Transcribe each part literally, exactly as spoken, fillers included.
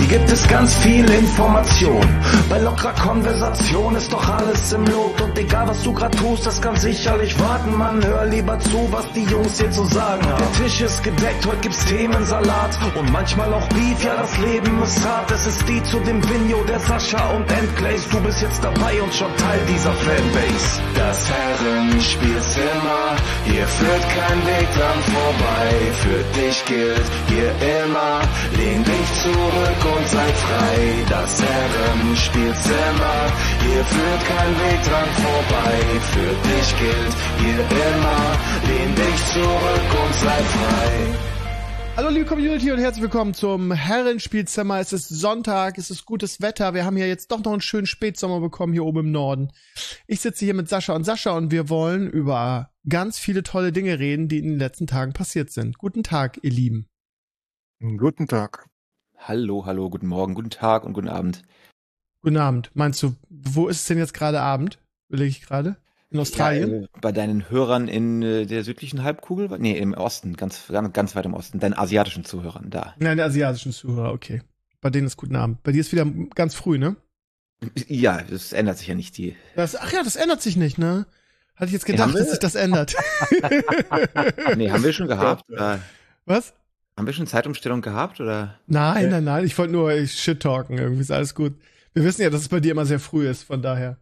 gibt es ganz viel Information. Bei lockerer Konversation ist doch alles im Lot. Und egal was du grad tust, das kann sicherlich warten. Man, hör lieber zu, was die Jungs hier zu sagen haben. Der Tisch ist gedeckt, heute gibt's Themensalat. Und manchmal auch Beef, ja das Leben ist hart. Es ist die zu dem Video, der Sascha und Endglaze. Du bist jetzt dabei und schon Teil dieser Fanbase. Das Herrenspielzimmer, hier führt kein Weg dran vorbei. Für dich gilt hier immer, lehn dich zurück und sei frei. Das Herrenspielzimmer, hier führt kein Weg dran vorbei. Für dich gilt hier immer, lehn dich zurück und sei frei. Hallo liebe Community und herzlich willkommen zum Herrenspielzimmer. Es ist Sonntag, es ist gutes Wetter. Wir haben ja jetzt doch noch einen schönen Spätsommer bekommen hier oben im Norden. Ich sitze hier mit Sascha und Sascha und wir wollen über ganz viele tolle Dinge reden, die in den letzten Tagen passiert sind. Guten Tag, ihr Lieben. Guten Tag. Hallo, hallo, guten Morgen, guten Tag und guten Abend. Guten Abend. Meinst du, wo ist es denn jetzt gerade Abend? Überlege ich gerade. In Australien? Ja, äh, bei deinen Hörern in äh, der südlichen Halbkugel? Nee, im Osten, ganz, ganz, ganz weit im Osten. Deinen asiatischen Zuhörern da. Nein, der asiatischen Zuhörer, okay. Bei denen ist guten Abend. Bei dir ist wieder ganz früh, ne? Ja, das ändert sich ja nicht. Die. Das, ach ja, das ändert sich nicht, ne? Hatte ich jetzt gedacht, dass sich das ändert. Nee, haben wir schon gehabt? Oder? Was? Haben wir schon Zeitumstellung gehabt, oder? Nein, nein, nein. Ich wollte nur shit-talken. Irgendwie ist alles gut. Wir wissen ja, dass es bei dir immer sehr früh ist, von daher.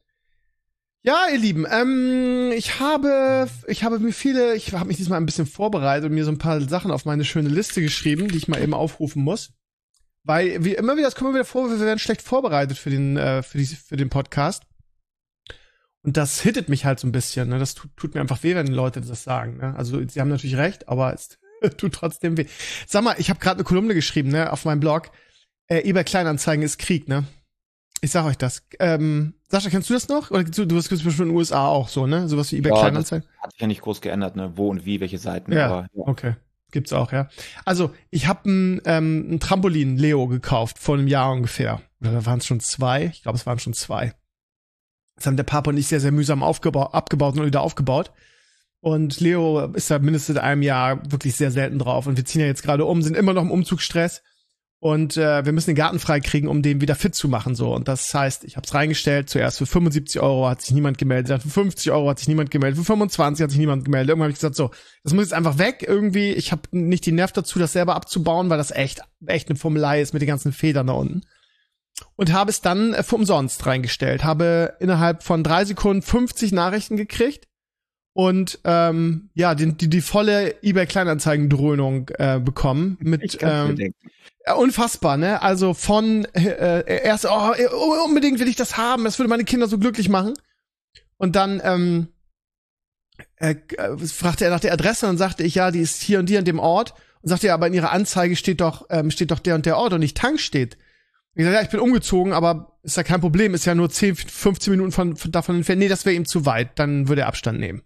Ja, ihr Lieben, ähm, ich habe, ich habe mir viele, ich habe mich diesmal ein bisschen vorbereitet und mir so ein paar Sachen auf meine schöne Liste geschrieben, die ich mal eben aufrufen muss. Weil, wie immer wieder, das kommen wir wieder vor, wir werden schlecht vorbereitet für den, äh, für die, für den Podcast. Und das hittet mich halt so ein bisschen, ne? Das tut, tut mir einfach weh, wenn die Leute das sagen, ne? Also, sie haben natürlich recht, aber es tut trotzdem weh. Sag mal, ich habe gerade eine Kolumne geschrieben, ne, auf meinem Blog. Äh, eBay Kleinanzeigen ist Krieg, ne? Ich sag euch das. Ähm, Sascha, kennst du das noch? Oder du, du hast bestimmt in den U S A auch so, ne? Sowas wie eBay Ja, Kleinanzeigen? das hat sich ja nicht groß geändert, ne? Wo und wie, welche Seiten. Ja, aber, ja. Okay. Gibt's auch, ja. Also, ich habe ein, ähm, ein Trampolin Leo gekauft, vor einem Jahr ungefähr. Oder da waren es schon zwei. Ich glaube, es waren schon zwei. Das haben der Papa und ich sehr, sehr mühsam aufgebaut, abgebaut und wieder aufgebaut. Und Leo ist da mindestens in einem Jahr wirklich sehr selten drauf. Und wir ziehen ja jetzt gerade um, sind immer noch im Umzugsstress. Und äh, wir müssen den Garten freikriegen, um den wieder fit zu machen. So. Und das heißt, ich habe es reingestellt, zuerst für fünfundsiebzig Euro hat sich niemand gemeldet, dann für fünfzig Euro hat sich niemand gemeldet, für fünfundzwanzig hat sich niemand gemeldet. Irgendwann habe ich gesagt, so, das muss jetzt einfach weg irgendwie. Ich habe nicht die Nerv dazu, das selber abzubauen, weil das echt echt eine Formelei ist mit den ganzen Federn da unten. Und habe es dann äh, für umsonst reingestellt. Habe innerhalb von drei Sekunden fünfzig Nachrichten gekriegt. Und ähm, ja, die, die, die volle eBay-Kleinanzeigen-Dröhnung äh, bekommen. Mit, Ich kann's mir ähm, denken. Ja, unfassbar, ne? Also von äh, erst, oh, unbedingt will ich das haben, das würde meine Kinder so glücklich machen. Und dann ähm, äh, fragte er nach der Adresse und dann sagte ich, ja, die ist hier und hier an dem Ort. Und sagte er, aber in ihrer Anzeige steht doch, ähm, steht doch der und der Ort und nicht Tankstedt. Ich sagte, ja, ich bin umgezogen, aber ist ja kein Problem, ist ja nur zehn, fünfzehn Minuten von, von davon entfernt. Nee, das wäre ihm zu weit, dann würde er Abstand nehmen.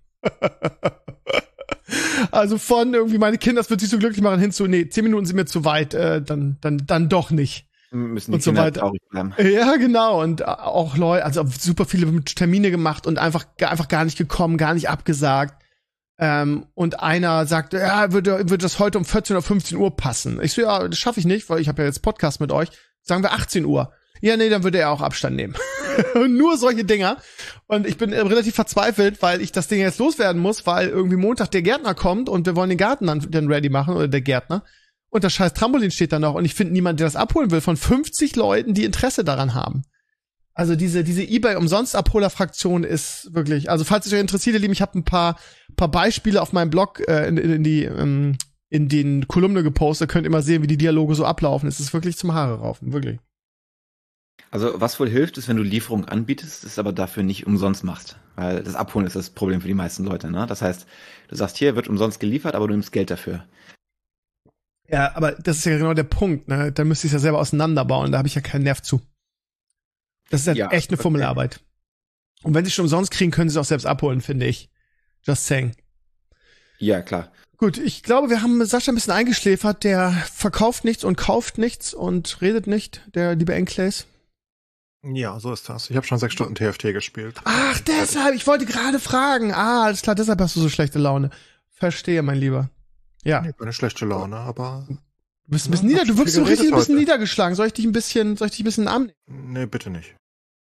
Also von irgendwie meine Kinder, das wird sich so glücklich machen, hin zu, nee, zehn Minuten sind mir zu weit, äh, dann, dann, dann doch nicht. Müssen die und so Kinder weiter. traurig bleiben. Ja, genau. Und auch Leute, also super viele Termine gemacht und einfach, einfach gar nicht gekommen, gar nicht abgesagt. Ähm, und einer sagte, ja, würde, würde das heute um vierzehn oder fünfzehn Uhr passen. Ich so, ja, das schaffe ich nicht, weil ich habe ja jetzt Podcast mit euch. Sagen wir achtzehn Uhr. Ja, nee, dann würde er auch Abstand nehmen. Nur solche Dinger. Und ich bin äh, relativ verzweifelt, weil ich das Ding jetzt loswerden muss, weil irgendwie Montag der Gärtner kommt und wir wollen den Garten dann, dann ready machen, oder der Gärtner. Und das scheiß Trampolin steht da noch und ich finde niemanden, der das abholen will, von fünfzig Leuten, die Interesse daran haben. Also diese diese eBay-Umsonst-Abholer-Fraktion ist wirklich, also falls es euch interessiert, ihr Lieben, ich habe ein paar paar Beispiele auf meinem Blog äh, in, in die ähm, in den Kolumne gepostet, könnt ihr mal sehen, wie die Dialoge so ablaufen. Es ist wirklich zum Haare raufen, wirklich. Also was wohl hilft, ist, wenn du Lieferung anbietest, es aber dafür nicht umsonst machst. Weil das Abholen ist das Problem für die meisten Leute, ne? Das heißt, du sagst, hier wird umsonst geliefert, aber du nimmst Geld dafür. Ja, aber das ist ja genau der Punkt, ne? Da müsste ich es ja selber auseinanderbauen, da habe ich ja keinen Nerv zu. Das ist halt Ja, echt eine okay. Fummelarbeit. Und wenn sie es schon umsonst kriegen, können sie es auch selbst abholen, finde ich. Just saying. Ja, klar. Gut, ich glaube, wir haben Sascha ein bisschen eingeschläfert. Der verkauft nichts und kauft nichts und redet nicht, der liebe Enclays. Ja, so ist das. Ich habe schon sechs Stunden T F T gespielt. Ach, deshalb, ich wollte gerade fragen. Ah, alles klar, deshalb hast du so schlechte Laune. Verstehe, mein Lieber. Ja. Nee, keine schlechte Laune, aber Du bist ein bisschen Ja, nieder, du wirkst so viel richtig ein geredet bisschen heute. niedergeschlagen. Soll ich dich ein bisschen, soll ich dich ein bisschen in den Arm nehmen? Nee, bitte nicht.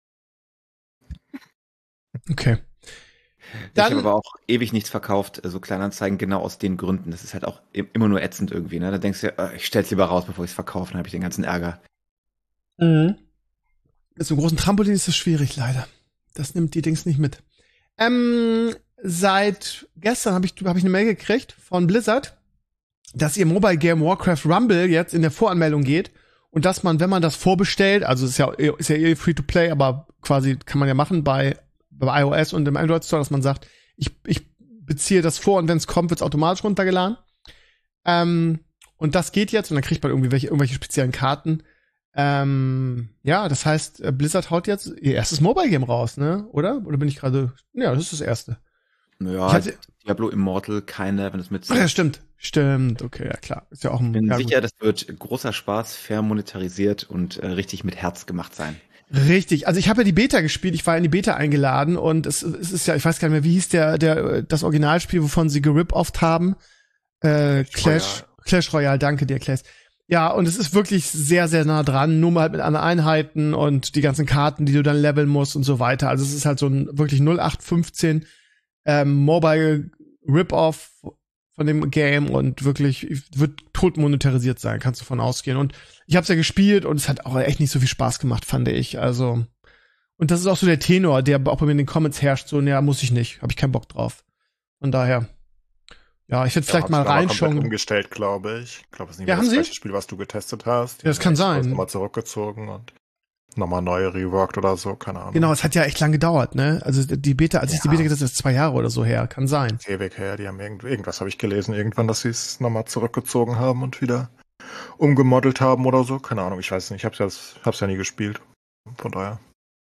Okay. Ich habe Dann, aber auch ewig nichts verkauft, so Kleinanzeigen, genau aus den Gründen. Das ist halt auch im- immer nur ätzend irgendwie, ne? Da denkst du, ja, äh, ich stell's lieber raus, bevor ich es verkaufe, dann habe ich den ganzen Ärger. mit so einem großen Trampolin ist das schwierig, leider. Das nimmt die Dings nicht mit. Ähm, seit gestern habe ich, hab ich eine Mail gekriegt von Blizzard, dass ihr Mobile Game Warcraft Rumble jetzt in der Voranmeldung geht und dass man, wenn man das vorbestellt, also ist ja, ist ja eh Free-to-Play, aber quasi kann man ja machen bei, bei iOS und im Android Store, dass man sagt, ich, ich beziehe das vor und wenn es kommt, wird es automatisch runtergeladen. Ähm, und das geht jetzt und dann kriegt man irgendwie welche, irgendwelche speziellen Karten. Ähm, ja, das heißt, äh, Blizzard haut jetzt ihr erstes Mobile Game raus, ne? Oder? Oder bin ich gerade? Ja, das ist das erste. Ja, Ich hatte- Diablo Immortal, keine, wenn es mit. Ach ja, stimmt. Stimmt, okay, ja klar. Ist ja auch ein. Ich bin ja, sicher, gut. das wird großer Spaß, fair monetarisiert und äh, richtig mit Herz gemacht sein. Richtig. Also ich habe ja die Beta gespielt, ich war in die Beta eingeladen und es, es ist ja, ich weiß gar nicht mehr, wie hieß der, der, das Originalspiel, wovon sie gerip-offt haben. Äh, Clash, Royale. Clash Royale, danke dir, Clash. Ja, und es ist wirklich sehr, sehr nah dran, nur mal halt mit anderen Einheiten und die ganzen Karten, die du dann leveln musst und so weiter. Also es ist halt so ein wirklich null acht fünfzehn ähm, Mobile Rip-Off von dem Game und wirklich wird tot monetarisiert sein, kannst du von ausgehen. Und ich hab's ja gespielt und es hat auch echt nicht so viel Spaß gemacht, fand ich. Also, und das ist auch so der Tenor, der auch bei mir in den Comments herrscht, so, naja, muss ich nicht, hab ich keinen Bock drauf. Von daher, ja, ich werde vielleicht haben mal sie aber komplett reinschauen. umgestellt, glaube ich. Ich glaube, es ist nicht Ja, mehr haben das sie? gleiche Spiel, was du getestet hast. Ja, das kann sein. Nochmal zurückgezogen und nochmal neu reworked oder so, keine Ahnung. Genau, es hat ja echt lang gedauert, ne? Also die Beta, als ich die Ja. Beta getestet habe, ist zwei Jahre oder so her, kann sein. Ewig her, die haben irgend, irgendwas habe ich gelesen, irgendwann, dass sie es nochmal zurückgezogen haben und wieder umgemodelt haben oder so. Keine Ahnung, ich weiß nicht. Ich hab's ja, hab's ja nie gespielt. Von daher.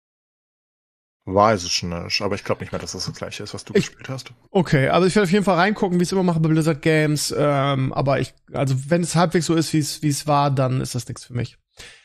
Weiß es nicht, aber ich glaube nicht mehr, dass das das gleiche ist, was du Ich- gespielt hast. Okay, also ich werde auf jeden Fall reingucken, wie ich es immer mache bei Blizzard Games. Ähm, aber ich, also wenn es halbwegs so ist, wie es wie es war, dann ist das nichts für mich.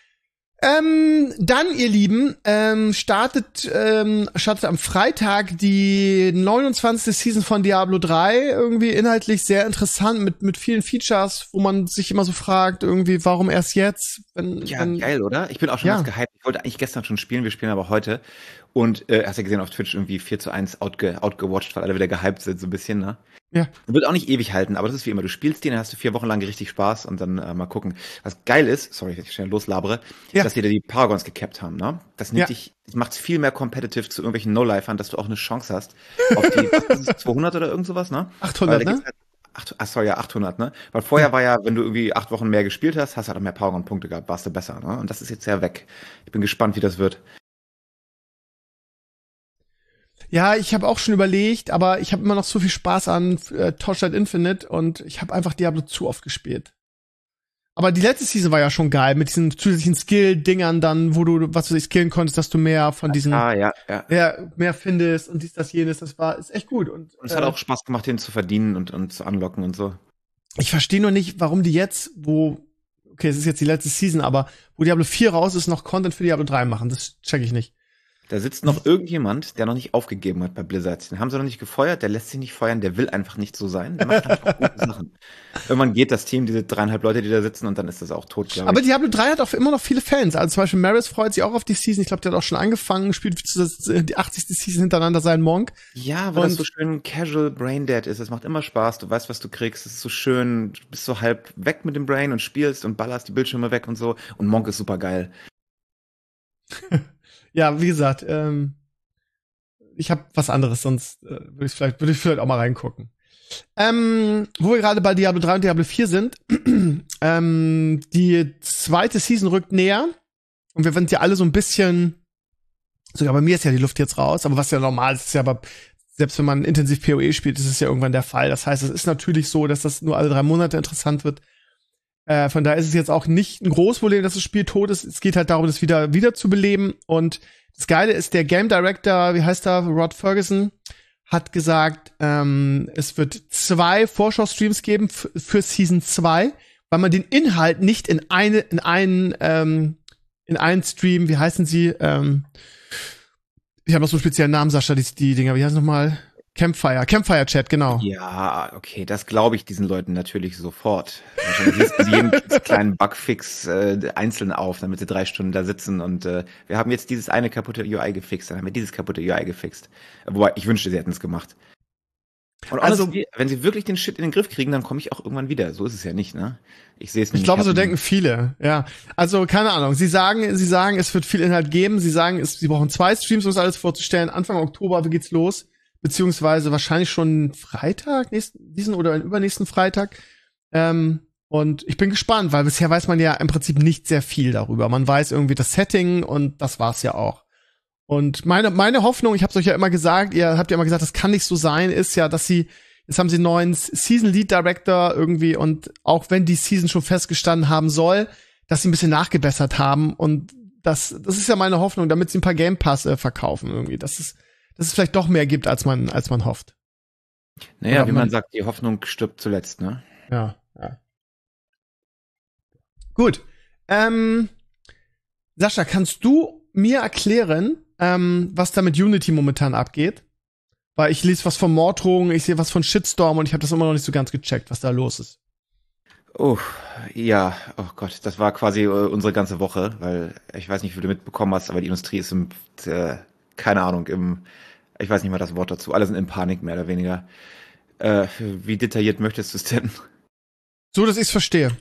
Ähm, dann, ihr Lieben, ähm, startet, ähm, startet am Freitag die neunundzwanzigste Season von Diablo drei. Irgendwie inhaltlich sehr interessant mit mit vielen Features, wo man sich immer so fragt, irgendwie, warum erst jetzt? Wenn, Ja, wenn, geil, oder? Ich bin auch schon Ja. ganz gehypt. Ich wollte eigentlich gestern schon spielen, wir spielen aber heute. Und äh, hast ja gesehen, auf Twitch irgendwie vier zu eins outge outgewatcht, weil alle wieder gehypt sind, so ein bisschen, ne? Ja. Wird auch nicht ewig halten, aber das ist wie immer. Du spielst den, dann hast du vier Wochen lang richtig Spaß und dann äh, mal gucken. Was geil ist, sorry, dass ich schnell loslabere, Ja. dass die da die Paragons gecapped haben, ne? Das nimmt Ja. dich, das macht's viel mehr competitive zu irgendwelchen No-Lifern, dass du auch eine Chance hast auf die, was ist es, zweihundert oder irgend sowas, ne? achthundert, Weil da ne? geht's halt, ach, ach sorry, ja, achthundert, ne? Weil vorher war ja, wenn du irgendwie acht Wochen mehr gespielt hast, hast du halt auch mehr Paragon-Punkte gehabt, warst du besser, ne? Und das ist jetzt ja weg. Ich bin gespannt, wie das wird. Ja, ich habe auch schon überlegt, aber ich habe immer noch so viel Spaß an äh, Torchlight Infinite und ich habe einfach Diablo zu oft gespielt. Aber die letzte Season war ja schon geil mit diesen zusätzlichen Skill-Dingern dann, wo du, was weiß ich, skillen konntest, dass du mehr von diesen, Ah, ja, ja. ja, mehr findest und dies, das, jenes. Das war, ist echt gut. Und, Und es hat auch Spaß gemacht, den zu verdienen und, und zu unlocken und so. ich verstehe nur nicht, warum die jetzt, wo, okay, es ist jetzt die letzte Season, aber wo Diablo vier raus ist, noch Content für Diablo drei machen. Das check ich nicht. Da sitzt noch irgendjemand, der noch nicht aufgegeben hat bei Blizzard. Den haben sie noch nicht gefeuert, der lässt sich nicht feuern, der will einfach nicht so sein. Der macht einfach gute Sachen. Irgendwann geht das Team, diese dreieinhalb Leute, die da sitzen, und dann ist das auch tot, glaube ich. Aber Diablo drei hat auch immer noch viele Fans. Also zum Beispiel Maris freut sich auch auf die Season. Ich glaube, der hat auch schon angefangen, spielt die achtzigste Season hintereinander seinen Monk. Ja, weil Und- das so schön casual brain-dead ist. Es macht immer Spaß, du weißt, was du kriegst. Es ist so schön, du bist so halb weg mit dem Brain und spielst und ballerst die Bildschirme weg und so. Und Monk ist super geil. Ja, wie gesagt, ähm, ich habe was anderes, sonst äh, würde ich vielleicht würde ich vielleicht auch mal reingucken. Ähm, wo wir gerade bei Diablo drei und Diablo vier sind, ähm, die zweite Season rückt näher und wir sind ja alle so ein bisschen, sogar bei mir ist ja die Luft jetzt raus, aber was ja normal ist, ist ja aber, selbst wenn man intensiv PoE spielt, ist es ja irgendwann der Fall. Das heißt, es ist natürlich so, dass das nur alle drei Monate interessant wird. Äh, von daher ist es jetzt auch nicht ein großes Problem, dass das Spiel tot ist. Es geht halt darum, das wieder, wieder zu beleben. Und das Geile ist, der Game Director, wie heißt er, Rod Ferguson, hat gesagt, ähm, es wird zwei Vorschau-Streams geben f- für Season zwei, weil man den Inhalt nicht in eine, in einen, ähm, in einen Stream, wie heißen sie, ähm, ich habe noch so einen speziellen Namen, Sascha, die, die Dinger, wie heißen nochmal? Campfire, Campfire-Chat, genau. Ja, okay, das glaube ich diesen Leuten natürlich sofort. Wahrscheinlich listen sie jeden kleinen Bugfix äh, einzeln auf, damit sie drei Stunden da sitzen und äh, wir haben jetzt dieses eine kaputte U I gefixt, dann haben wir dieses kaputte U I gefixt. Wobei, ich wünschte, sie hätten es gemacht. Und also, honestly, wenn sie wirklich den Shit in den Griff kriegen, dann komme ich auch irgendwann wieder. So ist es ja nicht, ne? Ich sehe es nicht. Ich glaube, so denken viele, ja. Also, keine Ahnung. Sie sagen, sie sagen, es wird viel Inhalt geben. Sie sagen, es, sie brauchen zwei Streams, um das alles vorzustellen. Anfang Oktober geht's los. Beziehungsweise wahrscheinlich schon Freitag, nächsten, diesen oder übernächsten Freitag. Ähm, und ich bin gespannt, weil bisher weiß man ja im Prinzip nicht sehr viel darüber. Man weiß irgendwie das Setting und das war's ja auch. Und meine, meine Hoffnung, ich habe es euch ja immer gesagt, ihr habt ja immer gesagt, das kann nicht so sein, ist ja, dass sie, jetzt haben sie einen neuen Season Lead Director irgendwie und auch wenn die Season schon festgestanden haben soll, dass sie ein bisschen nachgebessert haben und das, das ist ja meine Hoffnung, damit sie ein paar Game Pass äh, verkaufen irgendwie. Das ist, dass es vielleicht doch mehr gibt, als man, als man hofft. Naja, Oder wie man, man sagt, die Hoffnung stirbt zuletzt, ne? Ja, ja. Gut. Ähm, Sascha, kannst du mir erklären, ähm, was da mit Unity momentan abgeht? Weil ich lese was von Morddrohungen, ich sehe was von Shitstorm und ich habe das immer noch nicht so ganz gecheckt, was da los ist. Oh, ja, oh Gott, das war quasi äh, unsere ganze Woche, weil ich weiß nicht, wie du mitbekommen hast, aber die Industrie ist im, äh, keine Ahnung, im, ich weiß nicht mal das Wort dazu, alle sind in Panik, mehr oder weniger. Äh, wie detailliert möchtest du es denn? So, dass ich es verstehe.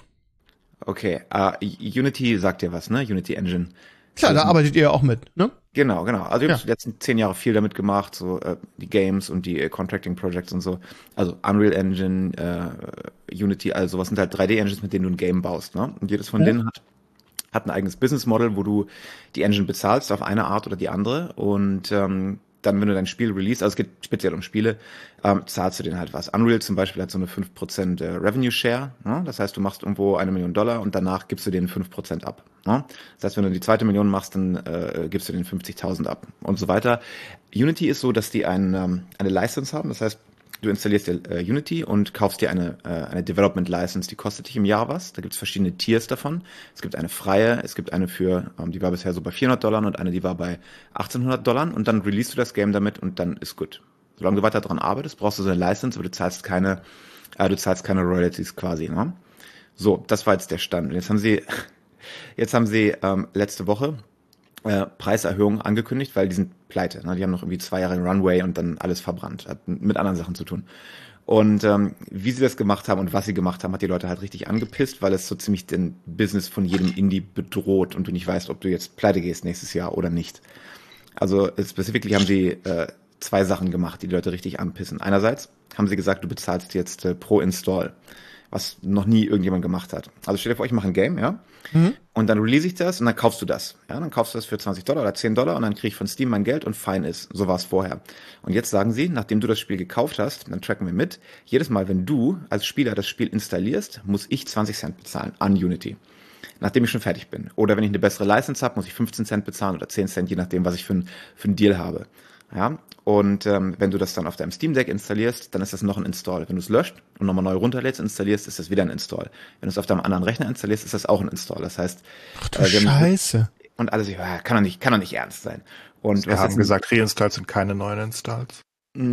Okay, uh, Unity sagt dir was, ne? Unity Engine. Klar, also, da arbeitet ihr ja auch mit, ne? Genau, genau. Also ich ja. habe die letzten zehn Jahre viel damit gemacht, so äh, die Games und die äh, Contracting Projects und so. Also Unreal Engine, äh, Unity, also was sind halt drei D-Engines, mit denen du ein Game baust, ne? Und jedes von ja. denen hat hat ein eigenes Business Model, wo du die Engine bezahlst auf eine Art oder die andere und ähm, dann, wenn du dein Spiel release, also es geht speziell um Spiele, ähm, zahlst du denen halt was. Unreal zum Beispiel hat so eine fünf Prozent äh, Revenue Share, ne? Das heißt, du machst irgendwo eine Million Dollar und danach gibst du denen fünf Prozent ab. Ne? Das heißt, wenn du die zweite Million machst, dann äh, gibst du denen fünfzigtausend ab und so weiter. Unity ist so, dass die ein, ähm, eine License haben, das heißt, du installierst dir äh, Unity und kaufst dir eine, äh, eine Development License, die kostet dich im Jahr was. Da gibt es verschiedene Tiers davon. Es gibt eine freie, es gibt eine für, ähm, die war bisher so bei vierhundert Dollar und eine, die war bei achtzehnhundert Dollar und dann release du das Game damit und dann ist gut. Solange du weiter dran arbeitest, brauchst du so eine License, aber du zahlst keine, äh, du zahlst keine Royalties quasi. Ne? So, das war jetzt der Stand. Und jetzt haben sie, jetzt haben sie ähm, letzte Woche Äh, Preiserhöhungen angekündigt, weil die sind pleite. Ne? Die haben noch irgendwie zwei Jahre Runway und dann alles verbrannt. Hat mit anderen Sachen zu tun. Und ähm, wie sie das gemacht haben und was sie gemacht haben, hat die Leute halt richtig angepisst, weil es so ziemlich den Business von jedem Indie bedroht und du nicht weißt, ob du jetzt pleite gehst nächstes Jahr oder nicht. Also specifically haben sie äh, zwei Sachen gemacht, die die Leute richtig anpissen. Einerseits haben sie gesagt, du bezahlst jetzt äh, pro Install, was noch nie irgendjemand gemacht hat. Also stell dir vor, ich mache ein Game, ja, mhm. und dann release ich das und dann kaufst du das. Ja, dann kaufst du das für zwanzig Dollar oder zehn Dollar und dann kriege ich von Steam mein Geld und fein ist. So war es vorher. Und jetzt sagen sie, nachdem du das Spiel gekauft hast, dann tracken wir mit, jedes Mal, wenn du als Spieler das Spiel installierst, muss ich zwanzig Cent bezahlen an Unity. Nachdem ich schon fertig bin. Oder wenn ich eine bessere License habe, muss ich fünfzehn Cent bezahlen oder zehn Cent, je nachdem, was ich für, ein, für einen Deal habe. Ja, und ähm, wenn du das dann auf deinem Steam Deck installierst, dann ist das noch ein Install. Wenn du es löscht und nochmal neu runterlädst, installierst, ist das wieder ein Install. Wenn du es auf deinem anderen Rechner installierst, ist das auch ein Install. Das heißt, ach du äh, Scheiße. Und alles, ja, kann doch nicht, kann doch nicht ernst sein. Und wir haben gesagt, Reinstalls sind keine neuen Installs.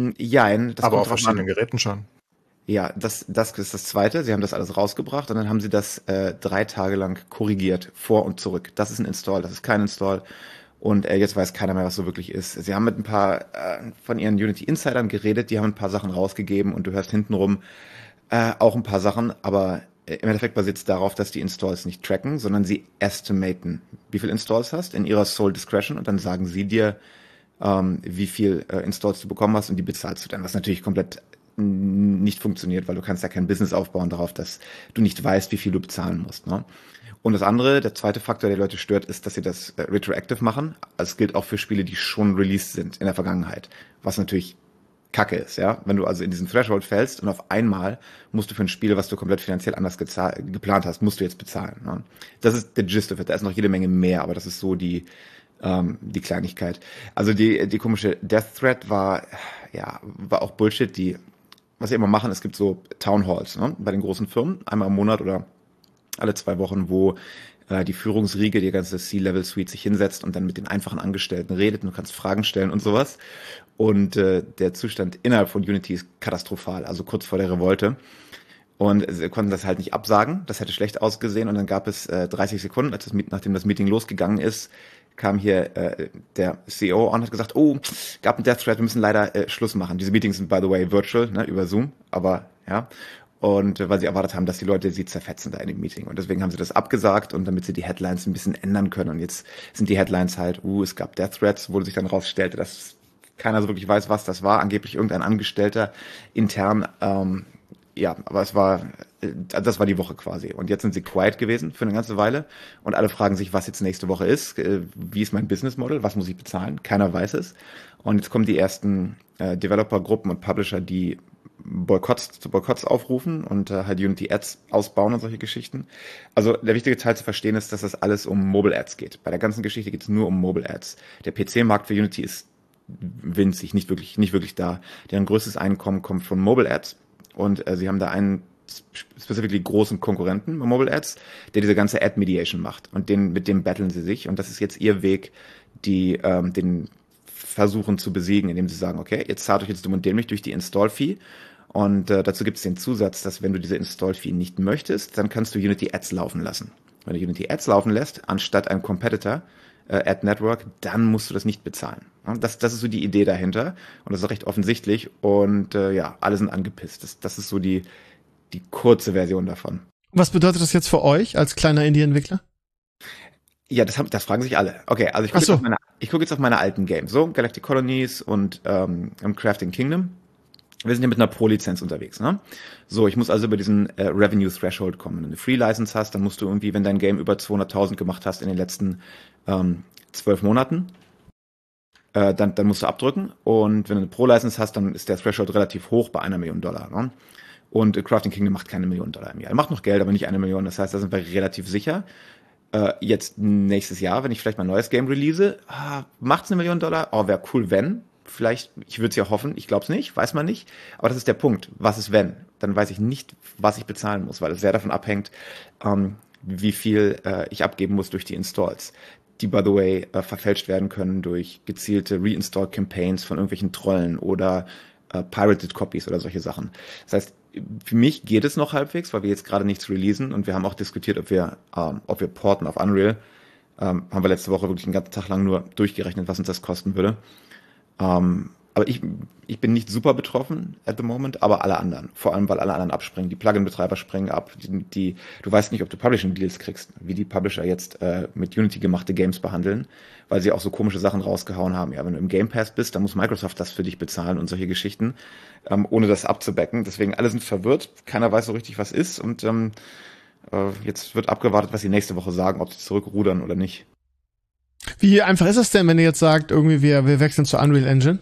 Ja, das aber auf verschiedenen Geräten schon. Ja, das, das ist das Zweite. Sie haben das alles rausgebracht und dann haben sie das äh, drei Tage lang korrigiert, vor und zurück. Das ist ein Install, das ist kein Install. Und äh, jetzt weiß keiner mehr, was so wirklich ist. Sie haben mit ein paar äh, von ihren Unity-Insidern geredet, die haben ein paar Sachen rausgegeben und du hörst hintenrum äh, auch ein paar Sachen, aber äh, im Endeffekt basiert es darauf, dass die Installs nicht tracken, sondern sie estimaten, wie viel Installs hast in ihrer Sole Discretion und dann sagen sie dir, ähm, wie viel äh, Installs du bekommen hast und die bezahlst du dann, was natürlich komplett nicht funktioniert, weil du kannst ja kein Business aufbauen darauf, dass du nicht weißt, wie viel du bezahlen musst. Ne? Und das andere, der zweite Faktor, der Leute stört, ist, dass sie das äh, retroactive machen. Also es gilt auch für Spiele, die schon released sind in der Vergangenheit, was natürlich Kacke ist, ja. Wenn du also in diesen Threshold fällst und auf einmal musst du für ein Spiel, was du komplett finanziell anders geplant hast, musst du jetzt bezahlen. Ne? Das ist der Gist of it. Da ist noch jede Menge mehr, aber das ist so die ähm, die Kleinigkeit. Also die die komische Death Threat war ja war auch Bullshit. Die was sie immer machen, es gibt so Town Halls, ne, bei den großen Firmen, einmal im Monat oder alle zwei Wochen, wo äh, die Führungsriege, die ganze C-Level-Suite sich hinsetzt und dann mit den einfachen Angestellten redet und du kannst Fragen stellen und sowas. Und äh, der Zustand innerhalb von Unity ist katastrophal, also kurz vor der Revolte. Und sie konnten das halt nicht absagen, das hätte schlecht ausgesehen. Und dann gab es äh, dreißig Sekunden, als das, nachdem das Meeting losgegangen ist, kam hier äh, der C E O und hat gesagt, oh, gab einen Death Threat, wir müssen leider äh, Schluss machen. Diese Meetings sind, by the way, virtual, ne, über Zoom, aber ja. Und äh, weil sie erwartet haben, dass die Leute sie zerfetzen da in dem Meeting. Und deswegen haben sie das abgesagt und damit sie die Headlines ein bisschen ändern können. Und jetzt sind die Headlines halt, uh, es gab Death Threats, wo sich dann rausstellte, dass keiner so wirklich weiß, was das war. Angeblich irgendein Angestellter intern, ähm, ja, aber es war, das war die Woche quasi. Und jetzt sind sie quiet gewesen für eine ganze Weile. Und alle fragen sich, was jetzt nächste Woche ist. Wie ist mein Business Model? Was muss ich bezahlen? Keiner weiß es. Und jetzt kommen die ersten äh, Developer-Gruppen und Publisher, die Boykotts zu Boykotts aufrufen und äh, halt Unity Ads ausbauen und solche Geschichten. Also der wichtige Teil zu verstehen ist, dass das alles um Mobile Ads geht. Bei der ganzen Geschichte geht es nur um Mobile Ads. Der P C-Markt für Unity ist winzig, nicht wirklich, nicht wirklich da. Deren größtes Einkommen kommt von Mobile Ads. Und äh, sie haben da einen specifically großen Konkurrenten bei Mobile Ads, der diese ganze Ad Mediation macht. Und den, mit dem battlen sie sich. Und das ist jetzt ihr Weg, die ähm, den versuchen zu besiegen, indem sie sagen, okay, jetzt zahlt euch jetzt dumm und dämlich durch die Install-Fee. Und äh, dazu gibt es den Zusatz, dass wenn du diese Install-Fee nicht möchtest, dann kannst du Unity Ads laufen lassen. Wenn du Unity Ads laufen lässt, anstatt einem Competitor, äh, Ad Network, dann musst du das nicht bezahlen. Das, das ist so die Idee dahinter und das ist recht offensichtlich und äh, ja, alle sind angepisst. Das, das ist so die, die kurze Version davon. Was bedeutet das jetzt für euch als kleiner Indie-Entwickler? Ja, das, haben, das fragen sich alle. Okay, also ich gucke so. jetzt, ich guck jetzt auf meine alten Games, so Galactic Colonies und ähm, Crafting Kingdom. Wir sind ja mit einer Pro-Lizenz unterwegs, ne? So, ich muss also über diesen äh, Revenue-Threshold kommen. Wenn du eine Free-License hast, dann musst du irgendwie, wenn dein Game über zweihunderttausend gemacht hast in den letzten ähm, zwölf Monaten, Äh, dann, dann musst du abdrücken. Und wenn du eine Pro-License hast, dann ist der Threshold relativ hoch bei einer Million Dollar. Ne? Und äh, Crafting Kingdom macht keine Million Dollar im Jahr. Er macht noch Geld, aber nicht eine Million. Das heißt, da sind wir relativ sicher. Äh, jetzt nächstes Jahr, wenn ich vielleicht mein neues Game release, ah, macht es eine Million Dollar? Oh, wäre cool, wenn. Vielleicht, ich würde es ja hoffen, ich glaube es nicht, weiß man nicht. Aber das ist der Punkt. Was ist wenn? Dann weiß ich nicht, was ich bezahlen muss, weil es sehr davon abhängt, ähm, wie viel äh, ich abgeben muss durch die Installs, die, by the way, äh, verfälscht werden können durch gezielte Reinstall-Campaigns von irgendwelchen Trollen oder äh, Pirated Copies oder solche Sachen. Das heißt, für mich geht es noch halbwegs, weil wir jetzt gerade nichts releasen und wir haben auch diskutiert, ob wir, ähm, ob wir porten auf Unreal. Ähm, haben wir letzte Woche wirklich einen ganzen Tag lang nur durchgerechnet, was uns das kosten würde. Ähm, aber ich, ich bin nicht super betroffen at the moment, aber alle anderen. Vor allem, weil alle anderen abspringen. Die Plugin-Betreiber springen ab. Die, die, du weißt nicht, ob du Publishing-Deals kriegst, wie die Publisher jetzt äh, mit Unity gemachte Games behandeln, weil sie auch so komische Sachen rausgehauen haben. Ja, wenn du im Game Pass bist, dann muss Microsoft das für dich bezahlen und solche Geschichten, ähm, ohne das abzubacken. Deswegen alle sind verwirrt. Keiner weiß so richtig, was ist. Und ähm, äh, jetzt wird abgewartet, was sie nächste Woche sagen, ob sie zurückrudern oder nicht. Wie einfach ist es denn, wenn ihr jetzt sagt, irgendwie wir, wir wechseln zur Unreal Engine?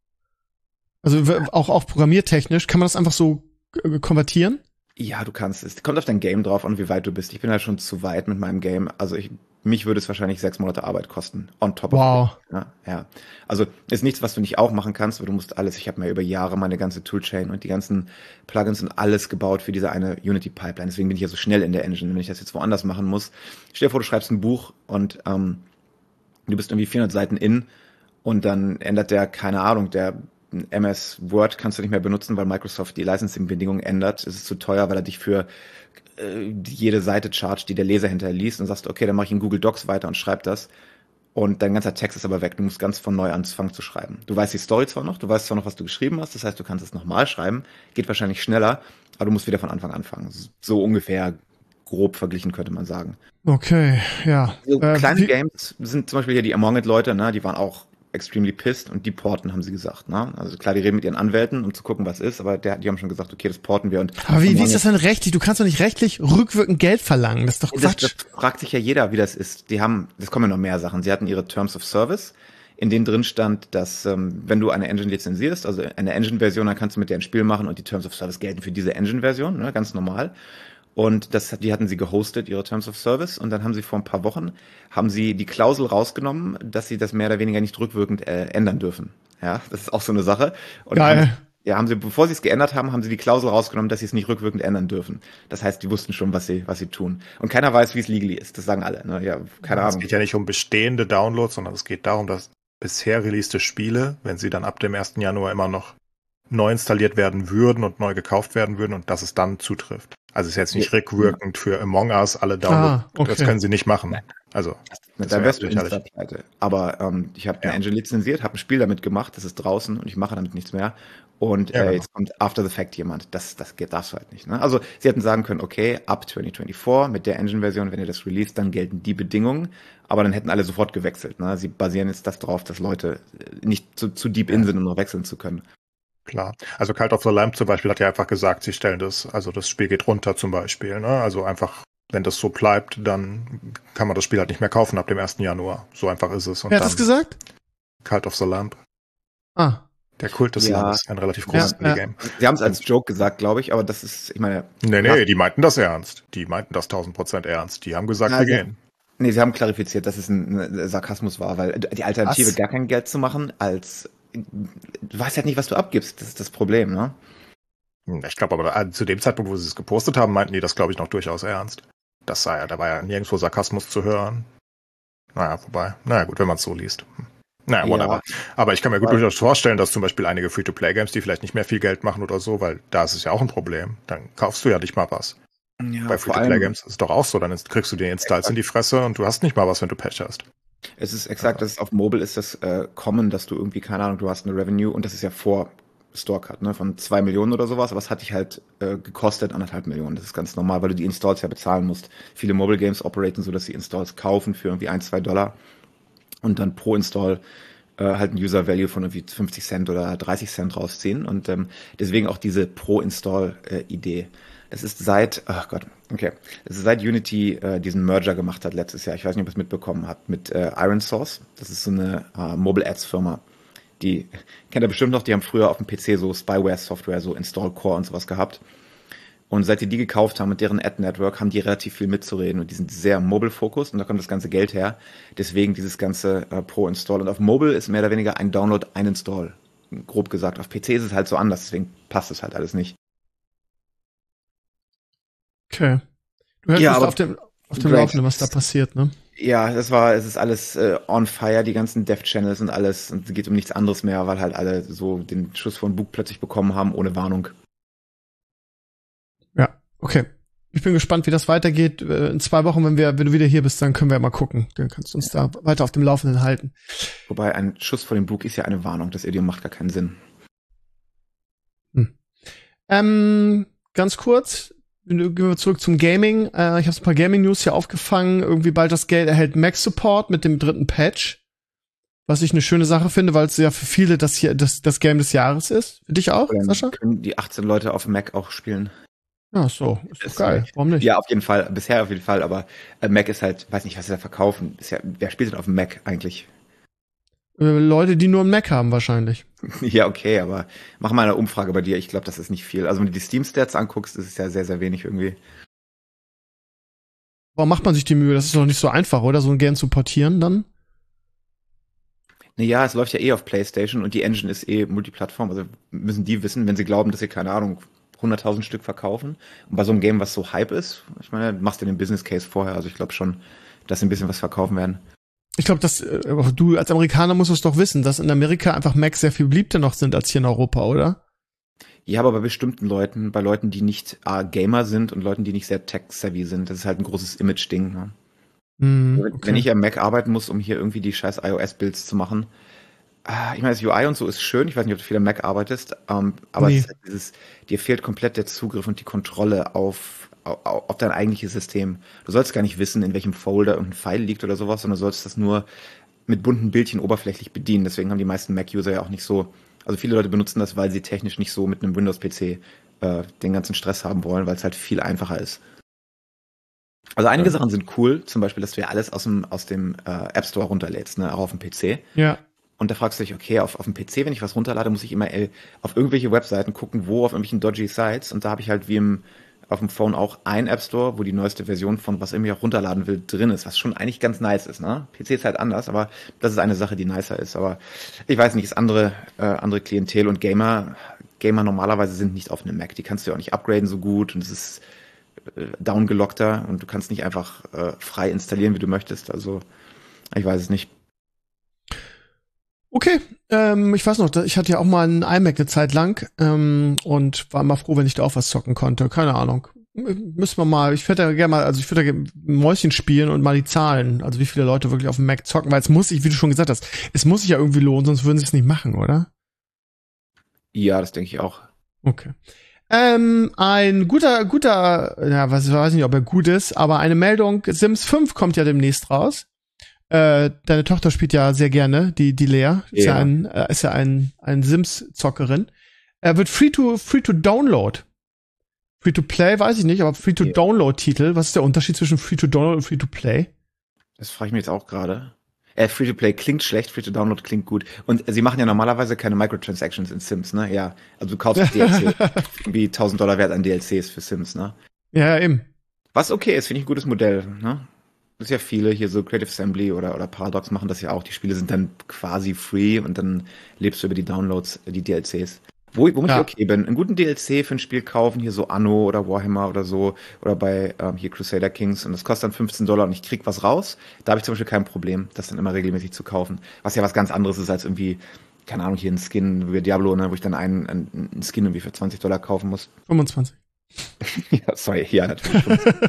Also auch, auch programmiertechnisch, kann man das einfach so äh, konvertieren? Ja, du kannst es. Kommt auf dein Game drauf und wie weit du bist. Ich bin halt schon zu weit mit meinem Game. Also ich, mich würde es wahrscheinlich sechs Monate Arbeit kosten. On top of Wow. it. Ja, ja. Also ist nichts, was du nicht auch machen kannst, weil du musst alles, ich habe mir über Jahre meine ganze Toolchain und die ganzen Plugins und alles gebaut für diese eine Unity-Pipeline. Deswegen bin ich ja so schnell in der Engine. Wenn ich das jetzt woanders machen muss, stell dir vor, du schreibst ein Buch und ähm, du bist irgendwie vierhundert Seiten in und dann ändert der, keine Ahnung, der M S Word kannst du nicht mehr benutzen, weil Microsoft die Licensing-Bedingungen ändert. Es ist zu teuer, weil er dich für äh, jede Seite chargt, die der Leser hinterliest und sagst, okay, dann mache ich in Google Docs weiter und schreib das. Und dein ganzer Text ist aber weg. Du musst ganz von neu anfangen zu schreiben. Du weißt die Story zwar noch, du weißt zwar noch, was du geschrieben hast, das heißt, du kannst es nochmal schreiben. Geht wahrscheinlich schneller, aber du musst wieder von Anfang anfangen. So ungefähr grob verglichen, könnte man sagen. Okay, ja. So äh, kleine wie, Games sind zum Beispiel hier die Among It-Leute, ne, die waren auch extremely pissed und die porten, haben sie gesagt. Ne? Also klar, die reden mit ihren Anwälten, um zu gucken, was ist, aber der, die haben schon gesagt, okay, das porten wir. Und aber wie, wie ist das denn rechtlich? Du kannst doch nicht rechtlich rückwirkend Geld verlangen. Das ist doch Quatsch. Das, das fragt sich ja jeder, wie das ist. Die haben, das kommen ja noch mehr Sachen. Sie hatten ihre Terms of Service, in denen drin stand, dass ähm, wenn du eine Engine lizenzierst, also eine Engine-Version, dann kannst du mit der ein Spiel machen und die Terms of Service gelten für diese Engine-Version, ne, ganz normal. Und das, die hatten sie gehostet, ihre Terms of Service. Und dann haben sie vor ein paar Wochen, haben sie die Klausel rausgenommen, dass sie das mehr oder weniger nicht rückwirkend äh, ändern dürfen. Ja, das ist auch so eine Sache. Und Geil. Haben, Ja, haben sie, bevor sie es geändert haben, haben sie die Klausel rausgenommen, dass sie es nicht rückwirkend ändern dürfen. Das heißt, die wussten schon, was sie, was sie tun. Und keiner weiß, wie es legally ist. Das sagen alle. Ne? Ja, keine Ahnung. Es geht ja nicht um bestehende Downloads, sondern es geht darum, dass bisher releaste Spiele, wenn sie dann ab dem ersten Januar immer noch neu installiert werden würden und neu gekauft werden würden und dass es dann zutrifft. Also es ist jetzt nicht ja. rückwirkend für Among Us alle Downloads. Ah, okay. Das können sie nicht machen. Also das da wärst du Insta-Pleite. Aber ähm, ich habe ja. eine Engine lizenziert, habe ein Spiel damit gemacht, das ist draußen und ich mache damit nichts mehr. Und ja, äh, genau. jetzt kommt After the Fact jemand. Das, das geht, darfst du halt nicht. Ne? Also sie hätten sagen können, okay, ab zwanzig vierundzwanzig mit der Engine-Version, wenn ihr das released, dann gelten die Bedingungen. Aber dann hätten alle sofort gewechselt. Ne? Sie basieren jetzt das drauf, dass Leute nicht zu, zu deep in sind, um noch wechseln zu können. Klar. Also Cult of the Lamb zum Beispiel hat ja einfach gesagt, sie stellen das, also das Spiel geht runter zum Beispiel. Ne? Also einfach, wenn das so bleibt, dann kann man das Spiel halt nicht mehr kaufen ab dem ersten Januar. So einfach ist es. Und Wer hat das gesagt? Cult of the Lamb. Ah. Der Kult des ja. Lammes, ein relativ großes ja, Game. Ja. Sie haben es als Joke gesagt, glaube ich, aber das ist, ich meine... Nee, nee, die meinten das ernst. Die meinten das tausend Prozent ernst. Die haben gesagt, ja, wir sie, gehen. Nee, sie haben klarifiziert, dass es ein, ein Sarkasmus war, weil die Alternative, was? gar kein Geld zu machen, als... Du weißt halt nicht, was du abgibst. Das ist das Problem, ne? Ich glaube aber, zu dem Zeitpunkt, wo sie es gepostet haben, meinten die das, glaube ich, noch durchaus ernst. Das sei ja, da war ja nirgendwo Sarkasmus zu hören. Naja, wobei, naja gut, wenn man es so liest. Naja, whatever. Ja. Aber ich kann mir gut durchaus vorstellen, dass zum Beispiel einige Free-to-Play-Games, die vielleicht nicht mehr viel Geld machen oder so, weil da ist es ja auch ein Problem. Dann kaufst du ja nicht mal was. Ja, bei Free-to-Play-Games ist es doch auch so, dann kriegst du die Installs in die Fresse und du hast nicht mal was, wenn du Pech hast. Es ist exakt, ja. das ist auf Mobile ist das äh, common, dass du irgendwie, keine Ahnung, du hast eine Revenue und das ist ja vor Store-Cut, ne, von zwei Millionen oder sowas, aber es hat dich halt äh, gekostet anderthalb Millionen. Das ist ganz normal, weil du die Installs ja bezahlen musst. Viele Mobile-Games operaten so, dass sie Installs kaufen für irgendwie ein, zwei Dollar und dann pro Install äh, halt ein User-Value von irgendwie fünfzig Cent oder dreißig Cent rausziehen und ähm, deswegen auch diese Pro-Install-Idee. Es ist seit, ach Gott, okay, es ist seit Unity äh, diesen Merger gemacht hat letztes Jahr. Ich weiß nicht, ob ihr es mitbekommen habt, mit äh, Iron Source. Das ist so eine äh, Mobile Ads Firma. Die kennt ihr bestimmt noch, die haben früher auf dem P C so Spyware-Software, so Install Core und sowas gehabt. Und seit die die gekauft haben mit deren Ad-Network, haben die relativ viel mitzureden und die sind sehr mobile-focused und da kommt das ganze Geld her. Deswegen dieses ganze äh, Pro-Install. Und auf Mobile ist mehr oder weniger ein Download, ein Install. Grob gesagt. Auf P C ist es halt so anders, deswegen passt es halt alles nicht. Okay. Du hältst ja, auf dem, auf dem Laufenden, was da passiert, ne? Ja, das war, es ist alles äh, on fire, die ganzen Dev-Channels und alles. Und es geht um nichts anderes mehr, weil halt alle so den Schuss von Bug plötzlich bekommen haben, ohne Warnung. Ja, okay. Ich bin gespannt, wie das weitergeht. In zwei Wochen, wenn wir, wenn du wieder hier bist, dann können wir ja mal gucken. Dann kannst du uns ja. da weiter auf dem Laufenden halten. Wobei ein Schuss vor dem Bug ist ja eine Warnung. Das Idiom macht gar keinen Sinn. Hm. Ähm, ganz kurz. Gehen wir zurück zum Gaming. Äh, ich habe ein paar Gaming-News hier aufgefangen. Irgendwie bald das Geld erhält Mac-Support mit dem dritten Patch. Was ich eine schöne Sache finde, weil es ja für viele das hier das, das Game des Jahres ist. Für dich auch, dann Sascha? Können die achtzehn Leute auf Mac auch spielen. Ja, so. Ist doch geil. Warum nicht? Ja, auf jeden Fall. Bisher auf jeden Fall. Aber äh, Mac ist halt, weiß nicht, was sie da verkaufen. Ist ja, wer spielt denn auf dem Mac eigentlich? Äh, Leute, die nur einen Mac haben wahrscheinlich. Ja, okay, aber mach mal eine Umfrage bei dir. Ich glaube, das ist nicht viel. Also wenn du die Steam-Stats anguckst, ist es ja sehr, sehr wenig irgendwie. Warum macht man sich die Mühe? Das ist doch nicht so einfach, oder? So ein Game zu portieren dann? Naja, es läuft ja eh auf PlayStation und die Engine ist eh Multiplattform. Also müssen die wissen, wenn sie glauben, dass sie, keine Ahnung, hunderttausend Stück verkaufen. Und bei so einem Game, was so Hype ist, ich meine, du machst ja den Business Case vorher. Also ich glaube schon, dass sie ein bisschen was verkaufen werden. Ich glaube, dass äh, du als Amerikaner musst es doch wissen, dass in Amerika einfach Macs sehr viel beliebter noch sind als hier in Europa, oder? Ja, aber bei bestimmten Leuten, bei Leuten, die nicht äh, Gamer sind und Leuten, die nicht sehr tech-savvy sind, das ist halt ein großes Image-Ding. Ne? Mm, okay. Wenn ich am Mac arbeiten muss, um hier irgendwie die scheiß iOS-Builds zu machen, äh, ich meine, das U I und so ist schön, ich weiß nicht, ob du viel am Mac arbeitest, ähm, aber nee. es ist halt dieses, dir fehlt komplett der Zugriff und die Kontrolle auf auf dein eigentliches System. Du sollst gar nicht wissen, in welchem Folder irgendein File liegt oder sowas, sondern du sollst das nur mit bunten Bildchen oberflächlich bedienen. Deswegen haben die meisten Mac-User ja auch nicht so, also viele Leute benutzen das, weil sie technisch nicht so mit einem Windows-P C äh, den ganzen Stress haben wollen, weil es halt viel einfacher ist. Also einige ja. Sachen sind cool, zum Beispiel, dass du ja alles aus dem, aus dem äh, App Store runterlädst, ne, auch auf dem P C. Ja. Und da fragst du dich, okay, auf, auf dem P C, wenn ich was runterlade, muss ich immer ey, auf irgendwelche Webseiten gucken, wo auf irgendwelchen dodgy Sites. Und da habe ich halt wie im auf dem Phone auch ein App Store, wo die neueste Version von was irgendwie auch runterladen will, drin ist, was schon eigentlich ganz nice ist, ne? P C ist halt anders, aber das ist eine Sache, die nicer ist. Aber ich weiß nicht, ist andere, äh, andere Klientel und Gamer, Gamer normalerweise sind nicht auf einem Mac. Die kannst du ja auch nicht upgraden so gut und es ist äh, downgelockter und du kannst nicht einfach äh, frei installieren, wie du möchtest. Also, ich weiß es nicht. Okay, ähm, ich weiß noch, ich hatte ja auch mal einen iMac eine Zeit lang ähm, und war immer froh, wenn ich da auch was zocken konnte. Keine Ahnung. Müssen wir mal, ich würde ja gerne mal, also ich würde ja gerne Mäuschen spielen und mal die Zahlen, also wie viele Leute wirklich auf dem Mac zocken, weil es muss sich, wie du schon gesagt hast, es muss sich ja irgendwie lohnen, sonst würden sie es nicht machen, oder? Ja, das denke ich auch. Okay. Ähm, ein guter, guter, ja, was, ich weiß nicht, ob er gut ist, aber eine Meldung, Sims fünf kommt ja demnächst raus. Äh, deine Tochter spielt ja sehr gerne, die, die Lea, ist ja, Ja. ein, äh, ist ja ein, ein Sims-Zockerin. Er wird free to, free to download. Free-to-Play, weiß ich nicht, aber Free-to-Download-Titel. Was ist der Unterschied zwischen Free-to-Download und Free-to-Play? Das frage ich mich jetzt auch gerade. Äh, Free-to-Play klingt schlecht, Free-to-Download klingt gut. Und sie machen ja normalerweise keine Microtransactions in Sims, ne? Ja, also du kaufst D L C. Irgendwie tausend Dollar wert an D L Cs für Sims, ne? Ja, eben. Was okay ist, finde ich ein gutes Modell, ne? Das ist ja viele hier so Creative Assembly oder, oder Paradox machen das ja auch. Die Spiele sind dann quasi free und dann lebst du über die Downloads, die D L Cs. Wo, womit Ja. ich okay bin, einen guten D L C für ein Spiel kaufen, hier so Anno oder Warhammer oder so, oder bei ähm, hier Crusader Kings und das kostet dann fünfzehn Dollar und ich krieg was raus, da habe ich zum Beispiel kein Problem, das dann immer regelmäßig zu kaufen. Was ja was ganz anderes ist als irgendwie, keine Ahnung, hier ein Skin wie Diablo, ne, wo ich dann einen, einen, einen Skin irgendwie für zwanzig Dollar kaufen muss. fünfundzwanzig. Ja, sorry, ja, natürlich.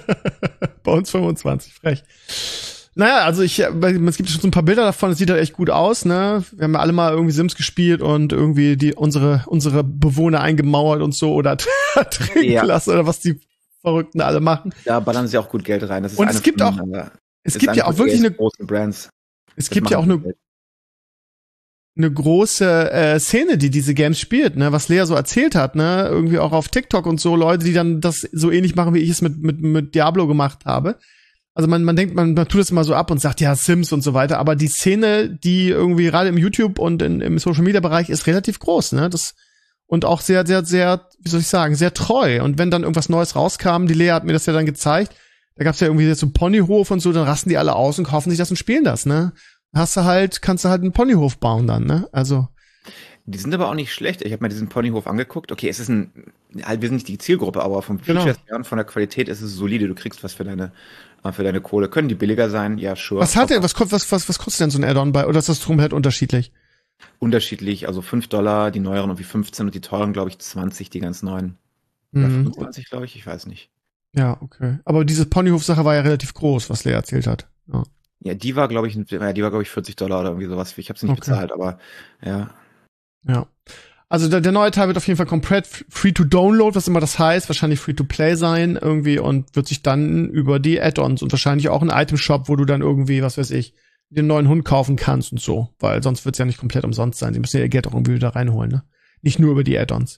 Bei uns fünfundzwanzig, frech. Naja, also ich, es gibt schon so ein paar Bilder davon, es sieht halt echt gut aus, ne? Wir haben ja alle mal irgendwie Sims gespielt und irgendwie die, unsere, unsere Bewohner eingemauert und so oder trinken Ja. lassen oder was die Verrückten alle machen. Da ballern sie auch gut Geld rein. Das ist Und eine es gibt von, auch- äh, Es ist gibt eine ja auch von wirklich E A's eine, großen es Brands. Das gibt ja auch machen eine, die Geld. eine große äh, Szene, die diese Games spielt, ne, was Lea so erzählt hat, ne, irgendwie auch auf TikTok und so, Leute, die dann das so ähnlich machen, wie ich es mit mit mit Diablo gemacht habe. Also man man denkt, man, man tut es immer so ab und sagt, ja, Sims und so weiter, aber die Szene, die irgendwie gerade im YouTube und in, im Social Media Bereich ist relativ groß, ne, das und auch sehr sehr sehr, wie soll ich sagen, sehr treu. Und wenn dann irgendwas Neues rauskam, die Lea hat mir das ja dann gezeigt, da gab's ja irgendwie jetzt so einen Ponyhof und so, dann rasten die alle aus und kaufen sich das und spielen das, ne. Hast du halt, kannst du halt einen Ponyhof bauen dann, ne? Also Die sind aber auch nicht schlecht. Ich habe mir diesen Ponyhof angeguckt. Okay, es ist ein, halt, wir sind nicht die Zielgruppe, aber vom Genau. Features her und von der Qualität ist es solide. Du kriegst was für deine, äh, für deine Kohle. Können die billiger sein? Ja, sure. was hat Aber der, was, ko- was, was, was kostet denn so ein Add-on bei, oder ist das komplett unterschiedlich? Unterschiedlich, also fünf Dollar, die neueren irgendwie fünfzehn und die teuren, glaube ich, zwanzig, die ganz neuen. Oder Mhm. fünfundzwanzig, glaube ich, ich weiß nicht. Ja, okay. Aber diese Ponyhof-Sache war ja relativ groß, was Lea erzählt hat. Ja. Ja, die war, glaube ich, ja, die war, glaube ich, vierzig Dollar oder irgendwie sowas. Ich habe sie nicht Okay. bezahlt, aber ja. Ja. Also der, der neue Teil wird auf jeden Fall komplett free to download, was immer das heißt, wahrscheinlich free to play sein irgendwie und wird sich dann über die Add-ons und wahrscheinlich auch ein Item-Shop, wo du dann irgendwie, was weiß ich, den neuen Hund kaufen kannst und so, weil sonst wird's ja nicht komplett umsonst sein. Sie müssen ja ihr Geld auch irgendwie wieder reinholen, ne? Nicht nur über die Add-ons.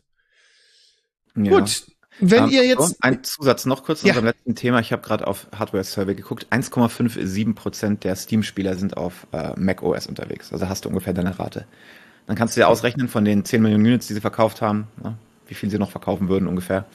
ja. Gut, wenn Ähm, ihr so, jetzt ein Zusatz noch kurz zu Ja. unserem letzten Thema. Ich habe gerade auf Hardware Survey geguckt. eins Komma siebenundfünfzig Prozent der Steam-Spieler sind auf äh, macOS unterwegs. Also hast du ungefähr deine Rate. Dann kannst du dir ausrechnen von den zehn Millionen Units, die sie verkauft haben, ne, wie viel sie noch verkaufen würden ungefähr.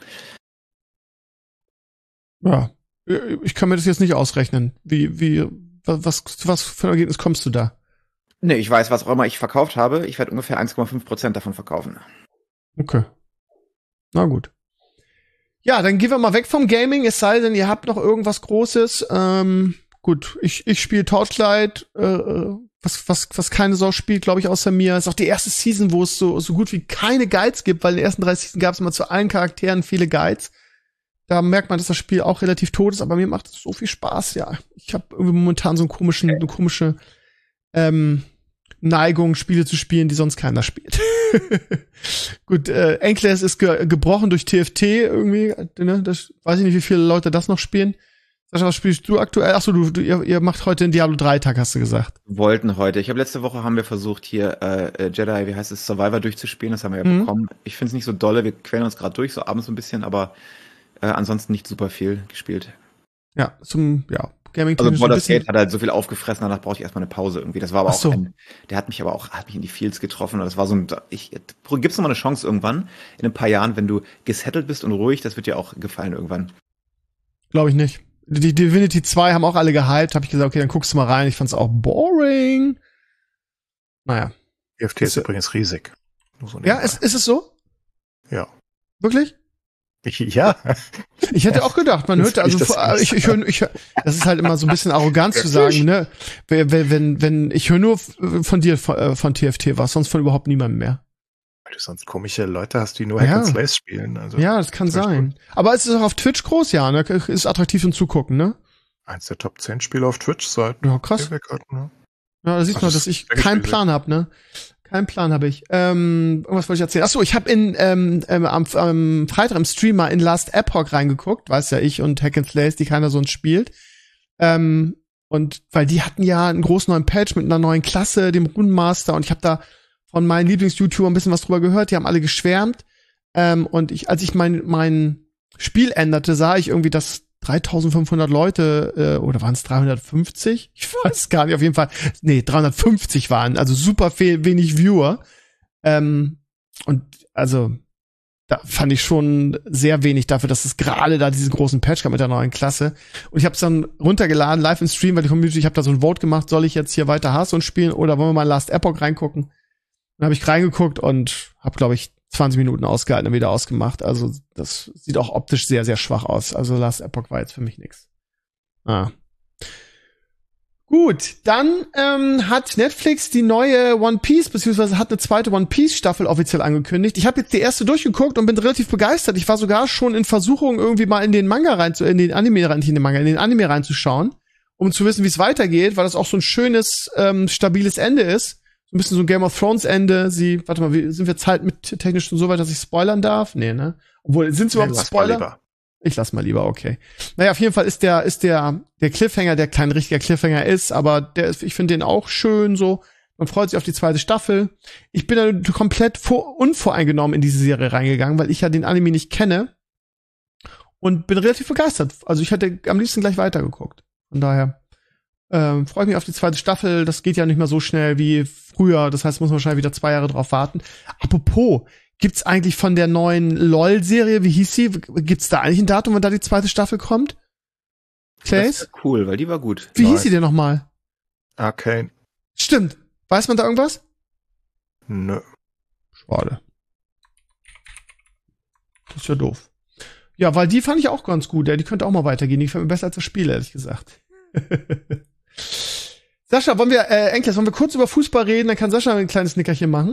Ja, ich kann mir das jetzt nicht ausrechnen. Wie, wie, was, was für ein Ergebnis kommst du da? Ne, ich weiß, was auch immer ich verkauft habe. Ich werde ungefähr eins Komma fünf Prozent davon verkaufen. Okay. Na gut. Ja, dann gehen wir mal weg vom Gaming, es sei denn, ihr habt noch irgendwas Großes. Ähm, gut, ich, ich spiele Torchlight, äh, was, was, was keine Sau spielt, glaube ich, außer mir. Ist auch die erste Season, wo es so, so gut wie keine Guides gibt, weil in den ersten drei Season gab es immer zu allen Charakteren viele Guides. Da merkt man, dass das Spiel auch relativ tot ist, aber mir macht es so viel Spaß, ja. Ich habe irgendwie momentan so einen komischen, eine komische ähm, Neigung, Spiele zu spielen, die sonst keiner spielt. Gut, äh, Enclaves ist ge gebrochen durch T F T irgendwie, ne? Das weiß ich nicht, wie viele Leute das noch spielen. Sascha, was spielst du aktuell? Achso, du, du ihr, ihr macht heute den Diablo drei Tag, hast du gesagt. Wollten heute. Ich habe letzte Woche haben wir versucht hier äh, Jedi, wie heißt es, Survivor durchzuspielen. Das haben wir ja Mhm. bekommen. Ich finde es nicht so dolle. Wir quälen uns gerade durch, so abends so ein bisschen, aber äh, ansonsten nicht super viel gespielt. Ja, zum, ja, gaming Also ein Baldur's bisschen. Gate hat halt so viel aufgefressen, danach brauchte ich erstmal eine Pause irgendwie. Das war aber Ach so. auch ein, der hat mich aber auch, hat mich in die Fields getroffen und das war so ein, ich, gibt's noch mal eine Chance irgendwann, in ein paar Jahren, wenn du gesettelt bist und ruhig, das wird dir auch gefallen irgendwann. Glaube ich nicht. Die Divinity zwei haben auch alle gehypt, habe ich gesagt, okay, dann guckst du mal rein. Ich fand's auch boring. Naja. E F T ist Ist- übrigens riesig. Nur so Ja, nebenbei. ist, ist es so? Ja. Wirklich? Ich, ja. Ich hätte auch gedacht, man hört, also das, ich, ich höre, ich, das ist halt immer so ein bisschen arrogant zu sagen, ne? Wenn, wenn, wenn, ich höre nur von dir, von, von T F T was, sonst von überhaupt niemandem mehr. Weil du sonst komische Leute hast, die nur Ja. Hack and Slays spielen. Also, Ja, das kann sein. Aber es ist auch auf Twitch groß, ja, ne? Ist attraktiv zum Zugucken, ne? Eins der Top zehn Spiele auf Twitch seit Ja, krass. Ewigkeiten, ne? Ja, da sieht Ach, man, das dass ich ist wirklich keinen riesig. Plan hab, ne? Keinen Plan habe ich. Ähm, was wollte ich erzählen? Achso, ich habe in ähm, ähm, am, am Freitag im Stream mal in Last Epoch reingeguckt, weiß ja ich, und Hack and Slays, die keiner sonst spielt. Ähm, und weil die hatten ja einen großen neuen Patch mit einer neuen Klasse, dem Runenmaster, und ich habe da von meinen Lieblings-YouTubern ein bisschen was drüber gehört, die haben alle geschwärmt. Ähm, und ich, als ich mein, mein Spiel änderte, sah ich irgendwie, dass dreitausendfünfhundert Leute, äh, oder waren es dreihundertfünfzig? Ich weiß gar nicht, auf jeden Fall. Nee, dreihundertfünfzig waren, also super viel, wenig Viewer. Ähm, und also, da fand ich schon sehr wenig dafür, dass es gerade da diesen großen Patch gab mit der neuen Klasse. Und ich habe es dann runtergeladen, live im Stream, weil die Community, ich habe da so ein Vote gemacht, soll ich jetzt hier weiter Hearthstone spielen oder wollen wir mal Last Epoch reingucken? Dann habe ich reingeguckt und habe, glaube ich, zwanzig Minuten ausgehalten und wieder ausgemacht. Also das sieht auch optisch sehr, sehr schwach aus. Also Last Epoch war jetzt für mich nix. Ah. Gut, dann ähm, hat Netflix die neue One Piece, beziehungsweise hat eine zweite One Piece Staffel offiziell angekündigt. Ich habe jetzt die erste durchgeguckt und bin relativ begeistert. Ich war sogar schon in Versuchung, irgendwie mal in den Manga rein zu, in den Anime rein, nicht in den Manga, in den Anime reinzuschauen, um zu wissen, wie es weitergeht, weil das auch so ein schönes, ähm, stabiles Ende ist. So ein bisschen so ein Game of Thrones Ende. Sie, warte mal, wie, sind wir Zeit mit technisch schon so weit, dass ich spoilern darf? Nee, ne? Obwohl, sind es überhaupt lass Spoiler? mal lieber. Ich lass mal lieber, okay. Naja, auf jeden Fall ist der, ist der, der Cliffhanger, der kein richtiger Cliffhanger ist, aber der ist, ich finde den auch schön, so. Man freut sich auf die zweite Staffel. Ich bin da komplett vor, unvoreingenommen in diese Serie reingegangen, weil ich ja den Anime nicht kenne. Und bin relativ begeistert. Also ich hätte am liebsten gleich weitergeguckt. Von daher, ähm, freue ich mich auf die zweite Staffel. Das geht ja nicht mehr so schnell wie früher. Das heißt, muss man wahrscheinlich wieder zwei Jahre drauf warten. Apropos, gibt's eigentlich von der neuen LOL-Serie, wie hieß sie, gibt's da eigentlich ein Datum, wann da die zweite Staffel kommt? Clays? Das ist cool, weil die war gut. Wie Nice. hieß sie denn nochmal? Arcane. Stimmt. Weiß man da irgendwas? Nö. Schade. Das ist ja doof. Ja, weil die fand ich auch ganz gut. Ja, die könnte auch mal weitergehen. Die gefällt mir besser als das Spiel, ehrlich gesagt. Sascha, wollen wir, äh, Enkles, wollen wir kurz über Fußball reden? Dann kann Sascha ein kleines Nickerchen machen.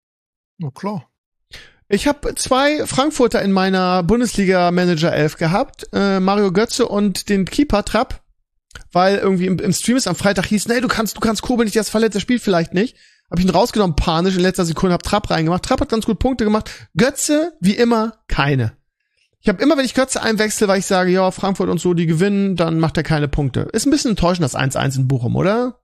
Na klar. Ich habe zwei Frankfurter in meiner Bundesliga-Manager elf gehabt, äh, Mario Götze und den Keeper Trapp, weil irgendwie im, im Stream es am Freitag hieß, nee, du kannst, du kannst Kobel nicht, der ist verletzt, der spielt vielleicht nicht. Hab ich ihn rausgenommen, panisch, in letzter Sekunde, hab Trapp reingemacht. Trapp hat ganz gut Punkte gemacht. Götze, wie immer, keine. Ich habe immer, wenn ich Götze einwechsel, weil ich sage, ja, Frankfurt und so, die gewinnen, dann macht er keine Punkte. Ist ein bisschen enttäuschend, das eins eins in Bochum, oder?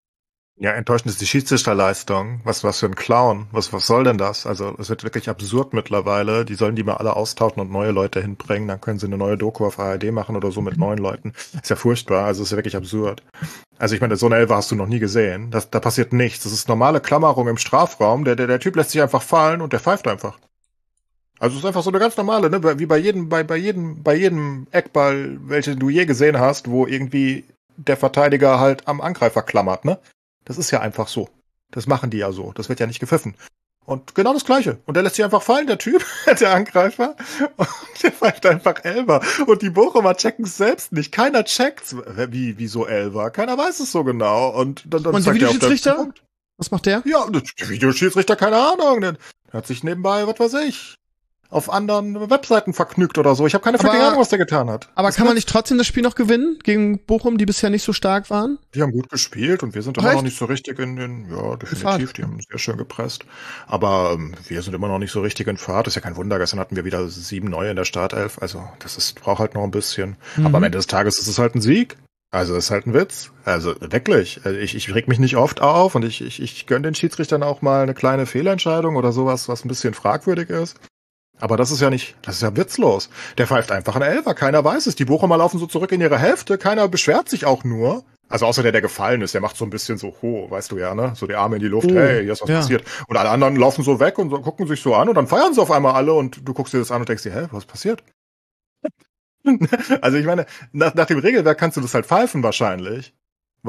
Ja, enttäuschend ist die Schiedsrichterleistung. Was, was für ein Clown. Was, was soll denn das? Also, es wird wirklich absurd mittlerweile. Die sollen die mal alle austauschen und neue Leute hinbringen. Dann können sie eine neue Doku auf A R D machen oder so mit neuen Leuten. Ist ja furchtbar. Also, ist ja wirklich absurd. Also, ich meine, so eine Elfer hast du noch nie gesehen. Das, da passiert nichts. Das ist normale Klammerung im Strafraum. Der, der, der Typ lässt sich einfach fallen und der pfeift einfach. Also, es ist einfach so eine ganz normale, ne? Wie bei jedem, bei, bei jedem, bei jedem Eckball, welchen du je gesehen hast, wo irgendwie der Verteidiger halt am Angreifer klammert, ne? Das ist ja einfach so. Das machen die ja so. Das wird ja nicht gepfiffen. Und genau das Gleiche. Und der lässt sich einfach fallen, der Typ, der Angreifer. Und der pfeift einfach Elfer. Und die Bochumer checken es selbst nicht. Keiner checkt's. Wie, wie so Elfer? Keiner weiß es so genau. Und dann, dann Und der sagt er auf den Videoschiedsrichter? Punkt. Was macht der? Ja, der Videoschiedsrichter, keine Ahnung. Der hat sich nebenbei, was weiß ich, auf anderen Webseiten vergnügt oder so. Ich habe keine Aber- fucking Ahnung, was der getan hat. Aber Das kann man wird- nicht trotzdem das Spiel noch gewinnen gegen Bochum, die bisher nicht so stark waren? Die haben gut gespielt und wir sind Ach, immer noch echt? nicht so richtig in den, ja, definitiv, Fahrt. die haben sehr schön gepresst. Aber ähm, wir sind immer noch nicht so richtig in Fahrt. Ist ja kein Wunder, gestern hatten wir wieder sieben neue in der Startelf. Also das ist, braucht halt noch ein bisschen. Mhm. Aber am Ende des Tages ist es halt ein Sieg. Also das ist halt ein Witz. Also wirklich. Also ich, ich reg mich nicht oft auf und ich, ich, ich gönne den Schiedsrichtern auch mal eine kleine Fehlentscheidung oder sowas, was ein bisschen fragwürdig ist. Aber das ist ja nicht, das ist ja witzlos. Der pfeift einfach einen Elfer, keiner weiß es. Die Bochumer laufen so zurück in ihre Hälfte, keiner beschwert sich auch nur. Also außer der, der gefallen ist, der macht so ein bisschen so, ho, weißt du ja, ne? So die Arme in die Luft, Oh, hey, hier ist was ja. passiert. Und alle anderen laufen so weg und so, gucken sich so an und dann feiern sie auf einmal alle und du guckst dir das an und denkst dir, hä, was passiert? Also ich meine, nach, nach dem Regelwerk kannst du das halt pfeifen wahrscheinlich. Weil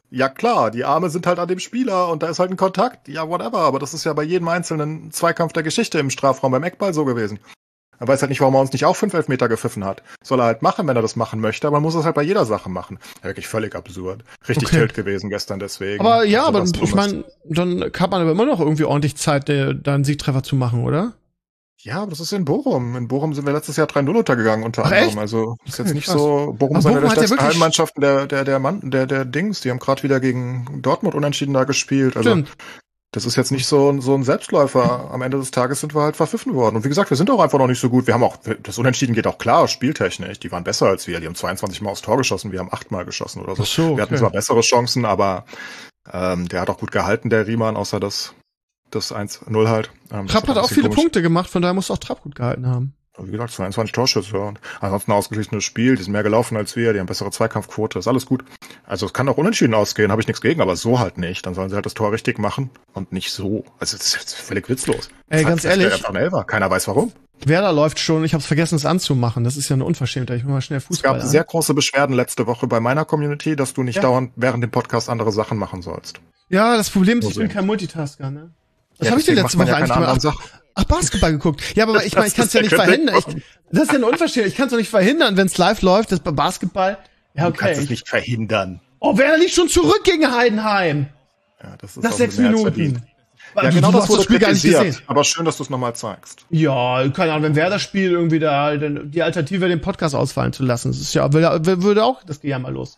Ja klar, die Arme sind halt an dem Spieler und da ist halt ein Kontakt, ja whatever, aber das ist ja bei jedem einzelnen Zweikampf der Geschichte im Strafraum beim Eckball so gewesen. Er weiß halt nicht, warum er uns nicht auch fünf Elfmeter gepfiffen hat. Soll er halt machen, wenn er das machen möchte, aber man muss das halt bei jeder Sache machen. Ja, wirklich völlig absurd. Richtig Okay. tilt gewesen gestern deswegen. Aber ja, Also aber was ich Dummes. meine, dann hat man aber immer noch irgendwie ordentlich Zeit, äh, da einen Siegtreffer zu machen, oder? Ja, aber das ist in Bochum. In Bochum sind wir letztes Jahr drei null untergegangen unter Ach, anderem. echt? Also ist jetzt Okay, nicht krass. so. Bochum Aber ist eine Bochum der hat ja stärksten wirklich- Heimmannschaften der, der, der Mann, der, der Dings. Die haben gerade wieder gegen Dortmund unentschieden da gespielt. Also Stimmt. das ist jetzt nicht so, ein- so ein Selbstläufer. Am Ende des Tages sind wir halt verpfiffen worden. Und wie gesagt, wir sind auch einfach noch nicht so gut. Wir haben auch, das Unentschieden geht auch klar, spieltechnisch. Die waren besser als wir. Die haben zweiundzwanzig Mal aufs Tor geschossen, wir haben acht Mal geschossen oder so. Ach so, Wir hatten okay. zwar bessere Chancen, aber ähm, der hat auch gut gehalten, der Riemann, außer das, das eins null halt. Ähm, das Trapp war hat ein auch bisschen viele komisch. Punkte gemacht, von daher muss auch Trapp gut gehalten haben. Wie gesagt, zweiundzwanzig Torschüsse und ansonsten ein ausgeglichenes Spiel. Die sind mehr gelaufen als wir, die haben bessere Zweikampfquote, ist alles gut. Also es kann auch unentschieden ausgehen, habe ich nichts gegen, aber so halt nicht. Dann sollen sie halt das Tor richtig machen und nicht so. Also es ist jetzt völlig witzlos. Ey, Zack, ganz zack, ehrlich. einfach ein Elfer. Keiner weiß warum. Werder läuft schon, ich hab's vergessen, es anzumachen. Das ist ja eine Unverschämtheit. Ich mach mal schnell Es Fußball gab an. sehr große Beschwerden letzte Woche bei meiner Community, dass du nicht Ja. dauernd während dem Podcast andere Sachen machen sollst. Ja, das Problem ist, ich So bin sehen. kein Multitasker, ne? Was Ja, habe ich denn deswegen letzte macht man Woche ja eigentlich keine gemacht? anderen Ach, Sachen. ach, Basketball geguckt. Ja, aber ich meine, ich kann es ja ist nicht der verhindern. Ich, Kritik. das ist ja eine Unverschämtheit. Ich kann es doch nicht verhindern, wenn es live läuft, das bei Basketball. Ja, Du kannst okay. es nicht verhindern. Oh, Werder liegt schon zurück gegen Heidenheim. Ja, das ist Nach auch sechs mehr als Minuten. verdient. Ja, Ja, genau du das hast wurde das Spiel gar nicht kritisiert. gesehen. Aber schön, dass du es nochmal zeigst. Ja, keine Ahnung, wenn Werder spielt, irgendwie da, dann die Alternative wäre, den Podcast ausfallen zu lassen. Das ist ja, würde, würde auch das Gejammer los.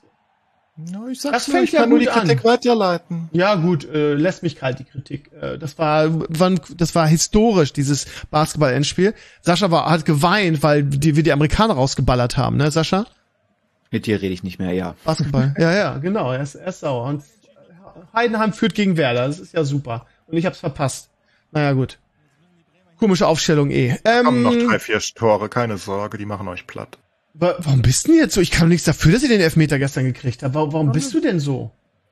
Ja, ich Das sag's nur, fängt ich ja kann nur gut die Kritik an. weiterleiten. Ja, gut, äh, lässt mich kalt, die Kritik. Äh, das war, wann, das war historisch, dieses Basketball-Endspiel. Sascha war, hat geweint, weil die, wir die Amerikaner rausgeballert haben, ne, Sascha? Mit dir rede ich nicht mehr, ja. Basketball. ja, ja, genau, er ist, er ist sauer. Und Heidenheim führt gegen Werder, das ist ja super. Und ich hab's verpasst. Naja, gut. Komische Aufstellung eh. Kommen noch Ähm, drei, vier Tore, keine Sorge, die machen euch platt. wa- warum bist du denn jetzt so? Ich kann doch nichts dafür, dass ihr den Elfmeter gestern gekriegt habt. Warum, warum bist du denn so?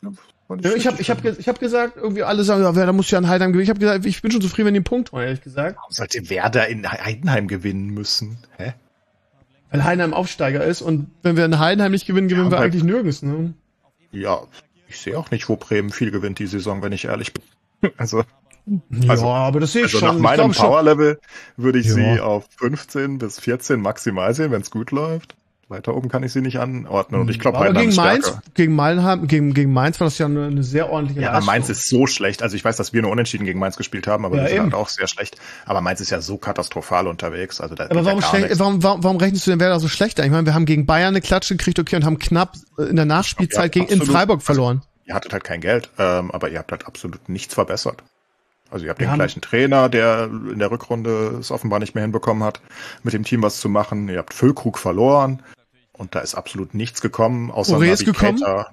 Und Ja, ich habe ich hab, ge- ich hab gesagt, irgendwie alle sagen, ja, Werder muss ja an Heidenheim gewinnen. Ich habe gesagt, ich bin schon zufrieden, wenn die einen Punkt holen, ehrlich gesagt. Warum sollte Werder in Heidenheim gewinnen müssen? Hä? Weil Heidenheim Aufsteiger ist und wenn wir in Heidenheim nicht gewinnen, gewinnen Ja, wir weil- eigentlich nirgends, ne? Ja, ich sehe auch nicht, wo Bremen viel gewinnt die Saison, wenn ich ehrlich bin. Also, Ja, Also- aber das sehe ich also schon. nach Ich meinem glaube schon. Power-Level würde ich Ja. sie auf fünfzehn bis vierzehn maximal sehen, wenn es gut läuft. Weiter oben kann ich sie nicht anordnen. Und ich glaube, aber Heidenheim gegen ist Mainz, stärker. gegen Mainz, gegen, gegen Mainz war das ja eine, eine sehr ordentliche Ja, aber Leistung. Mainz ist so schlecht. Also ich weiß, dass wir nur unentschieden gegen Mainz gespielt haben, aber Ja, wir sind eben. halt auch sehr schlecht. Aber Mainz ist ja so katastrophal unterwegs. Also da Aber geht warum, ja gar schlecht, nichts. warum, warum, warum rechnest du denn Werder so schlecht ein? Ich meine, wir haben gegen Bayern eine Klatsche gekriegt, okay, und haben knapp äh, in der Nachspielzeit Ja, gegen in absolut. Freiburg verloren. Ihr hattet halt kein Geld, ähm, aber ihr habt halt absolut nichts verbessert. Also ihr habt Wir den haben- gleichen Trainer, der in der Rückrunde es offenbar nicht mehr hinbekommen hat, mit dem Team was zu machen. Ihr habt Füllkrug verloren und da ist absolut nichts gekommen, außer Boré ist gekommen? Navigator.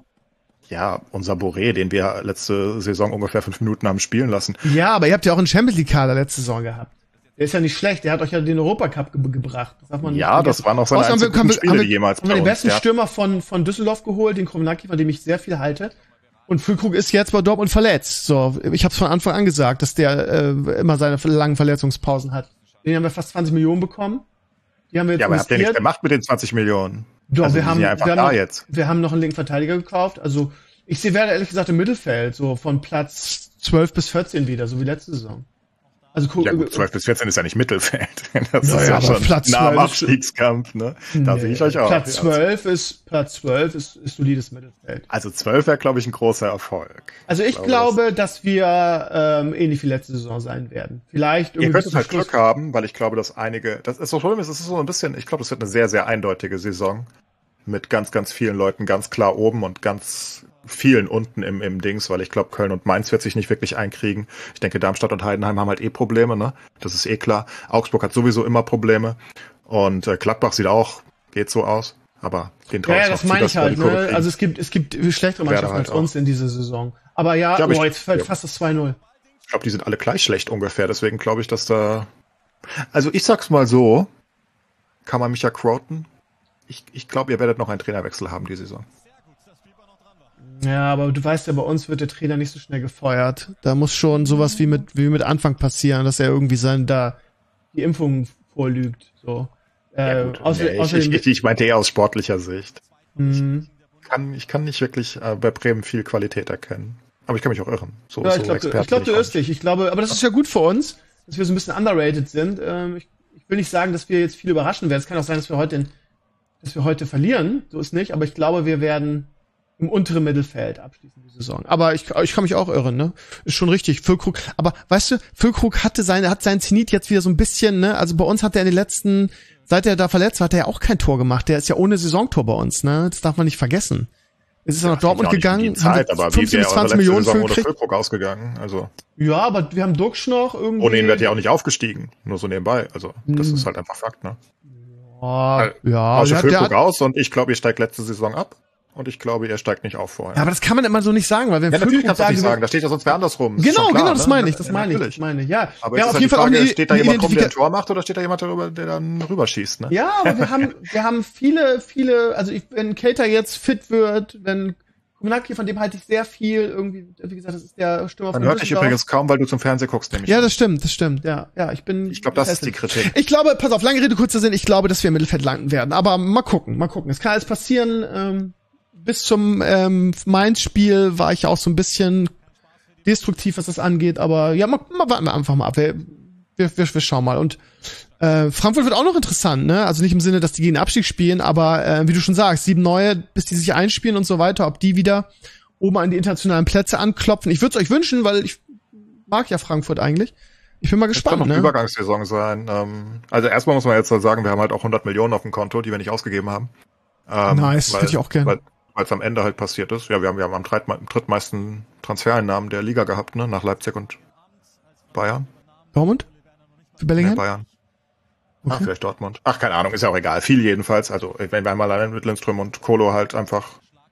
Ja, unser Boré, den wir letzte Saison ungefähr fünf Minuten haben spielen lassen. Ja, aber ihr habt ja auch einen Champions League Kader letzte Saison gehabt. Der ist ja nicht schlecht, der hat euch ja den Europacup ge gebracht. Das darf man nicht Ja, das vergessen. waren auch seine Außerdem einzigen haben wir, Spiele, haben wir, die jemals haben wir bei den uns. besten Der hat- Stürmer von, von Düsseldorf geholt, den Kromenaki, von dem ich sehr viel halte. Und Füllkrug ist jetzt bei Dortmund verletzt. So, ich habe es von Anfang an gesagt, dass der äh, immer seine langen Verletzungspausen hat. Den haben wir fast zwanzig Millionen bekommen. Die haben wir jetzt Ja, aber habt ihr nichts investiert. gemacht mit den zwanzig Millionen? Doch, Also wir die haben, sind ja einfach wir, haben da noch, jetzt. wir haben noch einen linken Verteidiger gekauft. Also ich sehe Werder ehrlich gesagt im Mittelfeld, so von Platz zwölf bis vierzehn wieder, so wie letzte Saison. Also guck, Ja gut, zwölf bis vierzehn ist ja nicht Mittelfeld. Das Ja, ist ja, ja aber schon Platz nah am zwölf Abstiegskampf, ne? Da nee, sehe ich euch auch. Platz zwölf ist, Platz zwölf ist, ist solides Mittelfeld. Also zwölf wäre, glaube ich, ein großer Erfolg. Also ich glaube, glaube, dass wir ähm, ähnlich wie letzte Saison sein werden. Vielleicht Ihr irgendwie könntet zum halt Schluss- Glück haben, weil ich glaube, dass einige, das ist so Problem ist, es ist so ein bisschen, ich glaube, es wird eine sehr, sehr eindeutige Saison mit ganz, ganz vielen Leuten ganz klar oben und ganz vielen unten im, im Dings, weil ich glaube, Köln und Mainz wird sich nicht wirklich einkriegen. Ich denke, Darmstadt und Heidenheim haben halt eh Probleme, ne? Das ist eh klar. Augsburg hat sowieso immer Probleme und äh, Gladbach sieht auch, geht so aus, aber den traue Ja, ich ja, noch das zu, meine dass ich wir halt. die Kurve Ne? kriegen. Also es gibt es gibt schlechtere Werder Mannschaften halt als uns in dieser Saison. Aber ja, Ja, aber oh, ich- jetzt fällt ja. fast das zwei null. Ich glaube, die sind alle gleich schlecht ungefähr, deswegen glaube ich, dass da... Also ich sag's mal so, kann man mich ja quoten. Ich, ich glaube, ihr werdet noch einen Trainerwechsel haben die Saison. Ja, aber du weißt ja, bei uns wird der Trainer nicht so schnell gefeuert. Da muss schon sowas wie mit wie mit Anfang passieren, dass er irgendwie sein da die Impfung vorlügt. So. Äh, außer, Nee, ich, außerdem, ich, ich, ich meinte eher aus sportlicher Sicht. mh, kann, ich kann nicht wirklich äh, bei Bremen viel Qualität erkennen. Aber ich kann mich auch irren. So, ja, ich so glaube, du, ich glaub, du irrst dich. Ich glaube, aber das ist ja gut für uns, dass wir so ein bisschen underrated sind. Ähm, ich, ich will nicht sagen, dass wir jetzt viel überraschen werden. Es kann auch sein, dass wir heute, dass wir heute verlieren. So ist nicht. Aber ich glaube, wir werden im unteren Mittelfeld abschließen die Saison. Aber ich, ich kann mich auch irren, ne? Ist schon richtig. Füllkrug. Aber weißt du, Füllkrug hatte seine, hat seinen Zenit jetzt wieder so ein bisschen, ne? Also bei uns hat er in den letzten, seit er da verletzt war, hat er ja auch kein Tor gemacht. Der ist ja ohne Saisontor bei uns, ne? Das darf man nicht vergessen. Es ist ja, nach Dortmund gegangen, Zeit, haben aber fünfzehn bis zwanzig Millionen für gekriegt. Füllkrug ausgegangen, also. Ja, aber wir haben Duxch noch irgendwie. Ohne ihn wäre ja auch nicht aufgestiegen, nur so nebenbei. Also das hm. ist halt einfach Fakt, ne? Ja, ja. Also Füllkrug aus und ich glaube, ihr steigt letzte Saison ab. Und ich glaube, er steigt nicht auf vorher. Ja, aber das kann man immer so nicht sagen, weil wenn ja, natürlich kannst du nicht sagen, da steht ja sonst wer andersrum. Das genau, klar, genau, das ne? meine ich, das ja, meine ich, das meine ich, ja. Aber ja, auf jeden Fall Frage, auch eine, steht da eine jemand rum, der ein Tor macht, oder steht da jemand darüber, der dann rüberschießt, ne? Ja, aber wir haben, wir haben viele, viele, also ich, wenn Keita jetzt fit wird, wenn Kumanaki, von dem halte ich sehr viel, irgendwie, wie gesagt, das ist der Stürmer von Man hört dich übrigens kaum, weil du zum Fernsehen guckst, nämlich. Ja, das stimmt, das stimmt, ja, ja, ich bin. Ich glaube, das ist die Kritik. Ich glaube, pass auf, lange Rede, kurzer Sinn, ich glaube, dass wir im Mittelfeld landen werden, aber mal gucken, mal gucken. Es kann alles passieren, ähm, bis zum ähm, Mainz-Spiel war ich ja auch so ein bisschen destruktiv, was das angeht, aber ja, mal, mal warten wir einfach mal ab. Wir, wir, wir, wir schauen mal. Und äh, Frankfurt wird auch noch interessant, ne? Also nicht im Sinne, dass die gegen den Abstieg spielen, aber äh, wie du schon sagst, sieben neue, bis die sich einspielen und so weiter, ob die wieder oben an die internationalen Plätze anklopfen. Ich würde es euch wünschen, weil ich mag ja Frankfurt eigentlich. Ich bin mal gespannt. Das kann noch ne? eine Übergangssaison sein. Ähm, also erstmal muss man jetzt sagen, wir haben halt auch hundert Millionen auf dem Konto, die wir nicht ausgegeben haben. Ähm, nice, weil, hätte ich auch gerne. Weil es am Ende halt passiert ist. Ja, wir haben, wir haben am drittmeisten Transfereinnahmen der Liga gehabt, ne? Nach Leipzig und Bayern. Dortmund? Für Bellingham? Nee, Bayern. Okay. Ah, vielleicht Dortmund. Ach, keine Ahnung, ist ja auch egal. Viel jedenfalls. Also, wenn wir einmal allein mit Lindström und Kolo halt einfach,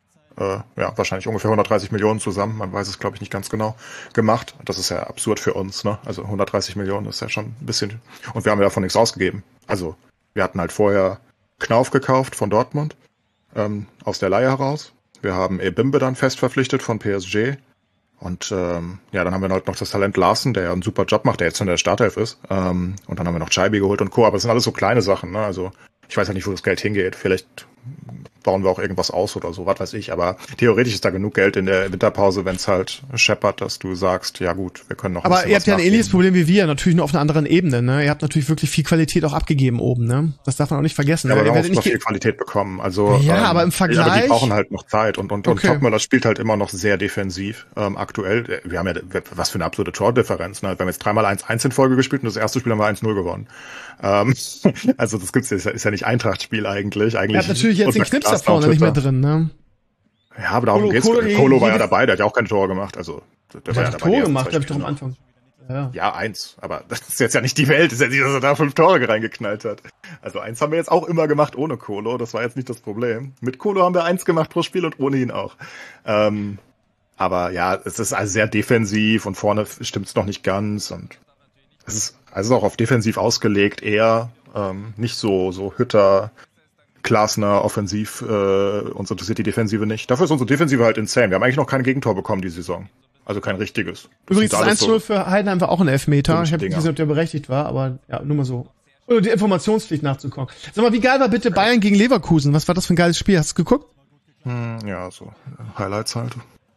äh, ja, wahrscheinlich ungefähr hundertdreißig Millionen zusammen, man weiß es, glaube ich, nicht ganz genau, gemacht. Das ist ja absurd für uns, ne? Also hundertdreißig Millionen ist ja schon ein bisschen, und wir haben ja davon nichts ausgegeben. Also, wir hatten halt vorher Knauf gekauft von Dortmund. Ähm, aus der Leihe heraus. Wir haben Ebimbe dann fest verpflichtet von P S G. Und ähm, ja, dann haben wir halt noch das Talent Larsen, der ja einen super Job macht, der jetzt in der Startelf ist. Ähm, und dann haben wir noch Chaibi geholt und Co. Aber das sind alles so kleine Sachen, ne? Also ich weiß ja nicht, wo das Geld hingeht. Vielleicht bauen wir auch irgendwas aus oder so, was weiß ich. Aber theoretisch ist da genug Geld in der Winterpause, wenn es halt scheppert, dass du sagst, ja gut, wir können noch ein Aber ihr habt ja ein nachgeben. ähnliches Problem wie wir, natürlich nur auf einer anderen Ebene, ne? Ihr habt natürlich wirklich viel Qualität auch abgegeben oben, ne? Das darf man auch nicht vergessen. Ja, ne? aber wir Ihr haben werdet auch nicht viel Qualität bekommen. Also, ja, ähm, aber im Vergleich. Aber die brauchen halt noch Zeit. Und, und, Okay. und Topmöller spielt halt immer noch sehr defensiv, ähm, aktuell. Wir haben ja, was für eine absolute Tordifferenz, ne? Wir haben jetzt dreimal eins eins in Folge gespielt und das erste Spiel haben wir eins null gewonnen. Ähm, also das gibt's ist ja, ist ja nicht Eintracht-Spiel eigentlich. eigentlich Ihr habt natürlich jetzt den Knips da vorne nicht mehr drin, ne? Ja, aber darum Kolo- geht's. Kolo- Kolo war ja jedes- dabei, der hat ja auch keine Tore gemacht. Also der Der war ja hat dabei. Tor die ersten gemacht, zwei glaube ich, doch am Spiele. Anfang. Ja. Ja, eins. Aber das ist jetzt ja nicht die Welt. Das ist ja nicht, dass er da fünf Tore reingeknallt hat. Also eins haben wir jetzt auch immer gemacht ohne Kolo. Das war jetzt nicht das Problem. Mit Kolo haben wir eins gemacht pro Spiel und ohne ihn auch. Ähm, aber ja, es ist also sehr defensiv und vorne stimmt's noch nicht ganz. Und es ist also auch auf defensiv ausgelegt, eher ähm, nicht so so Hütter, Glasner, offensiv, äh, uns interessiert die Defensive nicht. Dafür ist unsere Defensive halt insane. Wir haben eigentlich noch kein Gegentor bekommen die Saison. Also kein richtiges. Das Übrigens, sind das alles eins null für Heidenheim war auch ein Elfmeter. Ich habe nicht Dinger. gesehen, ob der berechtigt war, aber ja, nur mal so. Oder die Informationspflicht nachzukommen. Sag mal, wie geil war bitte Bayern gegen Leverkusen? Was war das für ein geiles Spiel? Hast du geguckt? Hm, ja, so Highlights halt.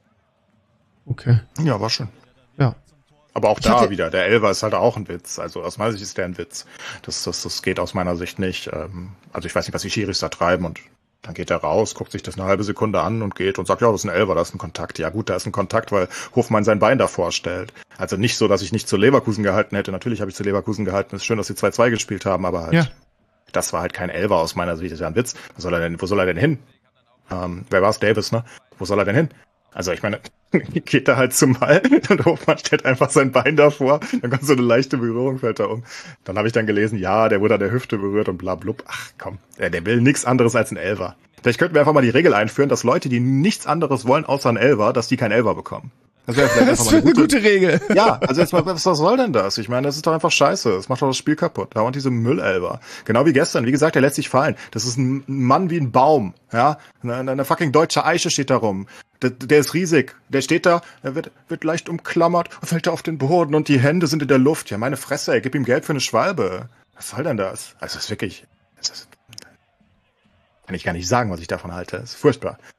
Okay. Ja, war schön. Ja. Aber auch Ich da hatte- wieder, der Elfer ist halt auch ein Witz. Also aus meiner Sicht ist der ein Witz. Das, das, das geht aus meiner Sicht nicht. Ähm, Also ich weiß nicht, was die Schiris da treiben und dann geht er raus, guckt sich das eine halbe Sekunde an und geht und sagt, ja, das ist ein Elfer, das ist ein Kontakt. Ja gut, da ist ein Kontakt, weil Hofmann sein Bein davor stellt. Also nicht so, dass ich nicht zu Leverkusen gehalten hätte. Natürlich habe ich zu Leverkusen gehalten. Es ist schön, dass sie zwei zwei gespielt haben, aber halt, Ja. das war halt kein Elfer aus meiner Sicht. Das ist ja ein Witz. Wo soll er denn, wo soll er denn hin? Ähm, wer war's? Davis, ne? Wo soll er denn hin? Also ich meine, geht da halt zum Ball und Hofmann stellt einfach sein Bein davor, dann kommt so eine leichte Berührung, fällt er um. Dann habe ich dann gelesen, ja, der wurde an der Hüfte berührt und bla blub. Ach komm, der, der will nichts anderes als ein Elfer. Vielleicht könnten wir einfach mal die Regel einführen, dass Leute, die nichts anderes wollen außer ein Elfer, dass die kein Elfer bekommen. Das wäre vielleicht Das einfach ist mal eine gute Regel. ja, also jetzt mal, was was soll denn das? Ich meine, das ist doch einfach scheiße. Das macht doch das Spiel kaputt. Da und diese Müllelber. Genau wie gestern. Wie gesagt, der lässt sich fallen. Das ist ein Mann wie ein Baum. Ja, eine, eine fucking deutsche Eiche steht da rum. Der, der ist riesig. Der steht da, er wird, wird leicht umklammert und fällt da auf den Boden und die Hände sind in der Luft. Ja, meine Fresse, ey, gib ihm Geld für eine Schwalbe. Was soll denn das? Also, das ist wirklich, das ist, kann ich gar nicht sagen, was ich davon halte. Das ist furchtbar.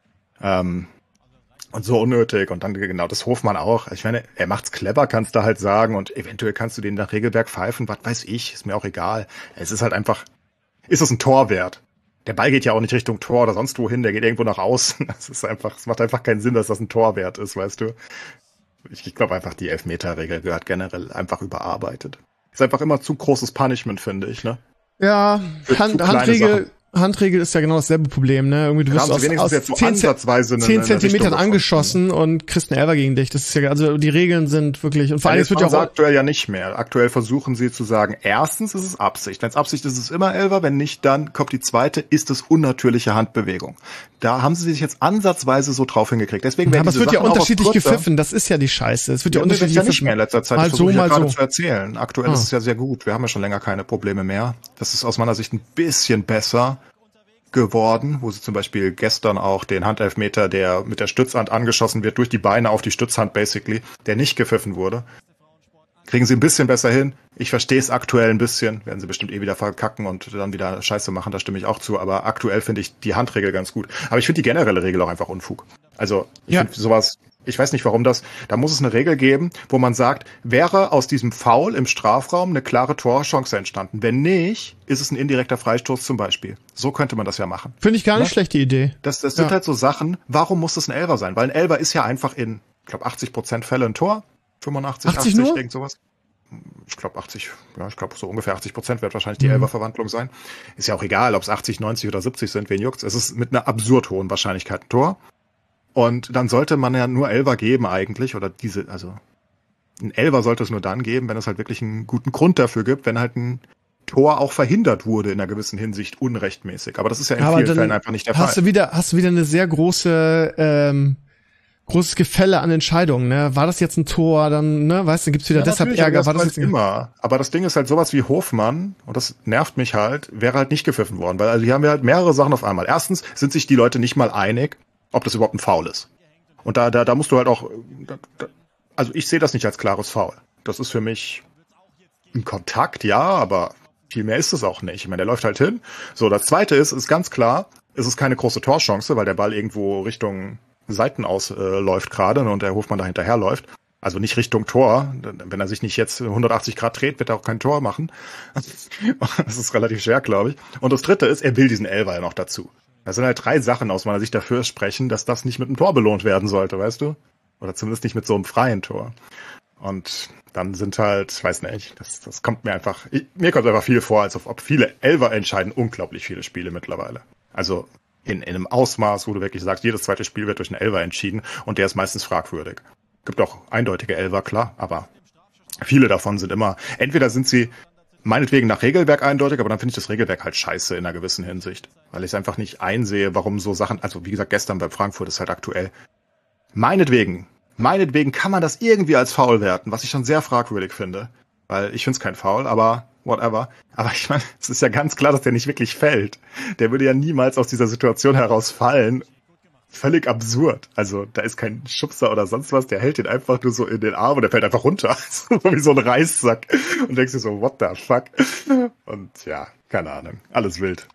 Ähm, und so unnötig. Und dann genau das Hofmann auch. Ich meine, er macht's clever, kannst du halt sagen. Und eventuell kannst du den nach Regelwerk pfeifen. Was weiß ich, ist mir auch egal. Es ist halt einfach, ist es ein Torwert? Der Ball geht ja auch nicht Richtung Tor oder sonst wohin. Der geht irgendwo nach außen. Das ist einfach, es macht einfach keinen Sinn, dass das ein Torwert ist, weißt du. Ich, ich glaube einfach, die Elfmeter-Regel gehört generell einfach überarbeitet. Ist einfach immer zu großes Punishment, finde ich, ne? Ja, Hand, Handregel, Handregel ist ja genau dasselbe Problem, ne? Irgendwie, du wirst aus, aus jetzt so zehn, ansatzweise eine, zehn eine Zentimetern Richtung angeschossen und kriegst einen Elfer gegen dich. Das ist ja, also die Regeln sind wirklich, und vor allem, es wird ja auch aktuell ja nicht mehr. Aktuell versuchen sie zu sagen, erstens ist es Absicht. Wenn es Absicht ist, ist es immer Elfer. Wenn nicht, dann kommt die zweite, ist es unnatürliche Handbewegung. Da haben sie sich jetzt ansatzweise so drauf hingekriegt. Deswegen ja, aber es wird Sachen ja unterschiedlich kurzer, gepfiffen. Das ist ja die Scheiße. Es wird ja, ja unterschiedlich ja nicht mehr in letzter Zeit. Mal Das so, versuche ich mal ja gerade so. zu erzählen. Aktuell Ah. ist es ja sehr gut. Wir haben ja schon länger keine Probleme mehr. Das ist aus meiner Sicht ein bisschen besser geworden, wo sie zum Beispiel gestern auch den Handelfmeter, der mit der Stützhand angeschossen wird, durch die Beine auf die Stützhand basically, der nicht gepfiffen wurde. Kriegen sie ein bisschen besser hin. Ich verstehe es aktuell ein bisschen. Werden sie bestimmt eh wieder verkacken und dann wieder Scheiße machen, da stimme ich auch zu. Aber aktuell finde ich die Handregel ganz gut. Aber ich finde die generelle Regel auch einfach Unfug. Also ich Ja. finde sowas, ich weiß nicht warum das, da muss es eine Regel geben, wo man sagt, wäre aus diesem Foul im Strafraum eine klare Torchance entstanden. Wenn nicht, ist es ein indirekter Freistoß zum Beispiel. So könnte man das ja machen. Finde ich gar nicht Ja. schlechte Idee. Das, das sind Ja. halt so Sachen, warum muss das ein Elfer sein? Weil ein Elfer ist ja einfach in, ich glaube, achtzig Prozent Fälle ein Tor. fünfundachtzig, achtzig achtzig, nur? irgend sowas. Ich glaube achtzig, ja, ich glaube so ungefähr achtzig Prozent wird wahrscheinlich die Mhm. Elfer-Verwandlung sein. Ist ja auch egal, ob es achtzig, neunzig oder siebzig sind, wen juckt's. Es ist mit einer absurd hohen Wahrscheinlichkeit ein Tor. Und dann sollte man ja nur Elfer geben eigentlich, oder diese, also ein Elfer sollte es nur dann geben, wenn es halt wirklich einen guten Grund dafür gibt, wenn halt ein Tor auch verhindert wurde in einer gewissen Hinsicht unrechtmäßig. Aber das ist ja in Aber vielen dann Fällen einfach nicht der Hast Fall. du wieder, hast du wieder eine sehr große, ähm, großes Gefälle an Entscheidungen, ne? War das jetzt ein Tor, dann, ne, weißt du, gibt's wieder Ja, deshalb natürlich, aber Ärger, war das weiß jetzt immer. Aber das Ding ist halt sowas wie Hofmann, und das nervt mich halt, wäre halt nicht gepfiffen worden, weil also hier haben wir halt mehrere Sachen auf einmal. Erstens sind sich die Leute nicht mal einig, ob das überhaupt ein Foul ist. Und da, da, da musst du halt auch, da, da, also ich sehe das nicht als klares Foul. Das ist für mich ein Kontakt, ja, aber viel mehr ist es auch nicht. Ich meine, der läuft halt hin. So, das Zweite ist, ist ganz klar, es ist keine große Torchance, weil der Ball irgendwo Richtung Seiten aus äh, läuft gerade und der Hofmann da hinterher läuft. Also nicht Richtung Tor. Wenn er sich nicht jetzt hundertachtzig Grad dreht, wird er auch kein Tor machen. Das ist relativ schwer, glaube ich. Und das Dritte ist, er will diesen Elfer noch dazu. Das sind halt drei Sachen aus meiner Sicht dafür sprechen, dass das nicht mit einem Tor belohnt werden sollte, weißt du? Oder zumindest nicht mit so einem freien Tor. Und dann sind halt, ich weiß nicht, das, das kommt mir einfach, ich, mir kommt einfach viel vor, als ob viele Elfer entscheiden unglaublich viele Spiele mittlerweile. Also in, in einem Ausmaß, wo du wirklich sagst, jedes zweite Spiel wird durch einen Elfer entschieden und der ist meistens fragwürdig. Gibt auch eindeutige Elfer, klar, aber viele davon sind immer, entweder sind sie meinetwegen nach Regelwerk eindeutig, aber dann finde ich das Regelwerk halt scheiße in einer gewissen Hinsicht. Weil ich es einfach nicht einsehe, warum so Sachen, also wie gesagt, gestern bei Frankfurt ist halt aktuell. Meinetwegen, meinetwegen kann man das irgendwie als Foul werten, was ich schon sehr fragwürdig finde. Weil ich finde es kein Foul, aber whatever. Aber ich meine, es ist ja ganz klar, dass der nicht wirklich fällt. Der würde ja niemals aus dieser Situation heraus fallen. Völlig absurd. Also da ist kein Schubser oder sonst was, der hält den einfach nur so in den Arm und der fällt einfach runter. So wie so ein Reissack. Und denkst dir so, what the fuck? Und ja, keine Ahnung. Alles wild.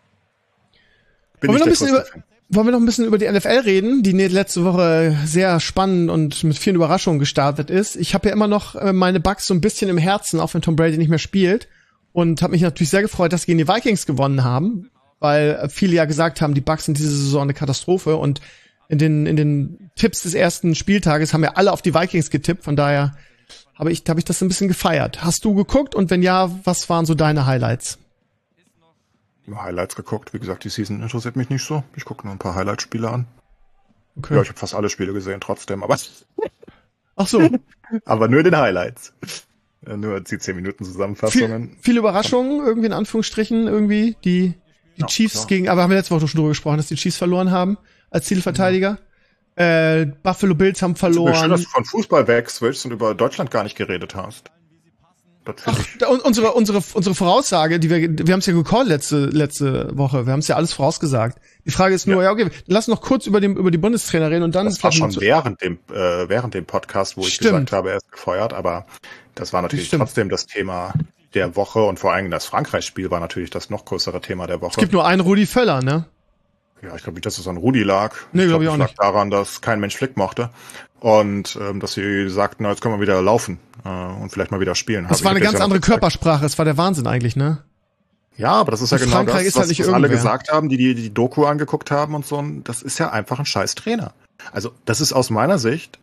Bin Wollen wir, noch ein nicht der bisschen über, größte Fan. wollen wir noch ein bisschen über die N F L reden, die letzte Woche sehr spannend und mit vielen Überraschungen gestartet ist. Ich habe ja immer noch äh, meine Bucks so ein bisschen im Herzen, auch wenn Tom Brady nicht mehr spielt. Und habe mich natürlich sehr gefreut, dass sie gegen die Vikings gewonnen haben, weil viele ja gesagt haben, die Bucks sind diese Saison eine Katastrophe. Und in den in den Tipps des ersten Spieltages haben ja alle auf die Vikings getippt. Von daher habe ich, habe ich das ein bisschen gefeiert. Hast du geguckt? Und wenn ja, was waren so deine Highlights? Highlights geguckt. Wie gesagt, die Season interessiert mich nicht so. Ich gucke nur ein paar Highlight-Spiele an. Okay. Ja, ich habe fast alle Spiele gesehen trotzdem, aber, Ach so. aber nur den Highlights. Äh, Nur die zehn Minuten Viel, Zusammenfassungen. viele Überraschungen, irgendwie in Anführungsstrichen, irgendwie, die, die Ja, Chiefs klar. gegen, aber haben wir letzte Woche schon drüber gesprochen, dass die Chiefs verloren haben als Titelverteidiger. Äh, Buffalo Bills haben Schön, dass verloren. du von Fußball weg switchst und über Deutschland gar nicht geredet hast. Das finde Ach, ich. da, und unsere, unsere, unsere Voraussage, die wir, wir haben es ja gecallt letzte, letzte Woche, wir haben es ja alles vorausgesagt. Die Frage ist nur, ja, ja okay, lass noch kurz über, den, über die Bundestrainer reden und dann Das war vielleicht schon mal zu- während dem, äh, während dem Podcast, wo ich Stimmt. gesagt habe, er ist gefeuert, aber das war natürlich Stimmt. trotzdem das Thema der Woche und vor allem das Frankreich-Spiel war natürlich das noch größere Thema der Woche. Es gibt nur einen Rudi Völler, ne? Ja, ich glaube nicht, dass es an Rudi lag. Nee, glaube ich auch lag nicht. daran, dass kein Mensch Flick mochte. Und ähm, dass sie sagten, na, jetzt können wir wieder laufen äh, und vielleicht mal wieder spielen. Das Aber war ich eine hab ganz jetzt ja andere noch gezeigt. Körpersprache. Es war der Wahnsinn eigentlich, ne? Ja, aber das ist ja Und genau Frankreich das, ist halt was, nicht was alle irgendwer. gesagt haben, die, die die Doku angeguckt haben und so. Und das ist ja einfach ein scheiß Trainer. Also das ist aus meiner Sicht,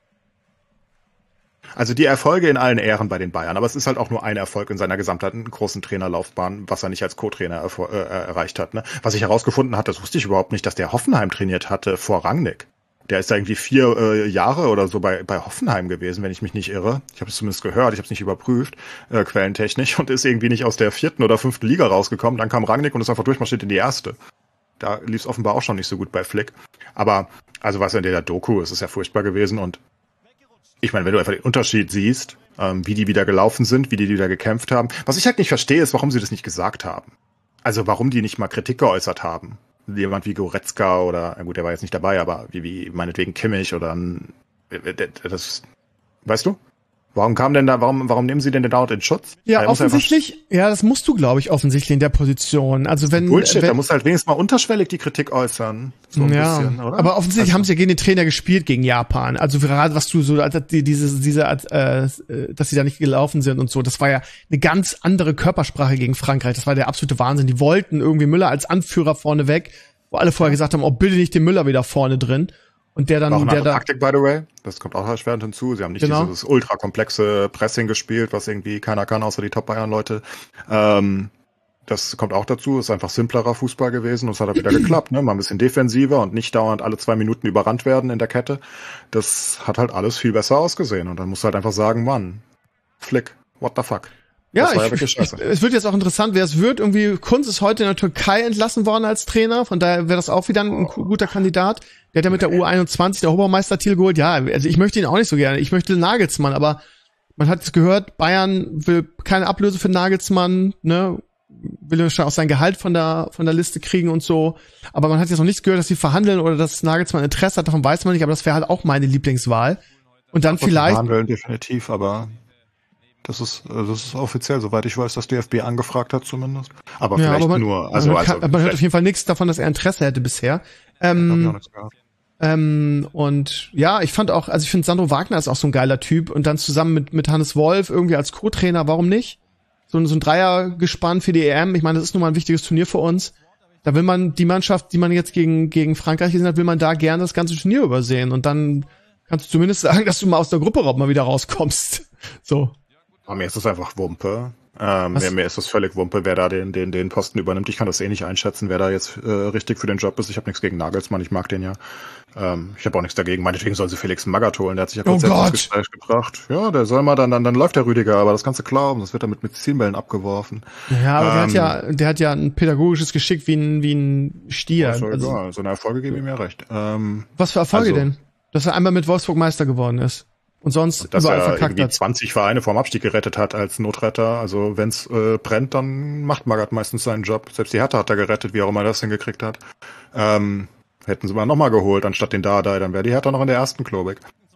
also die Erfolge in allen Ehren bei den Bayern, aber es ist halt auch nur ein Erfolg in seiner gesamten großen Trainerlaufbahn, was er nicht als Co-Trainer erfol- äh, erreicht hat. Ne? Was ich herausgefunden hatte, das wusste ich überhaupt nicht, dass der Hoffenheim trainiert hatte vor Rangnick. Der ist da irgendwie vier äh, Jahre oder so bei, bei Hoffenheim gewesen, wenn ich mich nicht irre. Ich habe es zumindest gehört, ich habe es nicht überprüft, äh, quellentechnisch, und ist irgendwie nicht aus der vierten oder fünften Liga rausgekommen. Dann kam Rangnick und ist einfach durchmarschiert in die erste. Da lief es offenbar auch schon nicht so gut bei Flick. Aber, also was in der Doku, es ist ja furchtbar gewesen. Und ich meine, wenn du einfach den Unterschied siehst, ähm, wie die wieder gelaufen sind, wie die wieder gekämpft haben. Was ich halt nicht verstehe, ist, warum sie das nicht gesagt haben. Also warum die nicht mal Kritik geäußert haben. Jemand wie Goretzka oder, na gut, der war jetzt nicht dabei, aber wie, wie meinetwegen Kimmich oder ein, das, weißt du? Warum kam denn da, warum, warum nehmen sie denn den dauernd in Schutz? Ja, Da muss offensichtlich, ja, das musst du, glaube ich, offensichtlich in der Position. Also wenn, Bullshit, wenn da muss halt wenigstens mal unterschwellig die Kritik äußern. So ein ja, bisschen, oder? aber offensichtlich Also- haben sie ja gegen den Trainer gespielt, gegen Japan. Also gerade was du so, also die, diese, diese, äh, äh, dass sie da nicht gelaufen sind und so, das war ja eine ganz andere Körpersprache gegen Frankreich. Das war der absolute Wahnsinn. Die wollten irgendwie Müller als Anführer vorne weg, wo alle vorher gesagt haben, oh, bitte nicht den Müller wieder vorne drin. Und der dann, War auch eine der andere da, Taktik, by the way. Das kommt auch erschwerend hinzu. Sie haben nicht Genau. dieses ultra komplexe Pressing gespielt, was irgendwie keiner kann, außer die Top-Bayern-Leute. Ähm, das kommt auch dazu. Ist einfach simplerer Fußball gewesen und es hat auch wieder geklappt. Ne? Mal ein bisschen defensiver und nicht dauernd alle zwei Minuten überrannt werden in der Kette. Das hat halt alles viel besser ausgesehen. Und dann musst du halt einfach sagen, Mann, Flick, what the fuck. ja, das war ja ich, wirklich ich, scheiße. es wird jetzt auch interessant, wer es wird. Irgendwie, Kunz ist heute in der Türkei entlassen worden als Trainer. Von daher wäre das auch wieder ein gu- guter Kandidat. Der hat ja mit der U einundzwanzig der Obermeistertitel geholt. Ja, also ich möchte ihn auch nicht so gerne. Ich möchte Nagelsmann, aber man hat es gehört, Bayern will keine Ablöse für Nagelsmann, ne? Will schon auch sein Gehalt von der, von der Liste kriegen und so. Aber man hat jetzt noch nichts gehört, dass sie verhandeln oder dass Nagelsmann Interesse hat. Davon weiß man nicht, aber das wäre halt auch meine Lieblingswahl. Und dann vielleicht, Verhandeln definitiv, aber das ist, äh, das ist offiziell, soweit ich weiß, dass D F B angefragt hat zumindest. Aber ja, vielleicht aber man, nur, also, man, also kann, man hört auf jeden Fall nichts davon, dass er Interesse hätte bisher. Ähm, hab ich auch nichts gehört. Ähm, und ja, ich fand auch, also ich finde Sandro Wagner ist auch so ein geiler Typ und dann zusammen mit mit Hannes Wolf irgendwie als Co-Trainer, warum nicht? So, ein so ein Dreiergespann für die E M. Ich meine, das ist nun mal ein wichtiges Turnier für uns. Da will man die Mannschaft, die man jetzt gegen gegen Frankreich gesehen hat, will man da gerne das ganze Turnier übersehen und dann kannst du zumindest sagen, dass du mal aus der Gruppe mal wieder rauskommst. So. Aber mir ist das einfach Wumpe. Ähm, Was? mir, mir ist das völlig Wumpe, wer da den, den, den Posten übernimmt. Ich kann das eh nicht einschätzen, wer da jetzt äh, richtig für den Job ist. Ich habe nichts gegen Nagelsmann, ich mag den ja. Ähm, ich habe auch nichts dagegen. Meinetwegen soll sie Felix Magath holen, der hat sich ja Oh kurz selbst ins Gott. Gespräch gebracht. Ja, der soll mal, dann, dann, dann läuft der Rüdiger, aber das kannst du glauben, das wird damit mit Zielbällen abgeworfen. Ja, aber der hat Ähm, ja, der hat ja ein pädagogisches Geschick wie ein wie ein Stier. Ist doch Also, egal. So eine Erfolge geben ihm ja recht. Ähm, was für Erfolge also- denn? Dass er einmal mit Wolfsburg Meister geworden ist und sonst dass überall er verkackt irgendwie hat. zwanzig Vereine vorm Abstieg gerettet hat als Notretter. Also wenn's äh, brennt, dann macht Magath meistens seinen Job. Selbst die Hertha hat er gerettet, wie auch immer er das hingekriegt hat. Ähm, hätten sie mal nochmal geholt, anstatt den Dardai, dann wäre die Hertha noch in der ersten, glaube ich.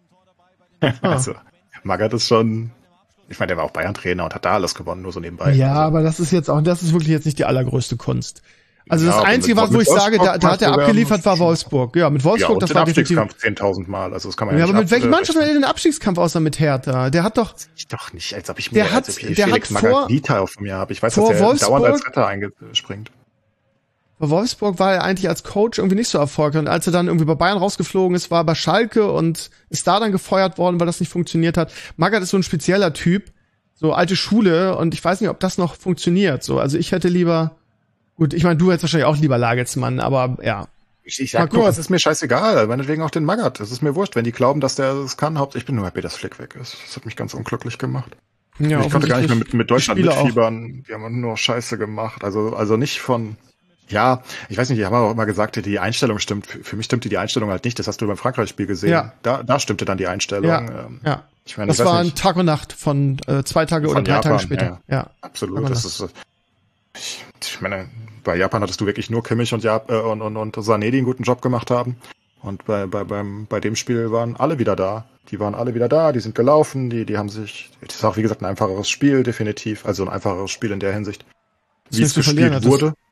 Also, Magath ist schon, ich meine, der war auch Bayern-Trainer und hat da alles gewonnen, nur so nebenbei. Ja, also, aber das ist jetzt auch, das ist wirklich jetzt nicht die allergrößte Kunst. Also Ja, das aber Einzige, mit- was wo mit ich sage, da, da hat er Wolfsburg abgeliefert, war werden- Wolfsburg. Ja, mit ja, Wolfsburg, und das den war definitiv. Abstiegskampf zehntausend Mal, also das kann man ja, Ja, aber nicht mit welchen ab- Mannschaften hat er den Abstiegskampf außer mit Hertha? Der hat doch Ich doch nicht, als ob ich Der mir, hat- als ob ich der Felix hat vor- Magath Vita auf mir habe. Ich weiß, vor dass er Wolfsburg- dauernd als Retter eingespringt. bei Wolfsburg war er eigentlich als Coach irgendwie nicht so erfolgreich. Und als er dann irgendwie bei Bayern rausgeflogen ist, war er bei Schalke und ist da dann gefeuert worden, weil das nicht funktioniert hat. Magath ist so ein spezieller Typ, so alte Schule, und ich weiß nicht, ob das noch funktioniert. So, also ich hätte lieber, gut, ich meine, du hättest wahrscheinlich auch lieber Nagelsmann, aber ja. Ich, ich Mal sag nur, gucken. es ist mir scheißegal. Meinetwegen auch den Magath. Es ist mir wurscht, wenn die glauben, dass der das kann. Haupt, ich bin nur happy, dass Flick weg ist. Das hat mich ganz unglücklich gemacht. ja ich konnte gar nicht mehr mit, mit Deutschland Spieler auch. mitfiebern. Die haben nur Scheiße gemacht. Also, also nicht von, ja, ich weiß nicht, die haben auch immer gesagt, die Einstellung stimmt. Für, für mich stimmte die Einstellung halt nicht. Das hast du beim Frankreich-Spiel gesehen. Ja. Da, da stimmte dann die Einstellung. Ja, Ähm, ja. Ich meine, Das ich weiß war nicht. ein Tag und Nacht von äh, zwei Tage Von oder drei Japan, Tage später. ja, Ja. Absolut. Aber Das das- ist, äh, ich, ich meine, bei Japan hattest du wirklich nur Kimmich und, Jap äh, und, und, und Sané, die einen guten Job gemacht haben. Und bei, bei, beim, bei dem Spiel waren alle wieder da. Die waren alle wieder da, die sind gelaufen, die, die haben sich, das ist auch wie gesagt ein einfacheres Spiel, definitiv. Also ein einfacheres Spiel in der Hinsicht. Das Wie es nichts zu verlieren gespielt hattest. wurde.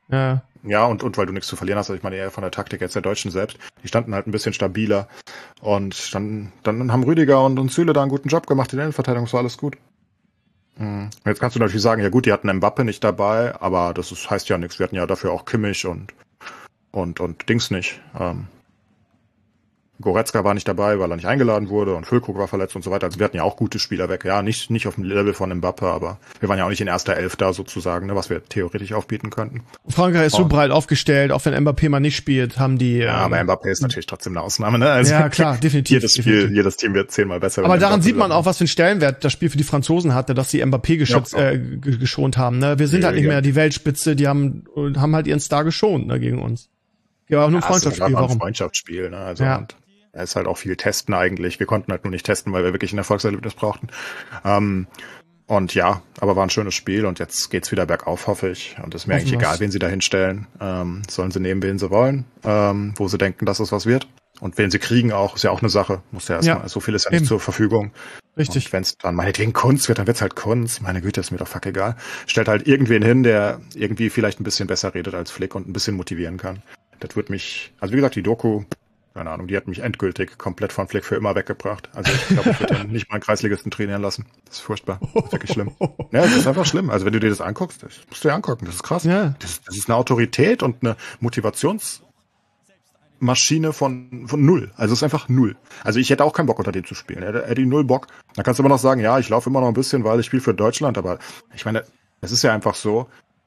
Ja. Ja, und, und weil du nichts zu verlieren hast, also ich meine eher von der Taktik jetzt der Deutschen selbst, die standen halt ein bisschen stabiler und dann, dann haben Rüdiger und, und Süle da einen guten Job gemacht in der Innenverteidigung, es war alles gut. Mhm. Jetzt kannst du natürlich sagen, ja gut, die hatten Mbappe nicht dabei, aber das ist, heißt ja nichts, wir hatten ja dafür auch Kimmich und und und Dings nicht. Ähm, Goretzka war nicht dabei, weil er nicht eingeladen wurde und Füllkrug war verletzt und so weiter. Also wir hatten ja auch gute Spieler weg. Ja, nicht nicht auf dem Level von Mbappe, aber wir waren ja auch nicht in erster Elf da sozusagen, ne, was wir theoretisch aufbieten könnten. Frankreich ist so breit aufgestellt, auch wenn Mbappé mal nicht spielt, haben die... Ja, ähm, aber Mbappé ist natürlich trotzdem eine Ausnahme, ne? Also ja, klar, definitiv. Jedes Spiel, definitiv. jedes Team wird zehnmal besser. Aber daran sieht man auch, was für einen Stellenwert das Spiel für die Franzosen hatte, dass sie Mbappé geschützt, ja, äh, geschont haben. Ne? Wir sind ja, halt nicht ja. mehr die Weltspitze, die haben haben halt ihren Star geschont, ne, gegen uns. Ja, auch nur ein Freundschaftsspiel. Warum? Ein Freundschaftsspiel, ne? Also ja. und da ist halt auch viel testen eigentlich. Wir konnten halt nur nicht testen, weil wir wirklich ein Erfolgserlebnis brauchten. Ähm, und ja, aber war ein schönes Spiel und jetzt geht's wieder bergauf, hoffe ich. Und es ist mir eigentlich egal, wen sie da hinstellen. Ähm, sollen sie nehmen, wen sie wollen, ähm, wo sie denken, dass es was wird. Und wen sie kriegen auch, ist ja auch eine Sache. Muss ja erstmal, ja. so viel ist ja nicht Eben. zur Verfügung. Richtig. Und wenn es dann meinetwegen Kunst wird, dann wird's halt Kunst. Meine Güte, ist mir doch fuck egal. Stellt halt irgendwen hin, der irgendwie vielleicht ein bisschen besser redet als Flick und ein bisschen motivieren kann. Das wird mich, also wie gesagt, die Doku, keine Ahnung, die hat mich endgültig komplett von Flick für immer weggebracht. Also ich glaube, ich würde nicht mal einen Kreisligisten trainieren lassen. Das ist furchtbar. Das ist wirklich schlimm. Ja, das ist einfach schlimm. Also wenn du dir das anguckst, das musst du dir angucken. Das ist krass. Ja. Das, das ist eine Autorität und eine Motivationsmaschine von, von null. Also es ist einfach null. Also ich hätte auch keinen Bock, unter dem zu spielen. Er hätte die null Bock. Dann kannst du immer noch sagen, ja, ich laufe immer noch ein bisschen, weil ich spiele für Deutschland. Aber ich meine, es ist ja einfach so,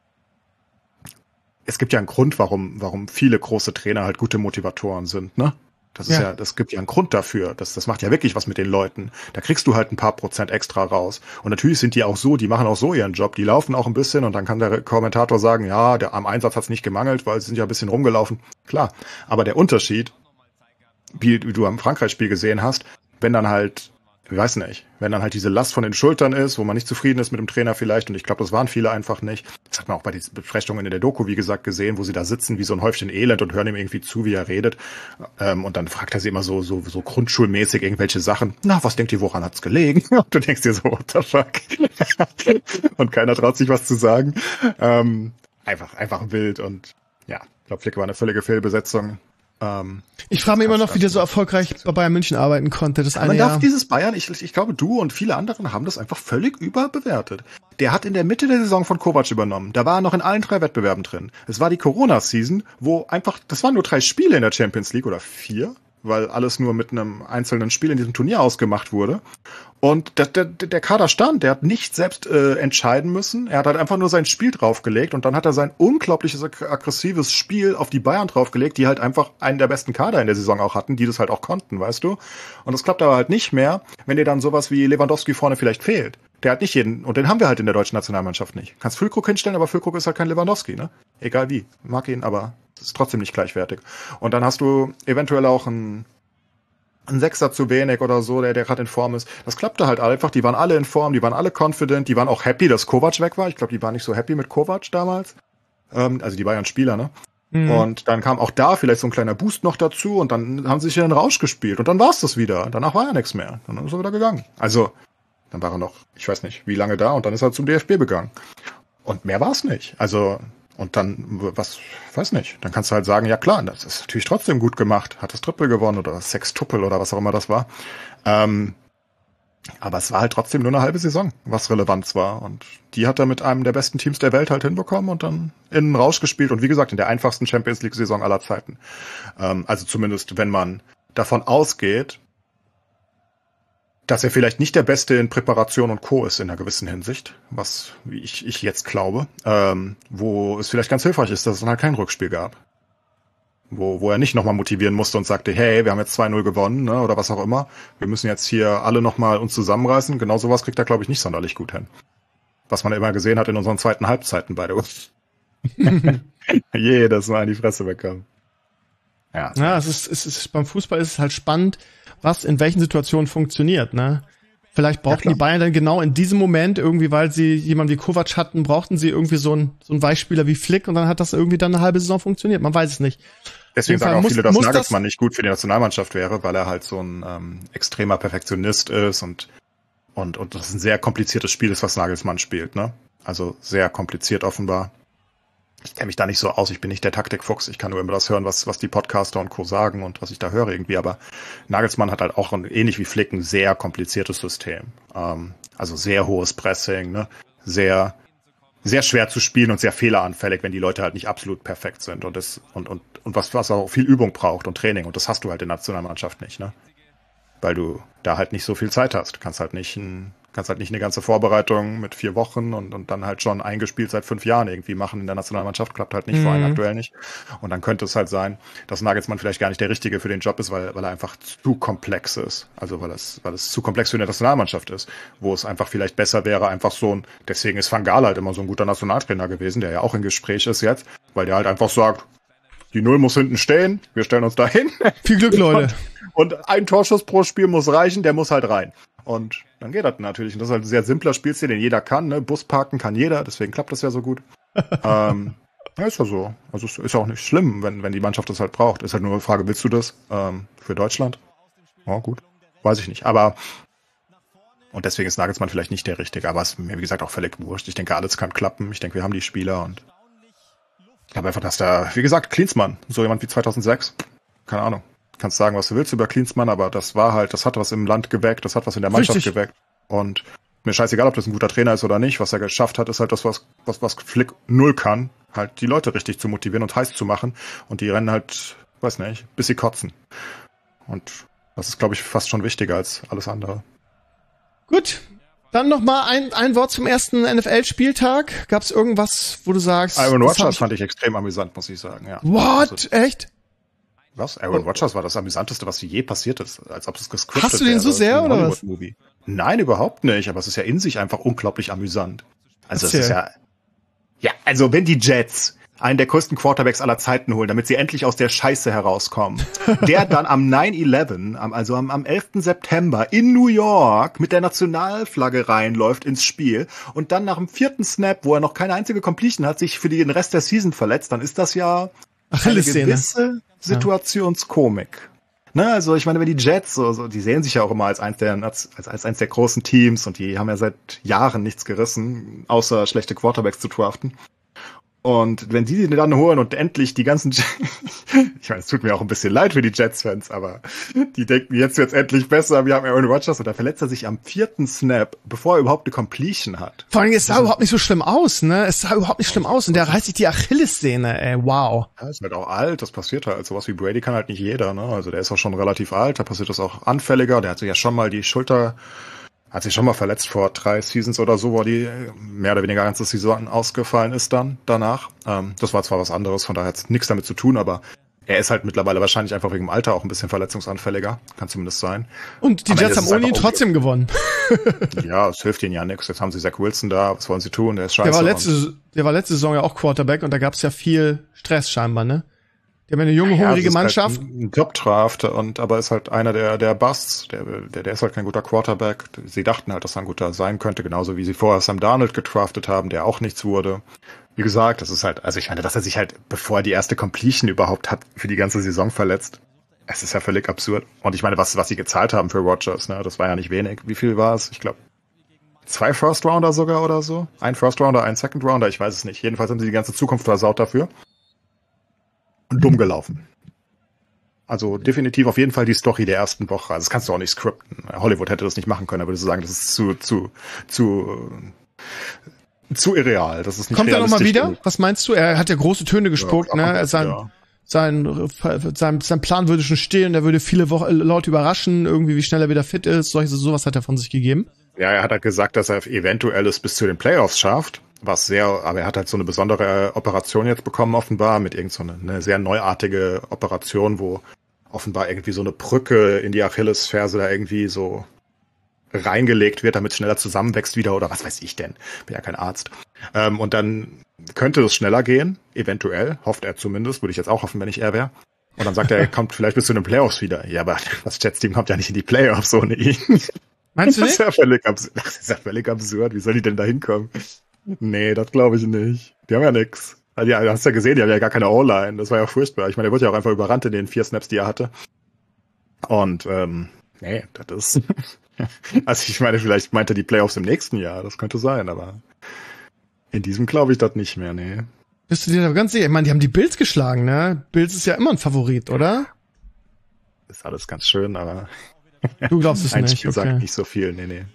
es gibt ja einen Grund, warum, warum viele große Trainer halt gute Motivatoren sind, ne? Das ist ja, ja das gibt ja einen Grund dafür. Das, das macht ja wirklich was mit den Leuten. Da kriegst du halt ein paar Prozent extra raus. Und natürlich sind die auch so, die machen auch so ihren Job. Die laufen auch ein bisschen und dann kann der Kommentator sagen, ja, der, am Einsatz hat's nicht gemangelt, weil sie sind ja ein bisschen rumgelaufen. Klar. Aber der Unterschied, wie, wie du am Frankreich-Spiel gesehen hast, wenn dann halt, ich weiß nicht, wenn dann halt diese Last von den Schultern ist, wo man nicht zufrieden ist mit dem Trainer vielleicht, und ich glaube, das waren viele einfach nicht. Das hat man auch bei diesen Besprechungen in der Doku, wie gesagt, gesehen, wo sie da sitzen wie so ein Häufchen Elend und hören ihm irgendwie zu, wie er redet. Ähm, und dann fragt er sie immer so, so, so grundschulmäßig irgendwelche Sachen. Na, was denkt ihr, woran hat's gelegen? Und du denkst dir so, what the fuck? Und keiner traut sich was zu sagen. Ähm, einfach, einfach wild und ja, ich glaube, Flick war eine völlige Fehlbesetzung. Ähm, ich frage mich immer noch, wie der so erfolgreich bei Bayern München arbeiten konnte. Das eine man darf Jahr. dieses Bayern, ich, ich glaube, du und viele andere haben das einfach völlig überbewertet. Der hat in der Mitte der Saison von Kovac übernommen. Da war er noch in allen drei Wettbewerben drin. Es war die Corona-Season, wo einfach, das waren nur drei Spiele in der Champions League oder vier, weil alles nur mit einem einzelnen Spiel in diesem Turnier ausgemacht wurde. Und der, der, der Kader stand, der hat nicht selbst äh, entscheiden müssen. Er hat halt einfach nur sein Spiel draufgelegt und dann hat er sein unglaubliches aggressives Spiel auf die Bayern draufgelegt, die halt einfach einen der besten Kader in der Saison auch hatten, die das halt auch konnten, weißt du? Und das klappt aber halt nicht mehr, wenn dir dann sowas wie Lewandowski vorne vielleicht fehlt. Der hat nicht jeden, und den haben wir halt in der deutschen Nationalmannschaft nicht. Kannst Füllkrug hinstellen, aber Füllkrug ist halt kein Lewandowski, ne? Egal wie. Mag ihn, aber es ist trotzdem nicht gleichwertig. Und dann hast du eventuell auch einen ein Sechser zu wenig oder so, der der gerade in Form ist. Das klappte halt einfach. Die waren alle in Form, die waren alle confident, die waren auch happy, dass Kovac weg war. Ich glaube, die waren nicht so happy mit Kovac damals. Ähm, also die Bayern-Spieler, ne? Mhm. Und dann kam auch da vielleicht so ein kleiner Boost noch dazu und dann haben sie sich in den Rausch gespielt und dann war's das wieder. Danach war ja nichts mehr. Dann ist er wieder gegangen. Also, dann war er noch, ich weiß nicht, wie lange da und dann ist er zum D F B gegangen. Und mehr war's nicht. Also, und dann, was, weiß nicht, dann kannst du halt sagen, ja klar, das ist natürlich trotzdem gut gemacht, hat das Triple gewonnen oder das Sextuple oder was auch immer das war. Ähm, aber es war halt trotzdem nur eine halbe Saison, was Relevanz war. Und die hat er mit einem der besten Teams der Welt halt hinbekommen und dann in den Rausch gespielt. Und wie gesagt, in der einfachsten Champions League-Saison aller Zeiten. Ähm, also zumindest, wenn man davon ausgeht, dass er vielleicht nicht der Beste in Präparation und Co. ist in einer gewissen Hinsicht, was wie ich, ich jetzt glaube, ähm, wo es vielleicht ganz hilfreich ist, dass es dann halt kein Rückspiel gab. Wo, wo er nicht nochmal motivieren musste und sagte, hey, wir haben jetzt zwei null gewonnen, ne, oder was auch immer. Wir müssen jetzt hier alle nochmal uns zusammenreißen. Genau sowas kriegt er, glaube ich, nicht sonderlich gut hin. Was man immer gesehen hat in unseren zweiten Halbzeiten bei der U Jedes Mal in die Fresse bekommen. Ja, ja es ist, es ist, beim Fußball ist es halt spannend, was in welchen Situationen funktioniert, ne? Vielleicht brauchten ja, die Bayern dann genau in diesem Moment irgendwie, weil sie jemanden wie Kovac hatten, brauchten sie irgendwie so einen, so einen Weichspieler wie Flick und dann hat das irgendwie dann eine halbe Saison funktioniert. Man weiß es nicht. Deswegen sagen auch muss, viele, dass Nagelsmann das nicht gut für die Nationalmannschaft wäre, weil er halt so ein ähm, extremer Perfektionist ist und und und das ein sehr kompliziertes Spiel ist, was Nagelsmann spielt, ne? Also sehr kompliziert offenbar. ich kenne mich da nicht so aus, ich bin nicht der Taktikfuchs, ich kann nur immer das hören, was, was die Podcaster und Co. sagen und was ich da höre irgendwie, aber Nagelsmann hat halt auch ein, ähnlich wie Flick ein sehr kompliziertes System. Ähm, also sehr hohes Pressing, ne? Sehr, sehr schwer zu spielen und sehr fehleranfällig, wenn die Leute halt nicht absolut perfekt sind und das, und, und, und was, was auch viel Übung braucht und Training und das hast du halt in der Nationalmannschaft nicht, ne? Weil du da halt nicht so viel Zeit hast. Du kannst halt nicht ein, kannst halt nicht eine ganze Vorbereitung mit vier Wochen und, und dann halt schon eingespielt seit fünf Jahren irgendwie machen in der Nationalmannschaft. Klappt halt nicht, mhm. vor allem aktuell nicht. Und dann könnte es halt sein, dass Nagelsmann vielleicht gar nicht der Richtige für den Job ist, weil, weil er einfach zu komplex ist. Also weil es, weil es zu komplex für eine Nationalmannschaft ist, wo es einfach vielleicht besser wäre, einfach so ein, deswegen ist Van Gaal halt immer so ein guter Nationaltrainer gewesen, der ja auch im Gespräch ist jetzt, weil der halt einfach sagt, die Null muss hinten stehen, wir stellen uns da hin. Viel Glück, Leute. Und, und ein Torschuss pro Spiel muss reichen, der muss halt rein. Und dann geht das natürlich. Und das ist halt ein sehr simpler Spielstil, den jeder kann. Ne? Bus parken kann jeder, deswegen klappt das ja so gut. ähm, ja, ist ja so. Also ist ja auch nicht schlimm, wenn, wenn die Mannschaft das halt braucht. Ist halt nur eine Frage, willst du das ähm, für Deutschland? Ja, gut. Weiß ich nicht. Aber und deswegen ist Nagelsmann vielleicht nicht der Richtige. Aber es ist mir, wie gesagt, auch völlig wurscht. Ich denke, alles kann klappen. Ich denke, wir haben die Spieler und ich glaube einfach, dass da, wie gesagt, Klinsmann, so jemand wie zweitausendsechs, keine Ahnung, kannst sagen, was du willst über Klinsmann, aber das war halt, das hat was im Land geweckt, das hat was in der Mannschaft Richtig. geweckt und mir scheißegal, ob das ein guter Trainer ist oder nicht, was er geschafft hat, ist halt das, was, was, was Flick null kann, halt die Leute richtig zu motivieren und heiß zu machen und die rennen halt, weiß nicht, bis sie kotzen und das ist, glaube ich, fast schon wichtiger als alles andere. Gut. Dann noch mal ein, ein Wort zum ersten N F L-Spieltag. Gab es irgendwas, wo du sagst... Aaron Rodgers fand ich extrem amüsant, muss ich sagen. Ja. What? Also, echt? Was? Aaron Rodgers war das Amüsanteste, was je passiert ist. Als ob es gescriptet Hast du den so sehr, oder was? Nein, überhaupt nicht. Aber es ist ja in sich einfach unglaublich amüsant. Also es ist ja... Ja, also wenn die Jets einen der größten Quarterbacks aller Zeiten holen, damit sie endlich aus der Scheiße herauskommen. Der dann am nine eleven, also am, am elften September in New York mit der Nationalflagge reinläuft ins Spiel und dann nach dem vierten Snap, wo er noch keine einzige Completion hat, sich für den Rest der Season verletzt, dann ist das ja eine gewisse Situationskomik. Ne, also ich meine, wenn die Jets, so, so, die sehen sich ja auch immer als eins der als, als eins der großen Teams und die haben ja seit Jahren nichts gerissen, außer schlechte Quarterbacks zu draften. Und wenn die den dann holen und endlich die ganzen, ich meine, es tut mir auch ein bisschen leid für die Jets-Fans, aber die denken, jetzt wird's endlich besser, wir haben Aaron Rodgers und da verletzt er sich am vierten Snap, bevor er überhaupt eine Completion hat. Vor allem, es sah also, überhaupt nicht so schlimm aus, ne? Es sah überhaupt nicht schlimm aus und der reißt sich die Achillessehne, ey, wow. Ja, ist halt auch alt, das passiert halt. Sowas wie Brady kann halt nicht jeder, ne? Also der ist auch schon relativ alt, da passiert das auch anfälliger, der hat sich ja schon mal die Schulter... Hat sich schon mal verletzt vor drei Seasons oder so, wo die mehr oder weniger ganze Saison ausgefallen ist dann danach. Ähm, das war zwar was anderes, von daher hat es nichts damit zu tun, aber er ist halt mittlerweile wahrscheinlich einfach wegen dem Alter auch ein bisschen verletzungsanfälliger. Kann zumindest sein. Und die Am Jets haben ohne ihn trotzdem gewonnen. Ja, es hilft ihnen ja nichts. Jetzt haben sie Zach Wilson da, was wollen sie tun? Der ist scheiße. Der war letzte, der war letzte Saison ja auch Quarterback und da gab es ja viel Stress scheinbar, ne? Die haben eine junge, ja, hungrige Mannschaft. Halt ein Top-Draft, und aber ist halt einer der der Busts. Der, der der ist halt kein guter Quarterback. Sie dachten halt, dass er ein guter sein könnte, genauso wie sie vorher Sam Darnold gedraftet haben, der auch nichts wurde. Wie gesagt, das ist halt, also ich meine, dass er sich halt, bevor er die erste Completion überhaupt hat, für die ganze Saison verletzt. Es ist ja völlig absurd. Und ich meine, was was sie gezahlt haben für Rodgers, ne, das war ja nicht wenig. Wie viel war es? Ich glaube, zwei First-Rounder sogar oder so. Ein First-Rounder, ein Second-Rounder, ich weiß es nicht. Jedenfalls haben sie die ganze Zukunft versaut dafür. Und dumm gelaufen. Also definitiv auf jeden Fall die Story der ersten Woche. Also das kannst du auch nicht scripten. Hollywood hätte das nicht machen können, aber würdest du sagen, das ist zu zu zu zu irreal. Das ist nicht Kommt er nochmal wieder? Genug. Was meinst du? Er hat ja große Töne gespuckt, ja, ne? Sein, ja. sein, sein, sein Plan würde schon stehen, er würde viele Wo- Leute überraschen, irgendwie wie schnell er wieder fit ist. Solche, sowas hat er von sich gegeben. Ja, er hat halt gesagt, dass er eventuell es bis zu den Playoffs schafft. Was sehr, aber er hat halt so eine besondere Operation jetzt bekommen, offenbar, mit irgend so eine, eine sehr neuartige Operation, wo offenbar irgendwie so eine Brücke in die Achillesferse da irgendwie so reingelegt wird, damit es schneller zusammenwächst wieder, oder was weiß ich denn. Bin ja kein Arzt. Ähm, und dann könnte es schneller gehen, eventuell, hofft er zumindest, würde ich jetzt auch hoffen, wenn ich er wäre. Und dann sagt er, er kommt vielleicht bis zu den Playoffs wieder. Ja, aber das Jets-Team kommt ja nicht in die Playoffs ohne ihn. Meinst du nicht? Das ist ja völlig absurd. Das ist ja völlig absurd. Wie soll die denn da hinkommen? Nee, das glaube ich nicht. Die haben ja nix. Also, ja, du hast ja gesehen, die haben ja gar keine O-Line. Das war ja furchtbar. Ich meine, der wurde ja auch einfach überrannt in den vier Snaps, die er hatte. Und, ähm, nee, das ist... Also ich meine, vielleicht meinte die Playoffs im nächsten Jahr. Das könnte sein, aber in diesem glaube ich das nicht mehr, nee. Bist du dir da ganz sicher? Ich meine, die haben die Bills geschlagen, ne? Bills ist ja immer ein Favorit, oder? Ist alles ganz schön, aber du glaubst es ein nicht. Spiel Okay. sagt nicht so viel, nee, nee.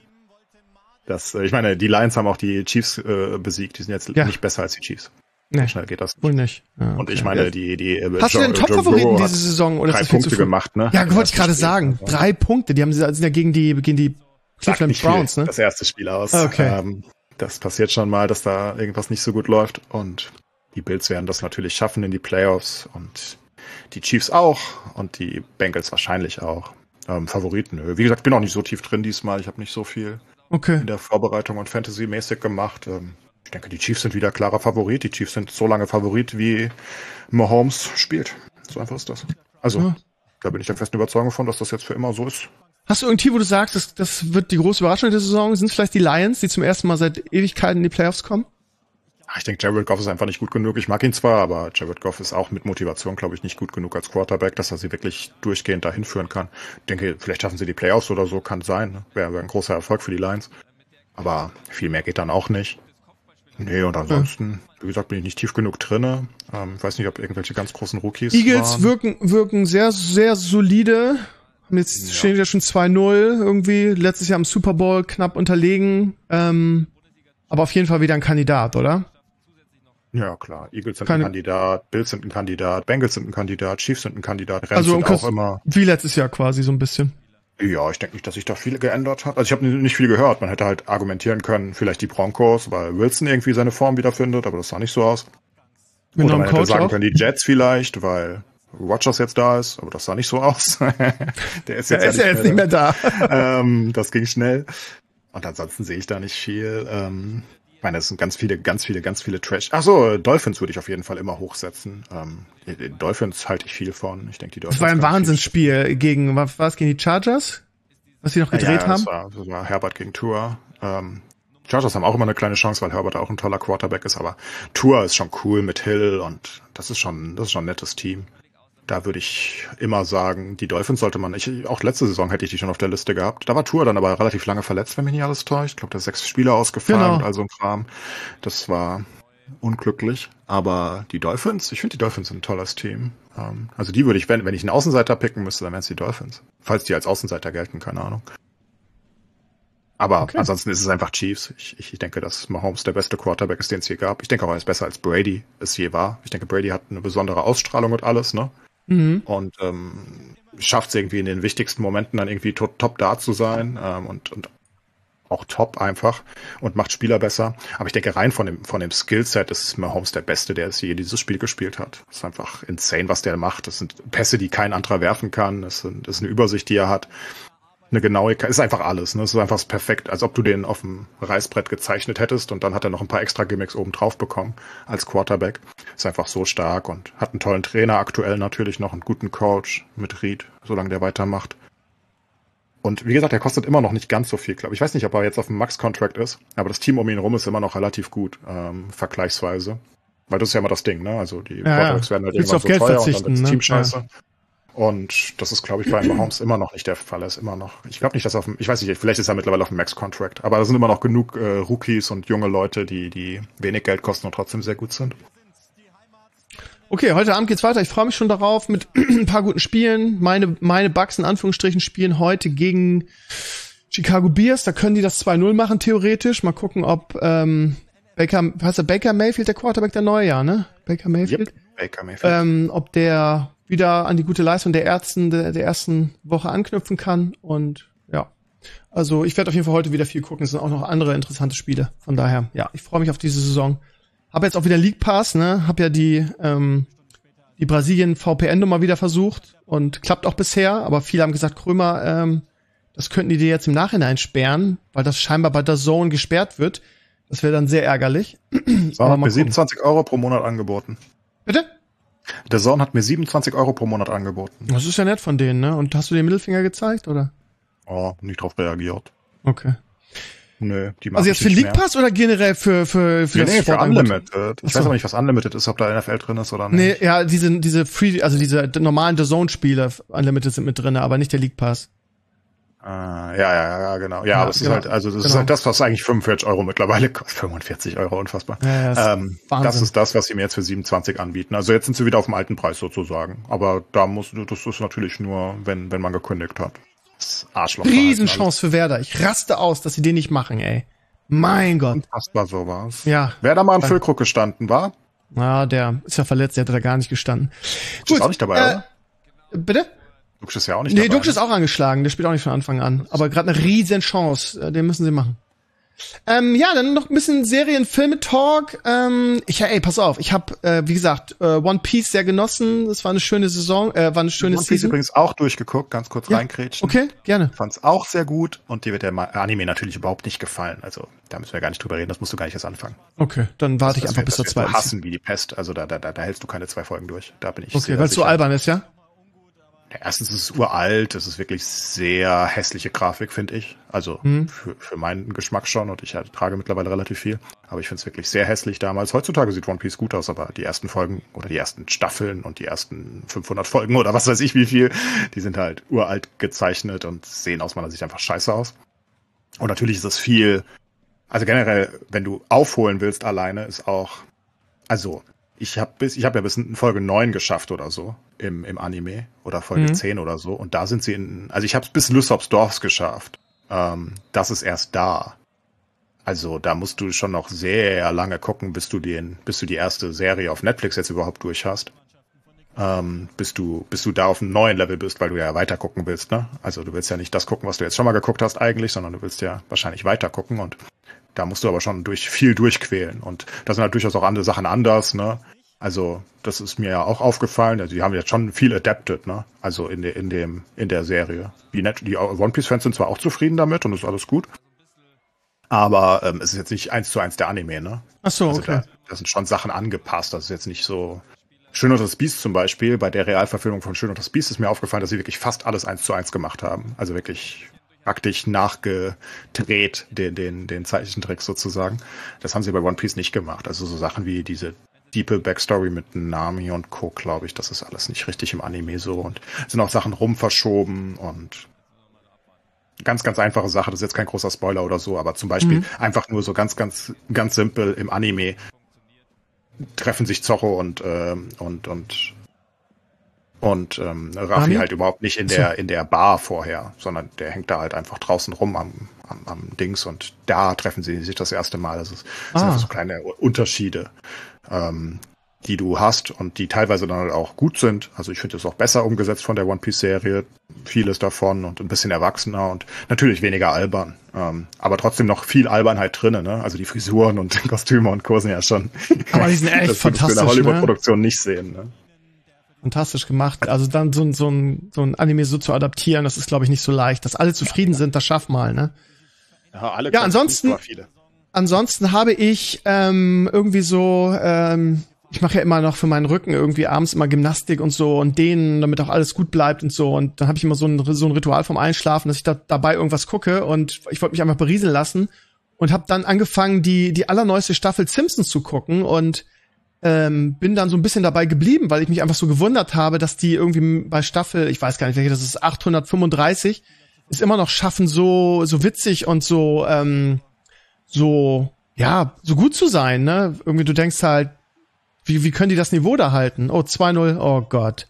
Das, ich meine, die Lions haben auch die Chiefs äh, besiegt, die sind jetzt ja. nicht besser als die Chiefs. Nee, so schnell geht das nicht. Wohl nicht. Ja, okay. Und ich meine, die, die äh, Hast Joe, du denn Top-Favoriten diese Saison? Oder drei ist das Punkte gemacht, ne? Ja, wollte ich gerade sagen. Spiel. Drei Punkte, die haben sie sind ja gegen die, gegen die Cleveland Browns, viel, ne? Das erste Spiel aus. Okay. Ähm, das passiert schon mal, dass da irgendwas nicht so gut läuft. Und die Bills werden das natürlich schaffen in die Playoffs und die Chiefs auch und die Bengals wahrscheinlich auch. Ähm, Favoriten. Wie gesagt, ich bin auch nicht so tief drin diesmal. Ich habe nicht so viel okay. in der Vorbereitung und Fantasy-mäßig gemacht. Ähm, ich denke, die Chiefs sind wieder klarer Favorit. Die Chiefs sind so lange Favorit, wie Mahomes spielt. So einfach ist das. Also, ja. Da bin ich der festen Überzeugung von, dass das jetzt für immer so ist. Hast du irgendwie, wo du sagst, das, das wird die große Überraschung der Saison? Sind es vielleicht die Lions, die zum ersten Mal seit Ewigkeiten in die Playoffs kommen? Ich denke, Jared Goff ist einfach nicht gut genug. Ich mag ihn zwar, aber Jared Goff ist auch mit Motivation, glaube ich, nicht gut genug als Quarterback, dass er sie wirklich durchgehend dahin führen kann. Ich denke, vielleicht schaffen sie die Playoffs oder so, kann sein. Ne? Wäre wär ein großer Erfolg für die Lions. Aber viel mehr geht dann auch nicht. Nee, und ansonsten, wie gesagt, bin ich nicht tief genug drinne. Ähm, ich weiß nicht, ob irgendwelche ganz großen Rookies Eagles waren. wirken wirken sehr, sehr solide. Haben jetzt Ja. stehen ja schon zwei null irgendwie. Letztes Jahr im Super Bowl knapp unterlegen. Ähm, aber auf jeden Fall wieder ein Kandidat, oder? Ja, klar. Eagles sind Keine- ein Kandidat, Bills sind ein Kandidat, Bengals sind ein Kandidat, Chiefs sind ein Kandidat, Rams Also sind um auch immer. wie letztes Jahr quasi so ein bisschen. Ja, ich denke nicht, dass sich da viel geändert hat. Also ich habe nicht viel gehört. Man hätte halt argumentieren können, vielleicht die Broncos, weil Wilson irgendwie seine Form wiederfindet, aber das sah nicht so aus. Mit Oder neuem man hätte Coach sagen auch. können, die Jets vielleicht, weil Rodgers jetzt da ist, aber das sah nicht so aus. Der ist jetzt, Der ist ja jetzt nicht mehr da. ähm, das ging schnell. Und ansonsten sehe ich da nicht viel. Ähm, ich meine, es sind ganz viele, ganz viele, ganz viele Trash. Ach so, Dolphins würde ich auf jeden Fall immer hochsetzen. Ähm, die, die Dolphins halte ich viel von. Ich denke, die Dolphins. Das war ein können viel- Wahnsinnsspiel gegen, was war es, gegen die Chargers? Was die noch gedreht ja, ja, haben? Das war, das war Herbert gegen Tua. Ähm, Chargers haben auch immer eine kleine Chance, weil Herbert auch ein toller Quarterback ist, aber Tua ist schon cool mit Hill und das ist schon, das ist schon ein nettes Team. Da würde ich immer sagen, die Dolphins sollte man, ich, auch letzte Saison hätte ich die schon auf der Liste gehabt. Da war Tua dann aber relativ lange verletzt, wenn mich nicht alles täuscht. Ich glaube, da ist sechs Spieler ausgefallen Genau. und all so ein Kram. Das war unglücklich. Aber die Dolphins, ich finde, die Dolphins sind ein tolles Team. Ähm, also die würde ich, wenn, wenn ich einen Außenseiter picken müsste, dann wären es die Dolphins. Falls die als Außenseiter gelten, keine Ahnung. Aber Okay. ansonsten ist es einfach Chiefs. Ich, ich denke, dass Mahomes der beste Quarterback ist, den es je gab. Ich denke auch, er ist besser als Brady es je war. Ich denke, Brady hat eine besondere Ausstrahlung und alles, ne? Mhm. Und ähm, schafft es irgendwie in den wichtigsten Momenten dann irgendwie to- top da zu sein ähm, und, und auch top einfach und macht Spieler besser. Aber ich denke, rein von dem, von dem Skillset ist Mahomes der Beste, der es je dieses Spiel gespielt hat. Das ist einfach insane, was der macht. Das sind Pässe, die kein anderer werfen kann. Das, sind, das ist eine Übersicht, die er hat. Eine Genauigkeit, ist einfach alles, ne? Es ist einfach perfekt, als ob du den auf dem Reißbrett gezeichnet hättest und dann hat er noch ein paar extra Gimmicks oben drauf bekommen als Quarterback. Ist einfach so stark und hat einen tollen Trainer aktuell natürlich noch, einen guten Coach mit Reed, solange der weitermacht. Und wie gesagt, er kostet immer noch nicht ganz so viel, glaube ich. Ich weiß nicht, ob er jetzt auf dem Max-Contract ist, aber das Team um ihn rum ist immer noch relativ gut, ähm, vergleichsweise. Weil das ist ja immer das Ding, ne? Also die ja. Quarterbacks werden halt Willst du irgendwann auf so Geld teuer und dann verzichten, wird das ne? Team scheiße. Und das ist, glaube ich, bei Mahomes immer noch nicht der Fall. Er ist immer noch, ich glaube nicht, dass er auf dem, ich weiß nicht, vielleicht ist er mittlerweile auf dem Max-Contract, aber da sind immer noch genug äh, Rookies und junge Leute, die, die wenig Geld kosten und trotzdem sehr gut sind. Okay, heute Abend geht's weiter. Ich freue mich schon darauf mit ein paar guten Spielen. Meine, meine Bucks in Anführungsstrichen spielen heute gegen Chicago Bears. Da können die das zwei null machen, theoretisch. Mal gucken, ob ähm, Baker, heißt der Baker Mayfield, der Quarterback der neue Jahr, ne? Baker Mayfield. Yep. Baker Mayfield. Ähm, ob der wieder an die gute Leistung der Ärzten der, der ersten Woche anknüpfen kann. Und ja, also ich werde auf jeden Fall heute wieder viel gucken. Es sind auch noch andere interessante Spiele. Von daher, ja, ich freue mich auf diese Saison. Hab jetzt auch wieder League Pass, ne? Hab ja die ähm, die Brasilien V P N-Nummer wieder versucht und klappt auch bisher. Aber viele haben gesagt, Krömer, ähm, das könnten die dir jetzt im Nachhinein sperren, weil das scheinbar bei der Zone gesperrt wird. Das wäre dann sehr ärgerlich. So, aber hat mal mir gucken. siebenundzwanzig Euro pro Monat angeboten. Bitte? Der Zone hat mir siebenundzwanzig Euro pro Monat angeboten. Das ist ja nett von denen, ne? Und hast du den Mittelfinger gezeigt, oder? Oh, nicht drauf reagiert. Okay. Nö, die machen Also jetzt für League Pass oder generell für für für Nee, das nee, für Sportangebot? Unlimited. Ich Ach so. weiß aber nicht, was Unlimited ist, ob da N F L drin ist oder Nee, nicht. ja, diese diese Free, also diese normalen The Zone Spiele Unlimited sind mit drin, aber nicht der League Pass. Ah, ja, ja, ja, genau. Ja, Ja, aber es genau. ist halt, also das Genau. ist halt das, was eigentlich fünfundvierzig Euro mittlerweile kostet. fünfundvierzig Euro, unfassbar. Ja, ja, das ähm, Wahnsinn. das ist das, was sie mir jetzt für siebenundzwanzig anbieten. Also jetzt sind sie wieder auf dem alten Preis sozusagen. Aber da muss, das ist natürlich nur, wenn, wenn man gekündigt hat. Das Arschloch. Riesenchance für Werder. Ich raste aus, dass sie den nicht machen, ey. Mein Gott. Unfassbar sowas. Ja. Wer da mal an Füllkrug gestanden war, Ja, der ist ja verletzt, der hat da gar nicht gestanden. ist auch nicht dabei, äh, oder? Bitte? Dux ist ja auch nicht Nee, dabei. Dux ist auch angeschlagen, der spielt auch nicht von Anfang an. Aber gerade eine riesen Chance, den müssen sie machen. Ähm, ja, dann noch ein bisschen Serien-Filme-Talk. Ähm, ich, ey, pass auf, ich habe, äh, wie gesagt, äh, One Piece sehr genossen. Das war eine schöne Saison, äh, war eine schöne One Piece Season. übrigens auch durchgeguckt, ganz kurz Ja, reinkrätschen. Okay, gerne. Fand's auch sehr gut und dir wird der Ma- Anime natürlich überhaupt nicht gefallen. Also da müssen wir gar nicht drüber reden, das musst du gar nicht erst anfangen. Okay, dann warte ich Das einfach wird- bis zur das wirst du zweiten. hassen wie die Pest. Also da, da, da, da hältst du keine zwei Folgen durch. Da bin ich Okay, sehr weil es so sicher. albern ist, ja? Ja, erstens ist es uralt, es ist wirklich sehr hässliche Grafik, finde ich. Also Mhm. für, für meinen Geschmack schon und ich halt trage mittlerweile relativ viel. Aber ich finde es wirklich sehr hässlich damals. Heutzutage sieht One Piece gut aus, aber die ersten Folgen oder die ersten Staffeln und die ersten fünfhundert Folgen oder was weiß ich wie viel, die sind halt uralt gezeichnet und sehen aus meiner Sicht einfach scheiße aus. Und natürlich ist es viel, also generell, wenn du aufholen willst alleine, ist auch, also ich habe bis, ich habe ja bis in Folge neun geschafft oder so im, im Anime oder Folge Mhm. zehn oder so. Und da sind sie in, also ich habe es bis Lysops Dorfs geschafft. Ähm, das ist erst da. Also da musst du schon noch sehr lange gucken, bis du den, bis du die erste Serie auf Netflix jetzt überhaupt durch hast. Ähm, bis du, bis du da auf einem neuen Level bist, weil du ja weiter gucken willst, ne? Also du willst ja nicht das gucken, was du jetzt schon mal geguckt hast eigentlich, sondern du willst ja wahrscheinlich weiter gucken und da musst du aber schon durch viel durchquälen. Und da sind halt durchaus auch andere Sachen anders, ne? Also, das ist mir ja auch aufgefallen. Also, die haben jetzt schon viel adapted, ne? Also in der, in dem, in der Serie. Die, Net- die One Piece-Fans sind zwar auch zufrieden damit und ist alles gut. Aber ähm, es ist jetzt nicht eins zu eins der Anime, ne? Ach so, Also okay. da, da sind schon Sachen angepasst. Das ist jetzt nicht so. Schön und das Biest zum Beispiel, bei der Realverfilmung von Schön und das Biest ist mir aufgefallen, dass sie wirklich fast alles eins zu eins gemacht haben. Also wirklich praktisch nachgedreht, den, den, den Zeichentrick sozusagen. Das haben sie bei One Piece nicht gemacht. Also so Sachen wie diese diepe Backstory mit Nami und Co., glaube ich, das ist alles nicht richtig im Anime so. Und sind auch Sachen rumverschoben und ganz, ganz einfache Sache. Das ist jetzt kein großer Spoiler oder so, aber zum Beispiel Mhm. einfach nur so ganz, ganz, ganz simpel im Anime treffen sich Zorro und, ähm, und, und, und ähm, Raffi Nami? halt überhaupt nicht in der, in der Bar vorher, sondern der hängt da halt einfach draußen rum am, am, am Dings und da treffen sie sich das erste Mal. Das, ist, das sind Ah. einfach so kleine Unterschiede, ähm, die du hast und die teilweise dann halt auch gut sind. Also ich finde es auch besser umgesetzt von der One Piece Serie, vieles davon und ein bisschen erwachsener und natürlich weniger albern. Ähm, aber trotzdem noch viel Albernheit drinne, ne? Also die Frisuren und Kostüme und Co. sind ja schon. Aber die sind echt das würdest du in fantastisch, der ne? Hollywood-Produktion nicht sehen, ne? Fantastisch gemacht. Also dann so, ein- so, ein, so ein Anime so zu adaptieren, das ist, glaube ich, nicht so leicht. Dass alle zufrieden sind, das schaff mal, ne? Ja, alle Ja, ansonsten- viele. Ansonsten habe ich ähm, irgendwie so, ähm, ich mache ja immer noch für meinen Rücken irgendwie abends immer Gymnastik und so und dehnen, damit auch alles gut bleibt und so. Und dann habe ich immer so ein, so ein Ritual vom Einschlafen, dass ich da dabei irgendwas gucke und ich wollte mich einfach berieseln lassen und habe dann angefangen, die die allerneueste Staffel Simpsons zu gucken und ähm, bin dann so ein bisschen dabei geblieben, weil ich mich einfach so gewundert habe, dass die irgendwie bei Staffel, ich weiß gar nicht welche, das ist achthundertfünfunddreißig, es immer noch schaffen, so so witzig und so ähm, so, ja, so gut zu sein, ne? Irgendwie, du denkst halt, wie, wie können die das Niveau da halten? Oh, zwei null, oh Gott.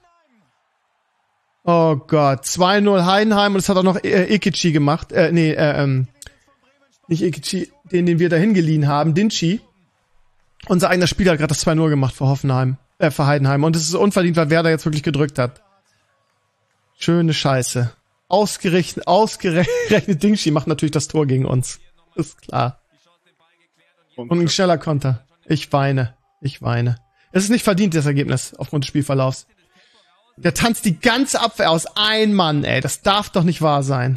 Oh Gott, zwei null Heidenheim und es hat auch noch äh, Ikichi gemacht, äh, nee, äh, ähm, nicht Ikichi, den, den wir da hingeliehen haben, Dinchi. Unser eigener Spieler hat gerade das zwei null gemacht für Hoffenheim, äh, für Heidenheim und es ist unverdient, weil Werder jetzt wirklich gedrückt hat. Schöne Scheiße. Ausgerechnet, ausgerechnet Dinchi macht natürlich das Tor gegen uns. Ist klar. Und ein schneller Konter. Ich weine. Ich weine. Es ist nicht verdient, das Ergebnis, aufgrund des Spielverlaufs. Der tanzt die ganze Abwehr aus. Ein Mann, ey. Das darf doch nicht wahr sein.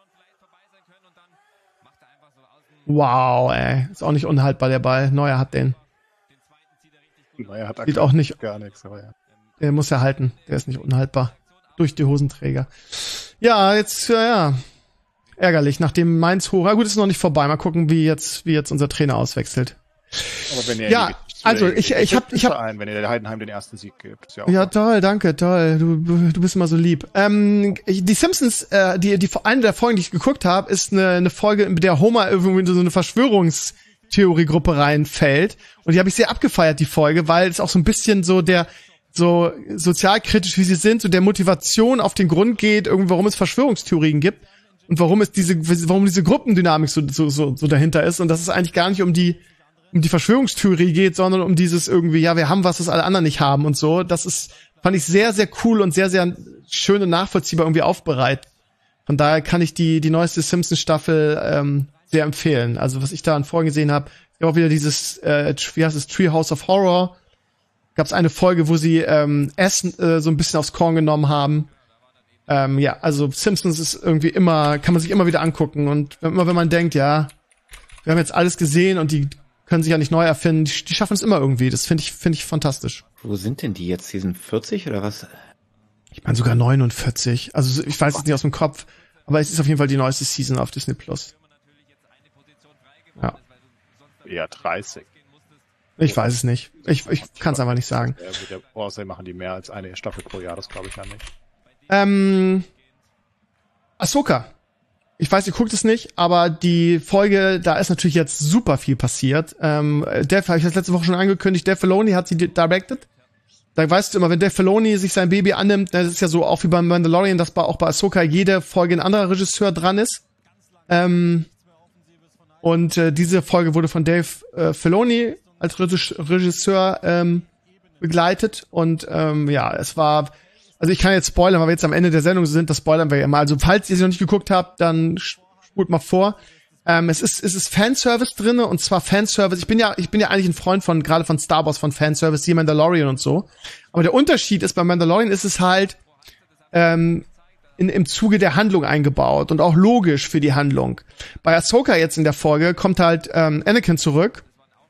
Wow, ey. Ist auch nicht unhaltbar, der Ball. Neuer hat den. Naja, hat Sieht auch nicht. gar nichts, aber ja. Der muss er halten. Der ist nicht unhaltbar. Durch die Hosenträger. Ja, jetzt, ja, ja. Ärgerlich, nachdem Mainz hoch. Ja gut, ist noch nicht vorbei. Mal gucken, wie jetzt, wie jetzt unser Trainer auswechselt. Aber wenn ihr Ja. in die Also ich ich habe ich habe ein, wenn ihr der Heidenheim den ersten Sieg gibt. Ist ja, auch ja gut. toll, danke, toll. Du du bist immer so lieb. Ähm, ich, die Simpsons, äh, die die eine der Folgen, die ich geguckt habe, ist eine eine Folge, in der Homer irgendwie in so eine Verschwörungstheoriegruppe reinfällt und die habe ich sehr abgefeiert, die Folge, weil es auch so ein bisschen so der so sozialkritisch wie sie sind, so der Motivation auf den Grund geht, irgendwie warum es Verschwörungstheorien gibt und warum es diese warum diese Gruppendynamik so so so, so dahinter ist und dass es eigentlich gar nicht um die um die Verschwörungstheorie geht, sondern um dieses irgendwie, ja, wir haben was, was alle anderen nicht haben und so. Das ist, fand ich sehr, sehr cool und sehr, sehr schön und nachvollziehbar irgendwie aufbereitet. Von daher kann ich die die neueste Simpsons-Staffel ähm, sehr empfehlen. Also was ich da an vorgesehen habe, auch wieder dieses, äh, wie heißt es, Treehouse of Horror. Gab es eine Folge, wo sie ähm, Essen äh, so ein bisschen aufs Korn genommen haben. Ähm, ja, also Simpsons ist irgendwie immer, kann man sich immer wieder angucken und immer wenn man denkt, ja, wir haben jetzt alles gesehen und die können sich ja nicht neu erfinden. Die, die schaffen es immer irgendwie. Das finde ich, finde ich fantastisch. Wo sind denn die jetzt? Season vierzig oder was? Ich meine sogar neunundvierzig. Also ich weiß es nicht aus dem Kopf, aber es ist auf jeden Fall die neueste Season auf Disney Plus. Ja. Eher dreißig. Ich weiß es nicht. Ich, ich kann es einfach nicht sagen. Ja, der Außerdem machen die mehr als eine Staffel pro Jahr. Das glaube ich ja nicht. Ähm, Ahsoka. Ich weiß, ihr guckt es nicht, aber die Folge, da ist natürlich jetzt super viel passiert. Ähm, Dave, habe ich das letzte Woche schon angekündigt, Dave Filoni hat sie directed. Da weißt du immer, wenn Dave Filoni sich sein Baby annimmt, das ist ja so auch wie beim Mandalorian, dass bei, auch bei Ahsoka jede Folge ein anderer Regisseur dran ist. Ähm, und äh, diese Folge wurde von Dave äh, Filoni als Regisseur ähm, begleitet. Und ähm, ja, es war... Also ich kann jetzt spoilern, weil wir jetzt am Ende der Sendung sind, das spoilern wir ja mal. Also falls ihr sie noch nicht geguckt habt, dann spult mal vor. Ähm, es ist es ist Fanservice drinne und zwar Fanservice. Ich bin ja ich bin ja eigentlich ein Freund von gerade von Star Wars von Fanservice, wie Mandalorian und so. Aber der Unterschied ist, bei Mandalorian ist es halt ähm, in, im Zuge der Handlung eingebaut und auch logisch für die Handlung. Bei Ahsoka jetzt in der Folge kommt halt ähm, Anakin zurück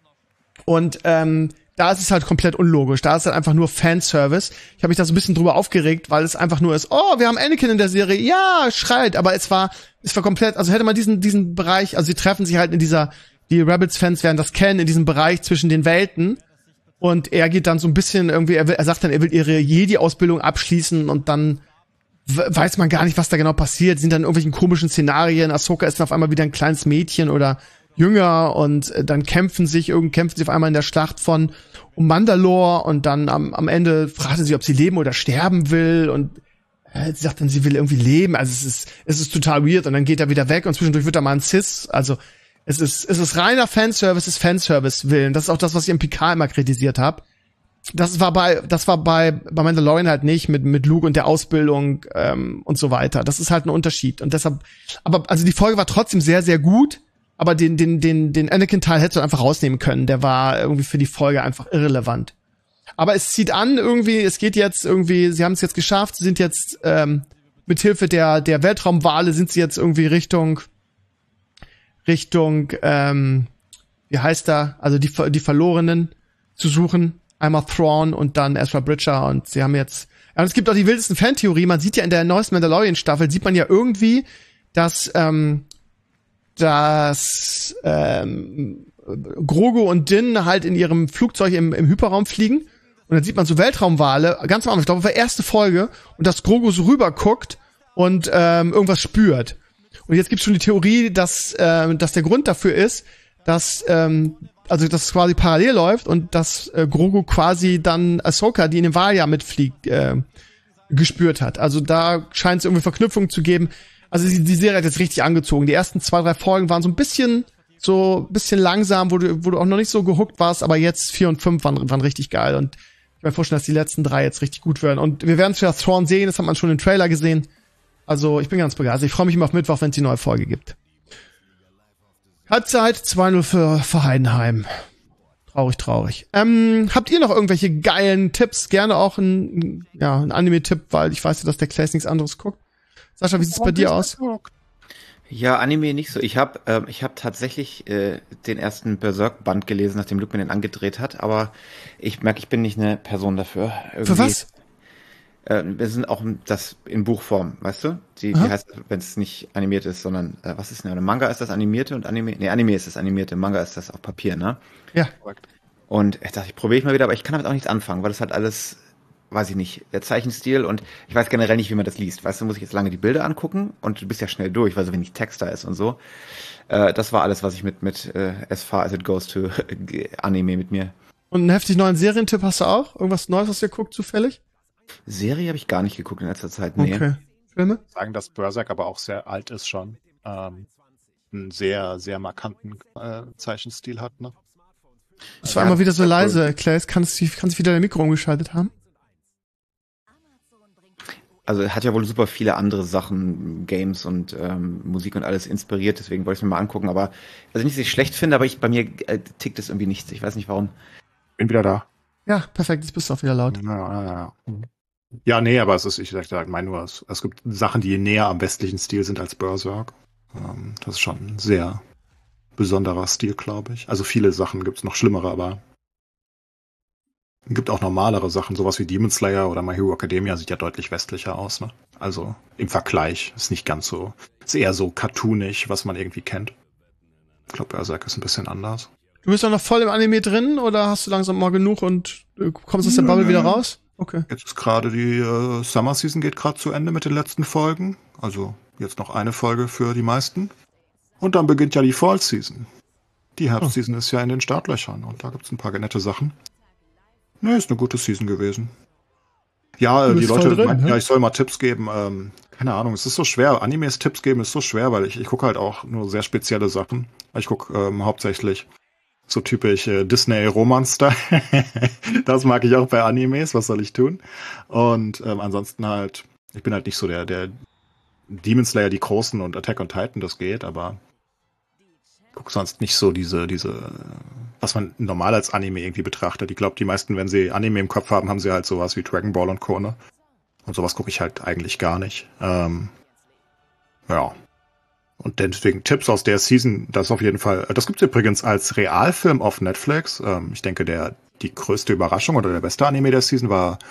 und ähm, da ist es halt komplett unlogisch. Da ist halt einfach nur Fanservice. Ich habe mich da so ein bisschen drüber aufgeregt, weil es einfach nur ist, oh, wir haben Anakin in der Serie, ja, schreit. Aber es war, es war komplett, also hätte man diesen, diesen Bereich, also sie treffen sich halt in dieser, die Rebels-Fans werden das kennen, in diesem Bereich zwischen den Welten. Und er geht dann so ein bisschen irgendwie, er, will, er sagt dann, er will ihre Jedi-Ausbildung abschließen und dann weiß man gar nicht, was da genau passiert. Sind dann irgendwelchen komischen Szenarien. Ahsoka ist dann auf einmal wieder ein kleines Mädchen oder jünger und dann kämpfen sich irgend kämpfen sie auf einmal in der Schlacht von um Mandalore und dann am, am Ende fragt sie, ob sie leben oder sterben will und äh, sie sagt dann, sie will irgendwie leben. Also es ist es ist total weird und dann geht er wieder weg und zwischendurch wird er mal ein Cis. Also es ist es ist reiner Fanservice, es ist Fanservice-Willen. Das ist auch das, was ich im P K immer kritisiert habe. Das war bei das war bei bei Mandalorian halt nicht mit mit Luke und der Ausbildung ähm, und so weiter. Das ist halt ein Unterschied und deshalb. Aber also die Folge war trotzdem sehr sehr gut. Aber den, den, den, den Anakin-Teil hättest du einfach rausnehmen können. Der war irgendwie für die Folge einfach irrelevant. Aber es zieht an irgendwie, es geht jetzt irgendwie, sie haben es jetzt geschafft, sie sind jetzt, ähm, mithilfe der, der Weltraumwale sind sie jetzt irgendwie Richtung, Richtung, ähm, wie heißt da, also die, die Verlorenen zu suchen. Einmal Thrawn und dann Ezra Bridger und sie haben jetzt, und es gibt auch die wildesten Fantheorien. Man sieht ja in der neuesten Mandalorian-Staffel, sieht man ja irgendwie, dass, ähm, dass ähm, Grogu und Din halt in ihrem Flugzeug im, im Hyperraum fliegen und dann sieht man so Weltraumwale, ganz am Anfang, ich glaube, das war erste Folge und dass Grogu so rüber guckt und ähm, irgendwas spürt. Und jetzt gibt's schon die Theorie, dass ähm, dass der Grund dafür ist, dass ähm, also dass es quasi parallel läuft und dass äh, Grogu quasi dann Ahsoka, die in dem Wahljahr mitfliegt, äh, gespürt hat. Also da scheint es irgendwie Verknüpfungen zu geben. Also die, die Serie hat jetzt richtig angezogen. Die ersten zwei, drei Folgen waren so ein bisschen, so ein bisschen langsam, wo du, wo du auch noch nicht so gehuckt warst, aber jetzt vier und fünf waren, waren richtig geil. Und ich kann mir vorstellen, dass die letzten drei jetzt richtig gut werden. Und wir werden es für Thrawn sehen, das hat man schon im Trailer gesehen. Also ich bin ganz begeistert. Ich freue mich immer auf Mittwoch, wenn es die neue Folge gibt. Halbzeit zwei null für, für Heidenheim. Traurig, traurig. Ähm, habt ihr noch irgendwelche geilen Tipps? Gerne auch ein, ja, ein Anime-Tipp, weil ich weiß ja, dass der Claes nichts anderes guckt. Sascha, wie sieht's bei dir aus? Ja, Anime nicht so. Ich habe ähm, ich hab tatsächlich äh, den ersten Berserk-Band gelesen, nachdem Luke mir den angedreht hat, aber ich merke, ich bin nicht eine Person dafür. Irgendwie, für was? Äh, wir sind auch das in Buchform, weißt du? Die, die heißt, wenn es nicht animiert ist, sondern, äh, was ist denn? Manga ist das animierte und Anime, nee, Anime ist das animierte, Manga ist das auf Papier, ne? Ja. Und ich dachte, ich probiere ich mal wieder, aber ich kann damit auch nichts anfangen, weil das halt alles, weiß ich nicht, der Zeichenstil und ich weiß generell nicht, wie man das liest. Weißt du, muss ich jetzt lange die Bilder angucken und du bist ja schnell durch, weil so wenig Text da ist und so. Äh, das war alles, was ich mit, mit äh, as far as it goes to Anime mit mir. Und einen heftig neuen Serientipp hast du auch? Irgendwas Neues, was ihr guckt, zufällig? Serie habe ich gar nicht geguckt in letzter Zeit, nee. Okay. Filme? Sagen, dass Berserk aber auch sehr alt ist schon. Ähm, einen sehr, sehr markanten äh, Zeichenstil hat, ne? Das war immer wieder so leise. Claes, kannst du kannst wieder dein Mikro umgeschaltet haben? Also er hat ja wohl super viele andere Sachen, Games und ähm, Musik und alles inspiriert, deswegen wollte ich es mir mal angucken, aber also nicht, dass ich schlecht finde, aber ich bei mir äh, tickt es irgendwie nichts. Ich weiß nicht warum. Bin wieder da. Ja, perfekt, jetzt bist du auch wieder laut. Ja, ja, ja. Ja, nee, aber es ist, ich sag, meine nur, es, es gibt Sachen, die näher am westlichen Stil sind als Berserk. Ähm, das ist schon ein sehr besonderer Stil, glaube ich. Also viele Sachen gibt's noch schlimmere, aber es gibt auch normalere Sachen, sowas wie Demon Slayer oder My Hero Academia sieht ja deutlich westlicher aus, ne? Also im Vergleich ist nicht ganz so, ist eher so cartoonig, was man irgendwie kennt. Ich glaube, Berserk ist ein bisschen anders. Du bist doch noch voll im Anime drin oder hast du langsam mal genug und äh, kommst aus der Bubble wieder raus? Okay. Jetzt ist gerade die äh, Summer Season geht gerade zu Ende mit den letzten Folgen. Also jetzt noch eine Folge für die meisten. Und dann beginnt ja die Fall Season. Die Herbst Season oh. ist ja in den Startlöchern und da gibt's ein paar nette Sachen. Ne, ist eine gute Season gewesen. Ja, äh, die Leute drin, meinten, ja, ich soll mal Tipps geben. Ähm, keine Ahnung, es ist so schwer. Animes Tipps geben ist so schwer, weil ich, ich gucke halt auch nur sehr spezielle Sachen. Ich gucke ähm, hauptsächlich so typisch äh, Disney-Romance-Style. Das mag ich auch bei Animes, was soll ich tun? Und ähm, ansonsten halt, ich bin halt nicht so der, der Demon Slayer, die Großen und Attack on Titan, das geht, aber ich gucke sonst nicht so diese, diese, was man normal als Anime irgendwie betrachtet. Ich glaube, die meisten, wenn sie Anime im Kopf haben, haben sie halt sowas wie Dragon Ball und Co. Ne? Und sowas gucke ich halt eigentlich gar nicht. Ähm, ja. Und deswegen Tipps aus der Season, das auf jeden Fall, das gibt's übrigens als Realfilm auf Netflix. Ähm, ich denke, der die größte Überraschung oder der beste Anime der Season war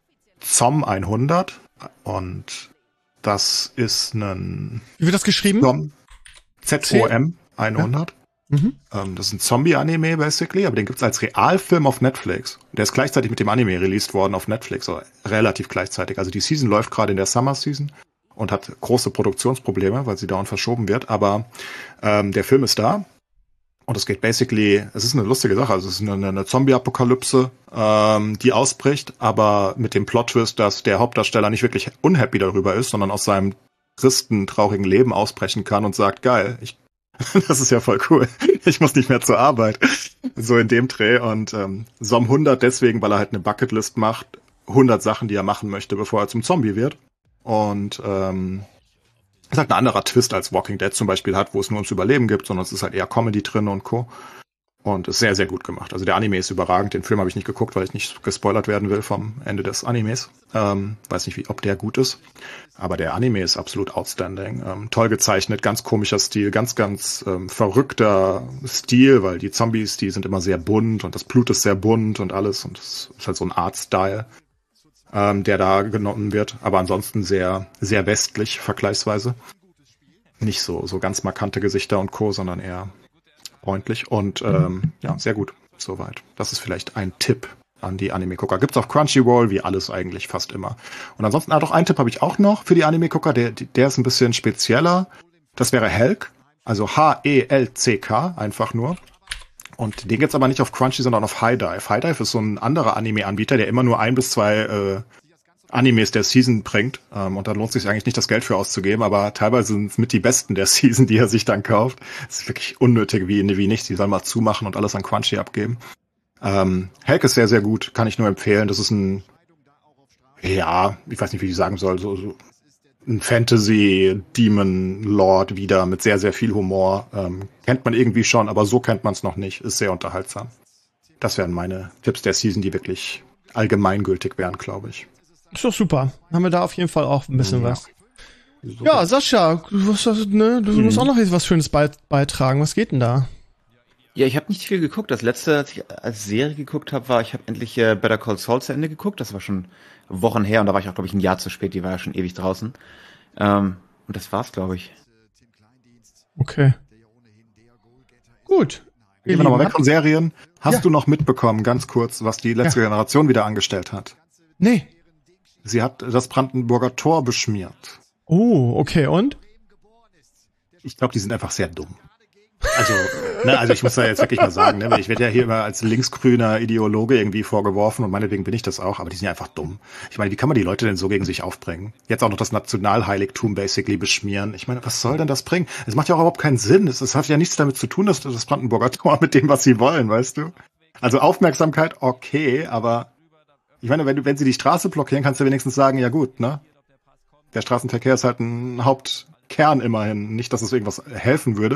Zom hundert. Und das ist ein... Wie wird das geschrieben? Z O M hundert. Ja. Mhm. Ähm, das ist ein Zombie-Anime, basically, aber den gibt's als Realfilm auf Netflix. Der ist gleichzeitig mit dem Anime released worden auf Netflix, so relativ gleichzeitig. Also die Season läuft gerade in der Summer Season und hat große Produktionsprobleme, weil sie dauernd verschoben wird, aber ähm, der Film ist da und es geht basically, es ist eine lustige Sache, also es ist eine, eine Zombie-Apokalypse, ähm, die ausbricht, aber mit dem Plot-Twist, dass der Hauptdarsteller nicht wirklich unhappy darüber ist, sondern aus seinem tristen, traurigen Leben ausbrechen kann und sagt, geil, ich das ist ja voll cool. Ich muss nicht mehr zur Arbeit. So in dem Dreh. Und ähm, Zom hundert deswegen, weil er halt eine Bucketlist macht. hundert Sachen, die er machen möchte, bevor er zum Zombie wird. Und ähm, ist halt ein anderer Twist als Walking Dead zum Beispiel hat, wo es nur ums Überleben gibt, sondern es ist halt eher Comedy drin und Co. Und ist sehr, sehr gut gemacht. Also der Anime ist überragend. Den Film habe ich nicht geguckt, weil ich nicht gespoilert werden will vom Ende des Animes. Ähm, weiß nicht, wie, ob der gut ist. Aber der Anime ist absolut outstanding. Ähm, toll gezeichnet, ganz komischer Stil, ganz, ganz ähm, verrückter Stil, weil die Zombies, die sind immer sehr bunt und das Blut ist sehr bunt und alles. Und es ist halt so ein Art-Style, ähm, der da genommen wird. Aber ansonsten sehr, sehr westlich vergleichsweise. Nicht so, so ganz markante Gesichter und Co., sondern eher freundlich und ähm, ja, sehr gut soweit. Das ist vielleicht ein Tipp an die Anime-Gucker. Gibt's auf Crunchyroll, wie alles eigentlich fast immer. Und ansonsten, ah, doch, einen Tipp habe ich auch noch für die Anime-Gucker, der, der ist ein bisschen spezieller. Das wäre Helk, also H E L C K, einfach nur. Und den gibt's aber nicht auf Crunchy, sondern auf High Dive. High Dive ist so ein anderer Anime-Anbieter, der immer nur ein bis zwei äh, Animes der Season bringt. Ähm, und da lohnt es sich eigentlich nicht, das Geld für auszugeben, aber teilweise sind es mit die besten der Season, die er sich dann kauft. Das ist wirklich unnötig, wie, wie nicht. Die sollen mal zumachen und alles an Crunchy abgeben. Ähm, Helk ist sehr, sehr gut, kann ich nur empfehlen. Das ist ein, ja, ich weiß nicht, wie ich sagen soll, so, so ein Fantasy-Demon-Lord wieder mit sehr, sehr viel Humor. Ähm, kennt man irgendwie schon, aber so kennt man es noch nicht. Ist sehr unterhaltsam. Das wären meine Tipps der Season, die wirklich allgemeingültig wären, glaube ich. Ist doch super. Haben wir da auf jeden Fall auch ein bisschen ja. was. Super. Ja, Sascha, du, was, ne, du mhm. musst auch noch was Schönes beitragen. Was geht denn da? Ja, ich habe nicht viel geguckt. Das letzte, was ich als Serie geguckt habe, war, ich habe endlich äh, Better Call Saul zu Ende geguckt. Das war schon Wochen her und da war ich auch, glaube ich, ein Jahr zu spät. Die war ja schon ewig draußen. Ähm, und das war's, glaube ich. Okay. Gut. Gehen wir nochmal weg von Serien. Hast Ja. du noch mitbekommen, ganz kurz, was die letzte Generation wieder angestellt hat? Nee. Sie hat das Brandenburger Tor beschmiert. Oh, okay, und? Ich glaube, die sind einfach sehr dumm. Also, ne, also ich muss da jetzt wirklich mal sagen, ne, ich werde ja hier immer als linksgrüner Ideologe irgendwie vorgeworfen und meinetwegen bin ich das auch, aber die sind ja einfach dumm. Ich meine, wie kann man die Leute denn so gegen sich aufbringen? Jetzt auch noch das Nationalheiligtum basically beschmieren. Ich meine, was soll denn das bringen? Es macht ja auch überhaupt keinen Sinn. Es, es hat ja nichts damit zu tun, dass das Brandenburger Tor mit dem, was sie wollen, weißt du? Also Aufmerksamkeit, okay, aber ich meine, wenn du, wenn sie die Straße blockieren, kannst du wenigstens sagen, ja gut, ne? Der Straßenverkehr ist halt ein Hauptkern immerhin. Nicht, dass es irgendwas helfen würde.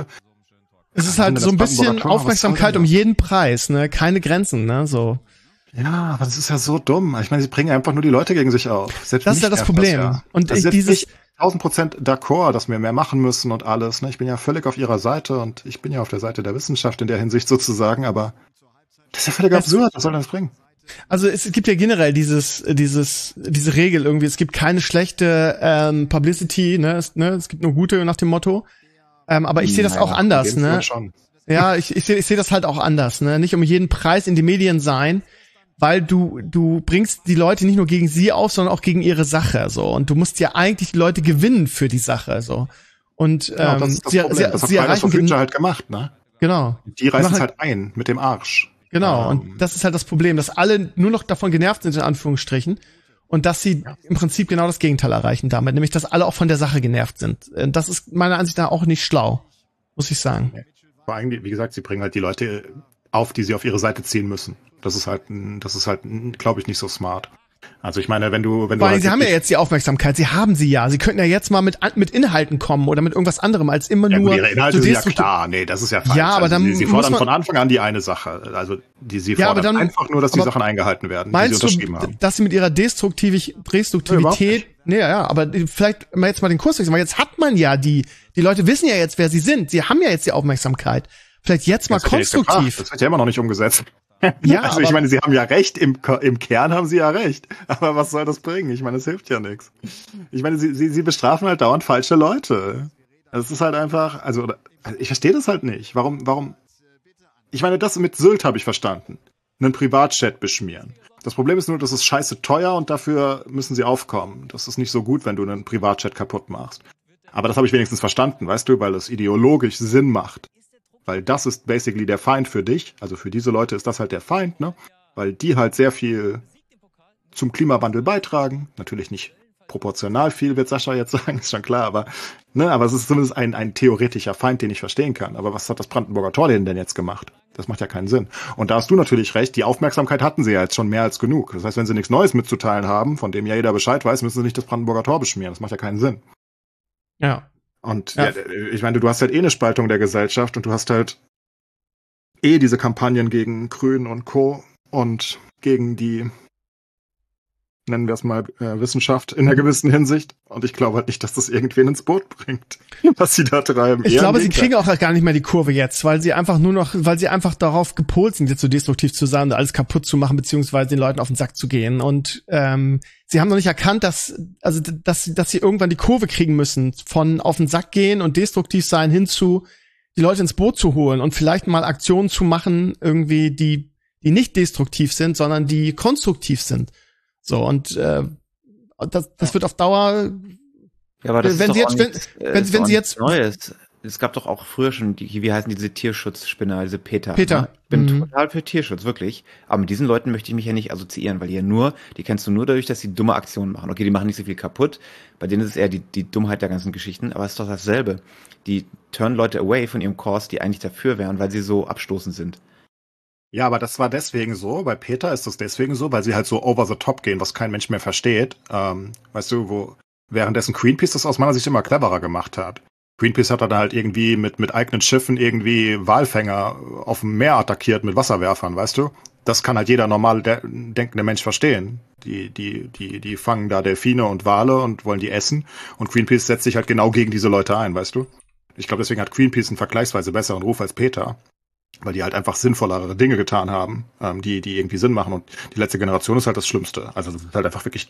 Es ist halt so ein bisschen Aufmerksamkeit um jeden Preis, ne? Keine Grenzen, ne? So. Ja, aber das ist ja so dumm. Ich meine, sie bringen einfach nur die Leute gegen sich auf. Selbst Das ist ja das Problem. Ja. Und also ich, dieses tausend Prozent d'accord, dass wir mehr machen müssen und alles. Ne? Ich bin ja völlig auf ihrer Seite und ich bin ja auf der Seite der Wissenschaft in der Hinsicht sozusagen, aber das ist ja völlig absurd. Was soll das bringen? Also es gibt ja generell dieses, dieses, diese Regel irgendwie. Es gibt keine schlechte ähm, Publicity, ne? Es, ne? Es gibt nur gute nach dem Motto. Ähm, aber ich sehe das Naja, auch anders, ne? Schon. Ja, ich, ich sehe ich seh das halt auch anders, ne? Nicht um jeden Preis in die Medien sein, weil du du bringst die Leute nicht nur gegen sie auf, sondern auch gegen ihre Sache, so. Und du musst ja eigentlich die Leute gewinnen für die Sache, so. Und ähm, ja, das ist das sie, Problem. sie, das hat sie Fridays for erreichen Future halt gemacht, ne? genau. Die reißen es Machen- halt ein mit dem Arsch. Genau, Ähm, und das ist halt das Problem, dass alle nur noch davon genervt sind, in Anführungsstrichen, und dass sie im Prinzip genau das Gegenteil erreichen damit, nämlich, dass alle auch von der Sache genervt sind. Äh, Das ist meiner Ansicht nach auch nicht schlau, muss ich sagen. Vor allem, wie gesagt, sie bringen halt die Leute auf, die sie auf ihre Seite ziehen müssen. Das ist halt, das ist halt, glaube ich, nicht so smart. Also ich meine, wenn du, wenn du Weil halt sie haben ja wirklich- jetzt die Aufmerksamkeit, sie haben sie ja. Sie könnten ja jetzt mal mit, mit Inhalten kommen oder mit irgendwas anderem als immer ja, nur gut, ihre Inhalte so sind ja destruktiv- klar, nee, das ist ja falsch. Ja, aber also dann sie, sie muss fordern man- von Anfang an die eine Sache. Also die, sie Ja, aber fordern dann- einfach nur, dass die aber Sachen eingehalten werden, die sie Meinst unterschrieben du, haben. dass sie mit ihrer Destruktiv Nee, überhaupt Destruktivität, nicht. nee, ja, aber vielleicht mal jetzt mal den Kurs wechseln, weil jetzt hat man ja die, die Leute wissen ja jetzt, wer sie sind. Sie haben ja jetzt die Aufmerksamkeit. Vielleicht jetzt mal Das wird ja jetzt gefragt. konstruktiv. Das wird ja immer noch nicht umgesetzt. Ja, also ich aber- meine, sie haben ja recht, im, Ko- im Kern haben sie ja recht. Aber was soll das bringen? Ich meine, es hilft ja nichts. Ich meine, sie, sie, sie bestrafen halt dauernd falsche Leute. Das ist halt einfach, also oder- also ich verstehe das halt nicht. Warum, warum? Ich meine, das mit Sylt habe ich verstanden. Einen Privatchat beschmieren. Das Problem ist nur, das ist scheiße teuer und dafür müssen sie aufkommen. Das ist nicht so gut, wenn du einen Privatchat kaputt machst. Aber das habe ich wenigstens verstanden, weißt du, weil es ideologisch Sinn macht. Weil das ist basically der Feind für dich. Also für diese Leute ist das halt der Feind, ne? Weil die halt sehr viel zum Klimawandel beitragen. Natürlich nicht proportional viel, wird Sascha jetzt sagen, ist schon klar, aber, ne, aber es ist zumindest ein, ein theoretischer Feind, den ich verstehen kann. Aber was hat das Brandenburger Tor denn denn jetzt gemacht? Das macht ja keinen Sinn. Und da hast du natürlich recht, die Aufmerksamkeit hatten sie ja jetzt schon mehr als genug. Das heißt, wenn sie nichts Neues mitzuteilen haben, von dem ja jeder Bescheid weiß, müssen sie nicht das Brandenburger Tor beschmieren. Das macht ja keinen Sinn. Ja. Und Ja. ja. ich meine, du hast halt eh eine Spaltung der Gesellschaft und du hast halt eh diese Kampagnen gegen Grün und Co. und gegen die, nennen wir es mal, äh, Wissenschaft in einer gewissen Hinsicht. Und ich glaube halt nicht, dass das irgendwen ins Boot bringt, was sie da treiben. Ich Eher glaube, im sie Gegenteil. kriegen auch gar nicht mehr die Kurve jetzt, weil sie einfach nur noch, weil sie einfach darauf gepolt sind, jetzt so destruktiv zu sein, alles kaputt zu machen, beziehungsweise den Leuten auf den Sack zu gehen. Und ähm, sie haben noch nicht erkannt, dass, also dass, dass sie irgendwann die Kurve kriegen müssen, von auf den Sack gehen und destruktiv sein hin zu die Leute ins Boot zu holen und vielleicht mal Aktionen zu machen, irgendwie, die, die nicht destruktiv sind, sondern die konstruktiv sind. So, und äh, das, das wird auf Dauer. Ja, aber das Wenn ist sie doch jetzt- auch nichts, wenn- äh, wenn- ist wenn doch sie nichts jetzt- Neues. Es gab doch auch früher schon, die, wie heißen diese Tierschutzspinner, diese Peter. Peter. Ne? Ich bin Mhm. total für Tierschutz, wirklich. Aber mit diesen Leuten möchte ich mich ja nicht assoziieren, weil die ja nur, die kennst du nur dadurch, dass sie dumme Aktionen machen. Okay, die machen nicht so viel kaputt. Bei denen ist es eher die, die Dummheit der ganzen Geschichten, aber es ist doch dasselbe. Die turn Leute away von ihrem Kurs, die eigentlich dafür wären, weil sie so abstoßend sind. Ja, aber das war deswegen so. Bei Peter ist das deswegen so, weil sie halt so over the top gehen, was kein Mensch mehr versteht. Ähm, weißt du, wo währenddessen Greenpeace das aus meiner Sicht immer cleverer gemacht hat. Greenpeace hat dann halt irgendwie mit, mit eigenen Schiffen irgendwie Walfänger auf dem Meer attackiert mit Wasserwerfern, weißt du? Das kann halt jeder normal de- denkende Mensch verstehen. Die, die, die, die fangen da Delfine und Wale und wollen die essen. Und Greenpeace setzt sich halt genau gegen diese Leute ein, weißt du? Ich glaube, deswegen hat Greenpeace einen vergleichsweise besseren Ruf als Peter. Weil die halt einfach sinnvollere Dinge getan haben, ähm, die, die irgendwie Sinn machen. Und die letzte Generation ist halt das Schlimmste. Also das ist halt einfach wirklich dumm.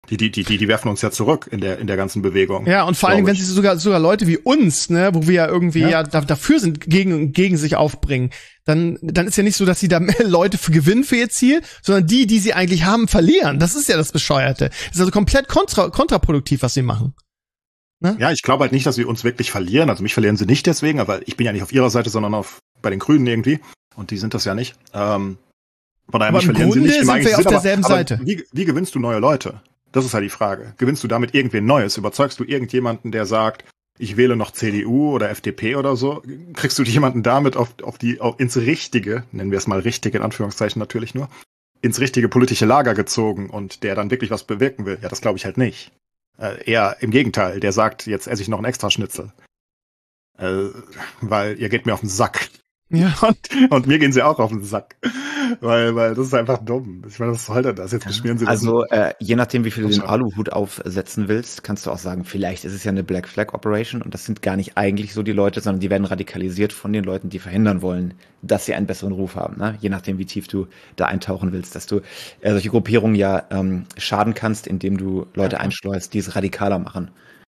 Die, die, die, die, die werfen uns ja zurück in der, in der ganzen Bewegung. Ja, und vor allem, wenn sie sogar, sogar Leute wie uns, ne, wo wir ja irgendwie ja, Ja. da, dafür sind, gegen, gegen sich aufbringen, dann, dann ist ja nicht so, dass sie da mehr Leute für gewinnen für ihr Ziel, sondern die, die sie eigentlich haben, verlieren. Das ist ja das Bescheuerte. Das ist also komplett kontra, kontraproduktiv, was sie machen. Ne? Ja, ich glaube halt nicht, dass sie uns wirklich verlieren. Also mich verlieren sie nicht deswegen, aber ich bin ja nicht auf ihrer Seite, sondern auf, bei den Grünen irgendwie. Und die sind das ja nicht. Ähm, von daher, Aber mich im verlieren Grunde sie nicht. sind Eigentlich wir auf aber- derselben aber Seite. Wie, wie gewinnst du neue Leute? Das ist halt die Frage. Gewinnst du damit irgendwen Neues? Überzeugst du irgendjemanden, der sagt, ich wähle noch C D U oder F D P oder so? Kriegst du jemanden damit auf, auf die, auf, ins richtige, nennen wir es mal richtig, in Anführungszeichen natürlich nur, ins richtige politische Lager gezogen und der dann wirklich was bewirken will? Ja, das glaube ich halt nicht. Äh, eher im Gegenteil, der sagt, jetzt esse ich noch einen Extraschnitzel. Äh, weil ihr geht mir auf den Sack. Ja. Und, und mir gehen sie auch auf den Sack. Weil, weil das ist einfach dumm. Ich meine, was soll denn das? Jetzt beschmieren sie das. Also, äh, je nachdem, wie viel du den Schade. Aluhut aufsetzen willst, kannst du auch sagen, vielleicht ist es ja eine Black Flag Operation und das sind gar nicht eigentlich so die Leute, sondern die werden radikalisiert von den Leuten, die verhindern wollen, dass sie einen besseren Ruf haben. Ne? Je nachdem, wie tief du da eintauchen willst, dass du äh, solche Gruppierungen ja ähm, schaden kannst, indem du Leute einschleust, die es radikaler machen.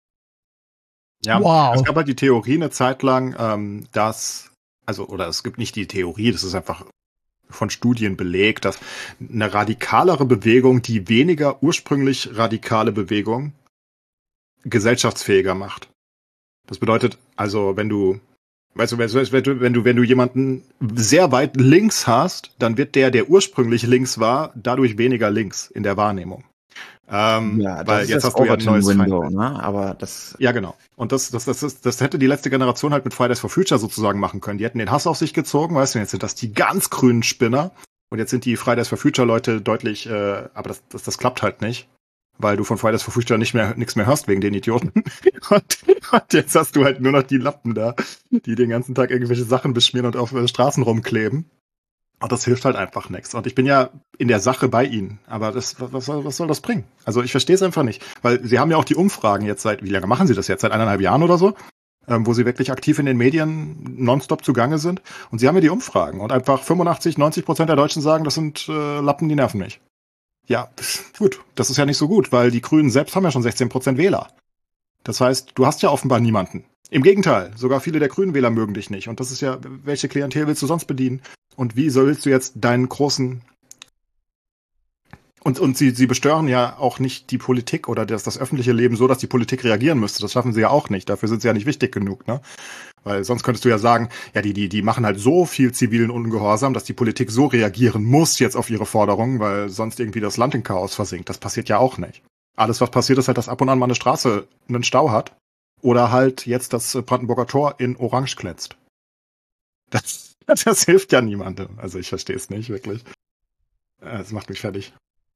Ja, Wow. es gab halt die Theorie eine Zeit lang, ähm, dass, also, oder es gibt nicht die Theorie, das ist einfach von Studien belegt, dass eine radikalere Bewegung die weniger ursprünglich radikale Bewegung gesellschaftsfähiger macht. Das bedeutet, also, wenn du, weißt du, wenn du, wenn du, wenn du jemanden sehr weit links hast, dann wird der, der ursprünglich links war, dadurch weniger links in der Wahrnehmung. Ähm, Ja, das weil ist jetzt das hast du ja ein neues Overton-Window, Feindbild. ne? Aber das Ja, genau. Und das, das, das, ist, das hätte die letzte Generation halt mit Fridays for Future sozusagen machen können. Die hätten den Hass auf sich gezogen, weißt du, jetzt sind das die ganz grünen Spinner. Und jetzt sind die Fridays for Future Leute deutlich, äh, aber das, das, das klappt halt nicht. Weil du von Fridays for Future nicht mehr, nichts mehr hörst wegen den Idioten. Und, und jetzt hast du halt nur noch die Lappen da, die den ganzen Tag irgendwelche Sachen beschmieren und auf äh, Straßen rumkleben. Und das hilft halt einfach nichts. Und ich bin ja in der Sache bei ihnen. Aber das, was soll, was soll das bringen? Also ich verstehe es einfach nicht. Weil sie haben ja auch die Umfragen jetzt seit, wie lange machen sie das jetzt? Seit eineinhalb Jahren oder so? Ähm, wo sie wirklich aktiv in den Medien nonstop zugange sind. Und sie haben ja die Umfragen. Und einfach fünfundachtzig, neunzig Prozent der Deutschen sagen, das sind äh, Lappen, die nerven mich. Ja, gut. Das ist ja nicht so gut, weil die Grünen selbst haben ja schon sechzehn Prozent Wähler. Das heißt, du hast ja offenbar niemanden. Im Gegenteil, sogar viele der Grünen Wähler mögen dich nicht. Und das ist ja, welche Klientel willst du sonst bedienen? Und wie sollst du jetzt deinen großen... Und, und sie, sie bestören ja auch nicht die Politik oder das, das öffentliche Leben so, dass die Politik reagieren müsste. Das schaffen sie ja auch nicht. Dafür sind sie ja nicht wichtig genug, ne? Weil sonst könntest du ja sagen, ja, die, die, die machen halt so viel zivilen Ungehorsam, dass die Politik so reagieren muss jetzt auf ihre Forderungen, weil sonst irgendwie das Land in Chaos versinkt. Das passiert ja auch nicht. Alles, was passiert, ist halt, dass ab und an mal eine Straße einen Stau hat. Oder halt jetzt das Brandenburger Tor in Orange glänzt. Das, das hilft ja niemandem. Also ich verstehe es nicht, wirklich. Es macht mich fertig.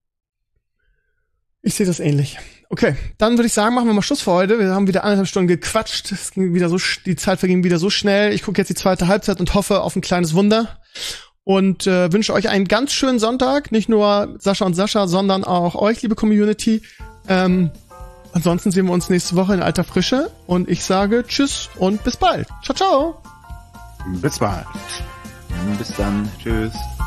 Ich sehe das ähnlich. Okay, dann würde ich sagen, machen wir mal Schluss für heute. Wir haben wieder anderthalb Stunden gequatscht. Es ging wieder so, die Zeit verging wieder so schnell. Ich gucke jetzt die zweite Halbzeit und hoffe auf ein kleines Wunder. Und äh, wünsche euch einen ganz schönen Sonntag. Nicht nur Sascha und Sascha, sondern auch euch, liebe Community. Ähm, ansonsten sehen wir uns nächste Woche in alter Frische. Und ich sage Tschüss und bis bald. Ciao, ciao. Bis bald. bis dann. Tschüss.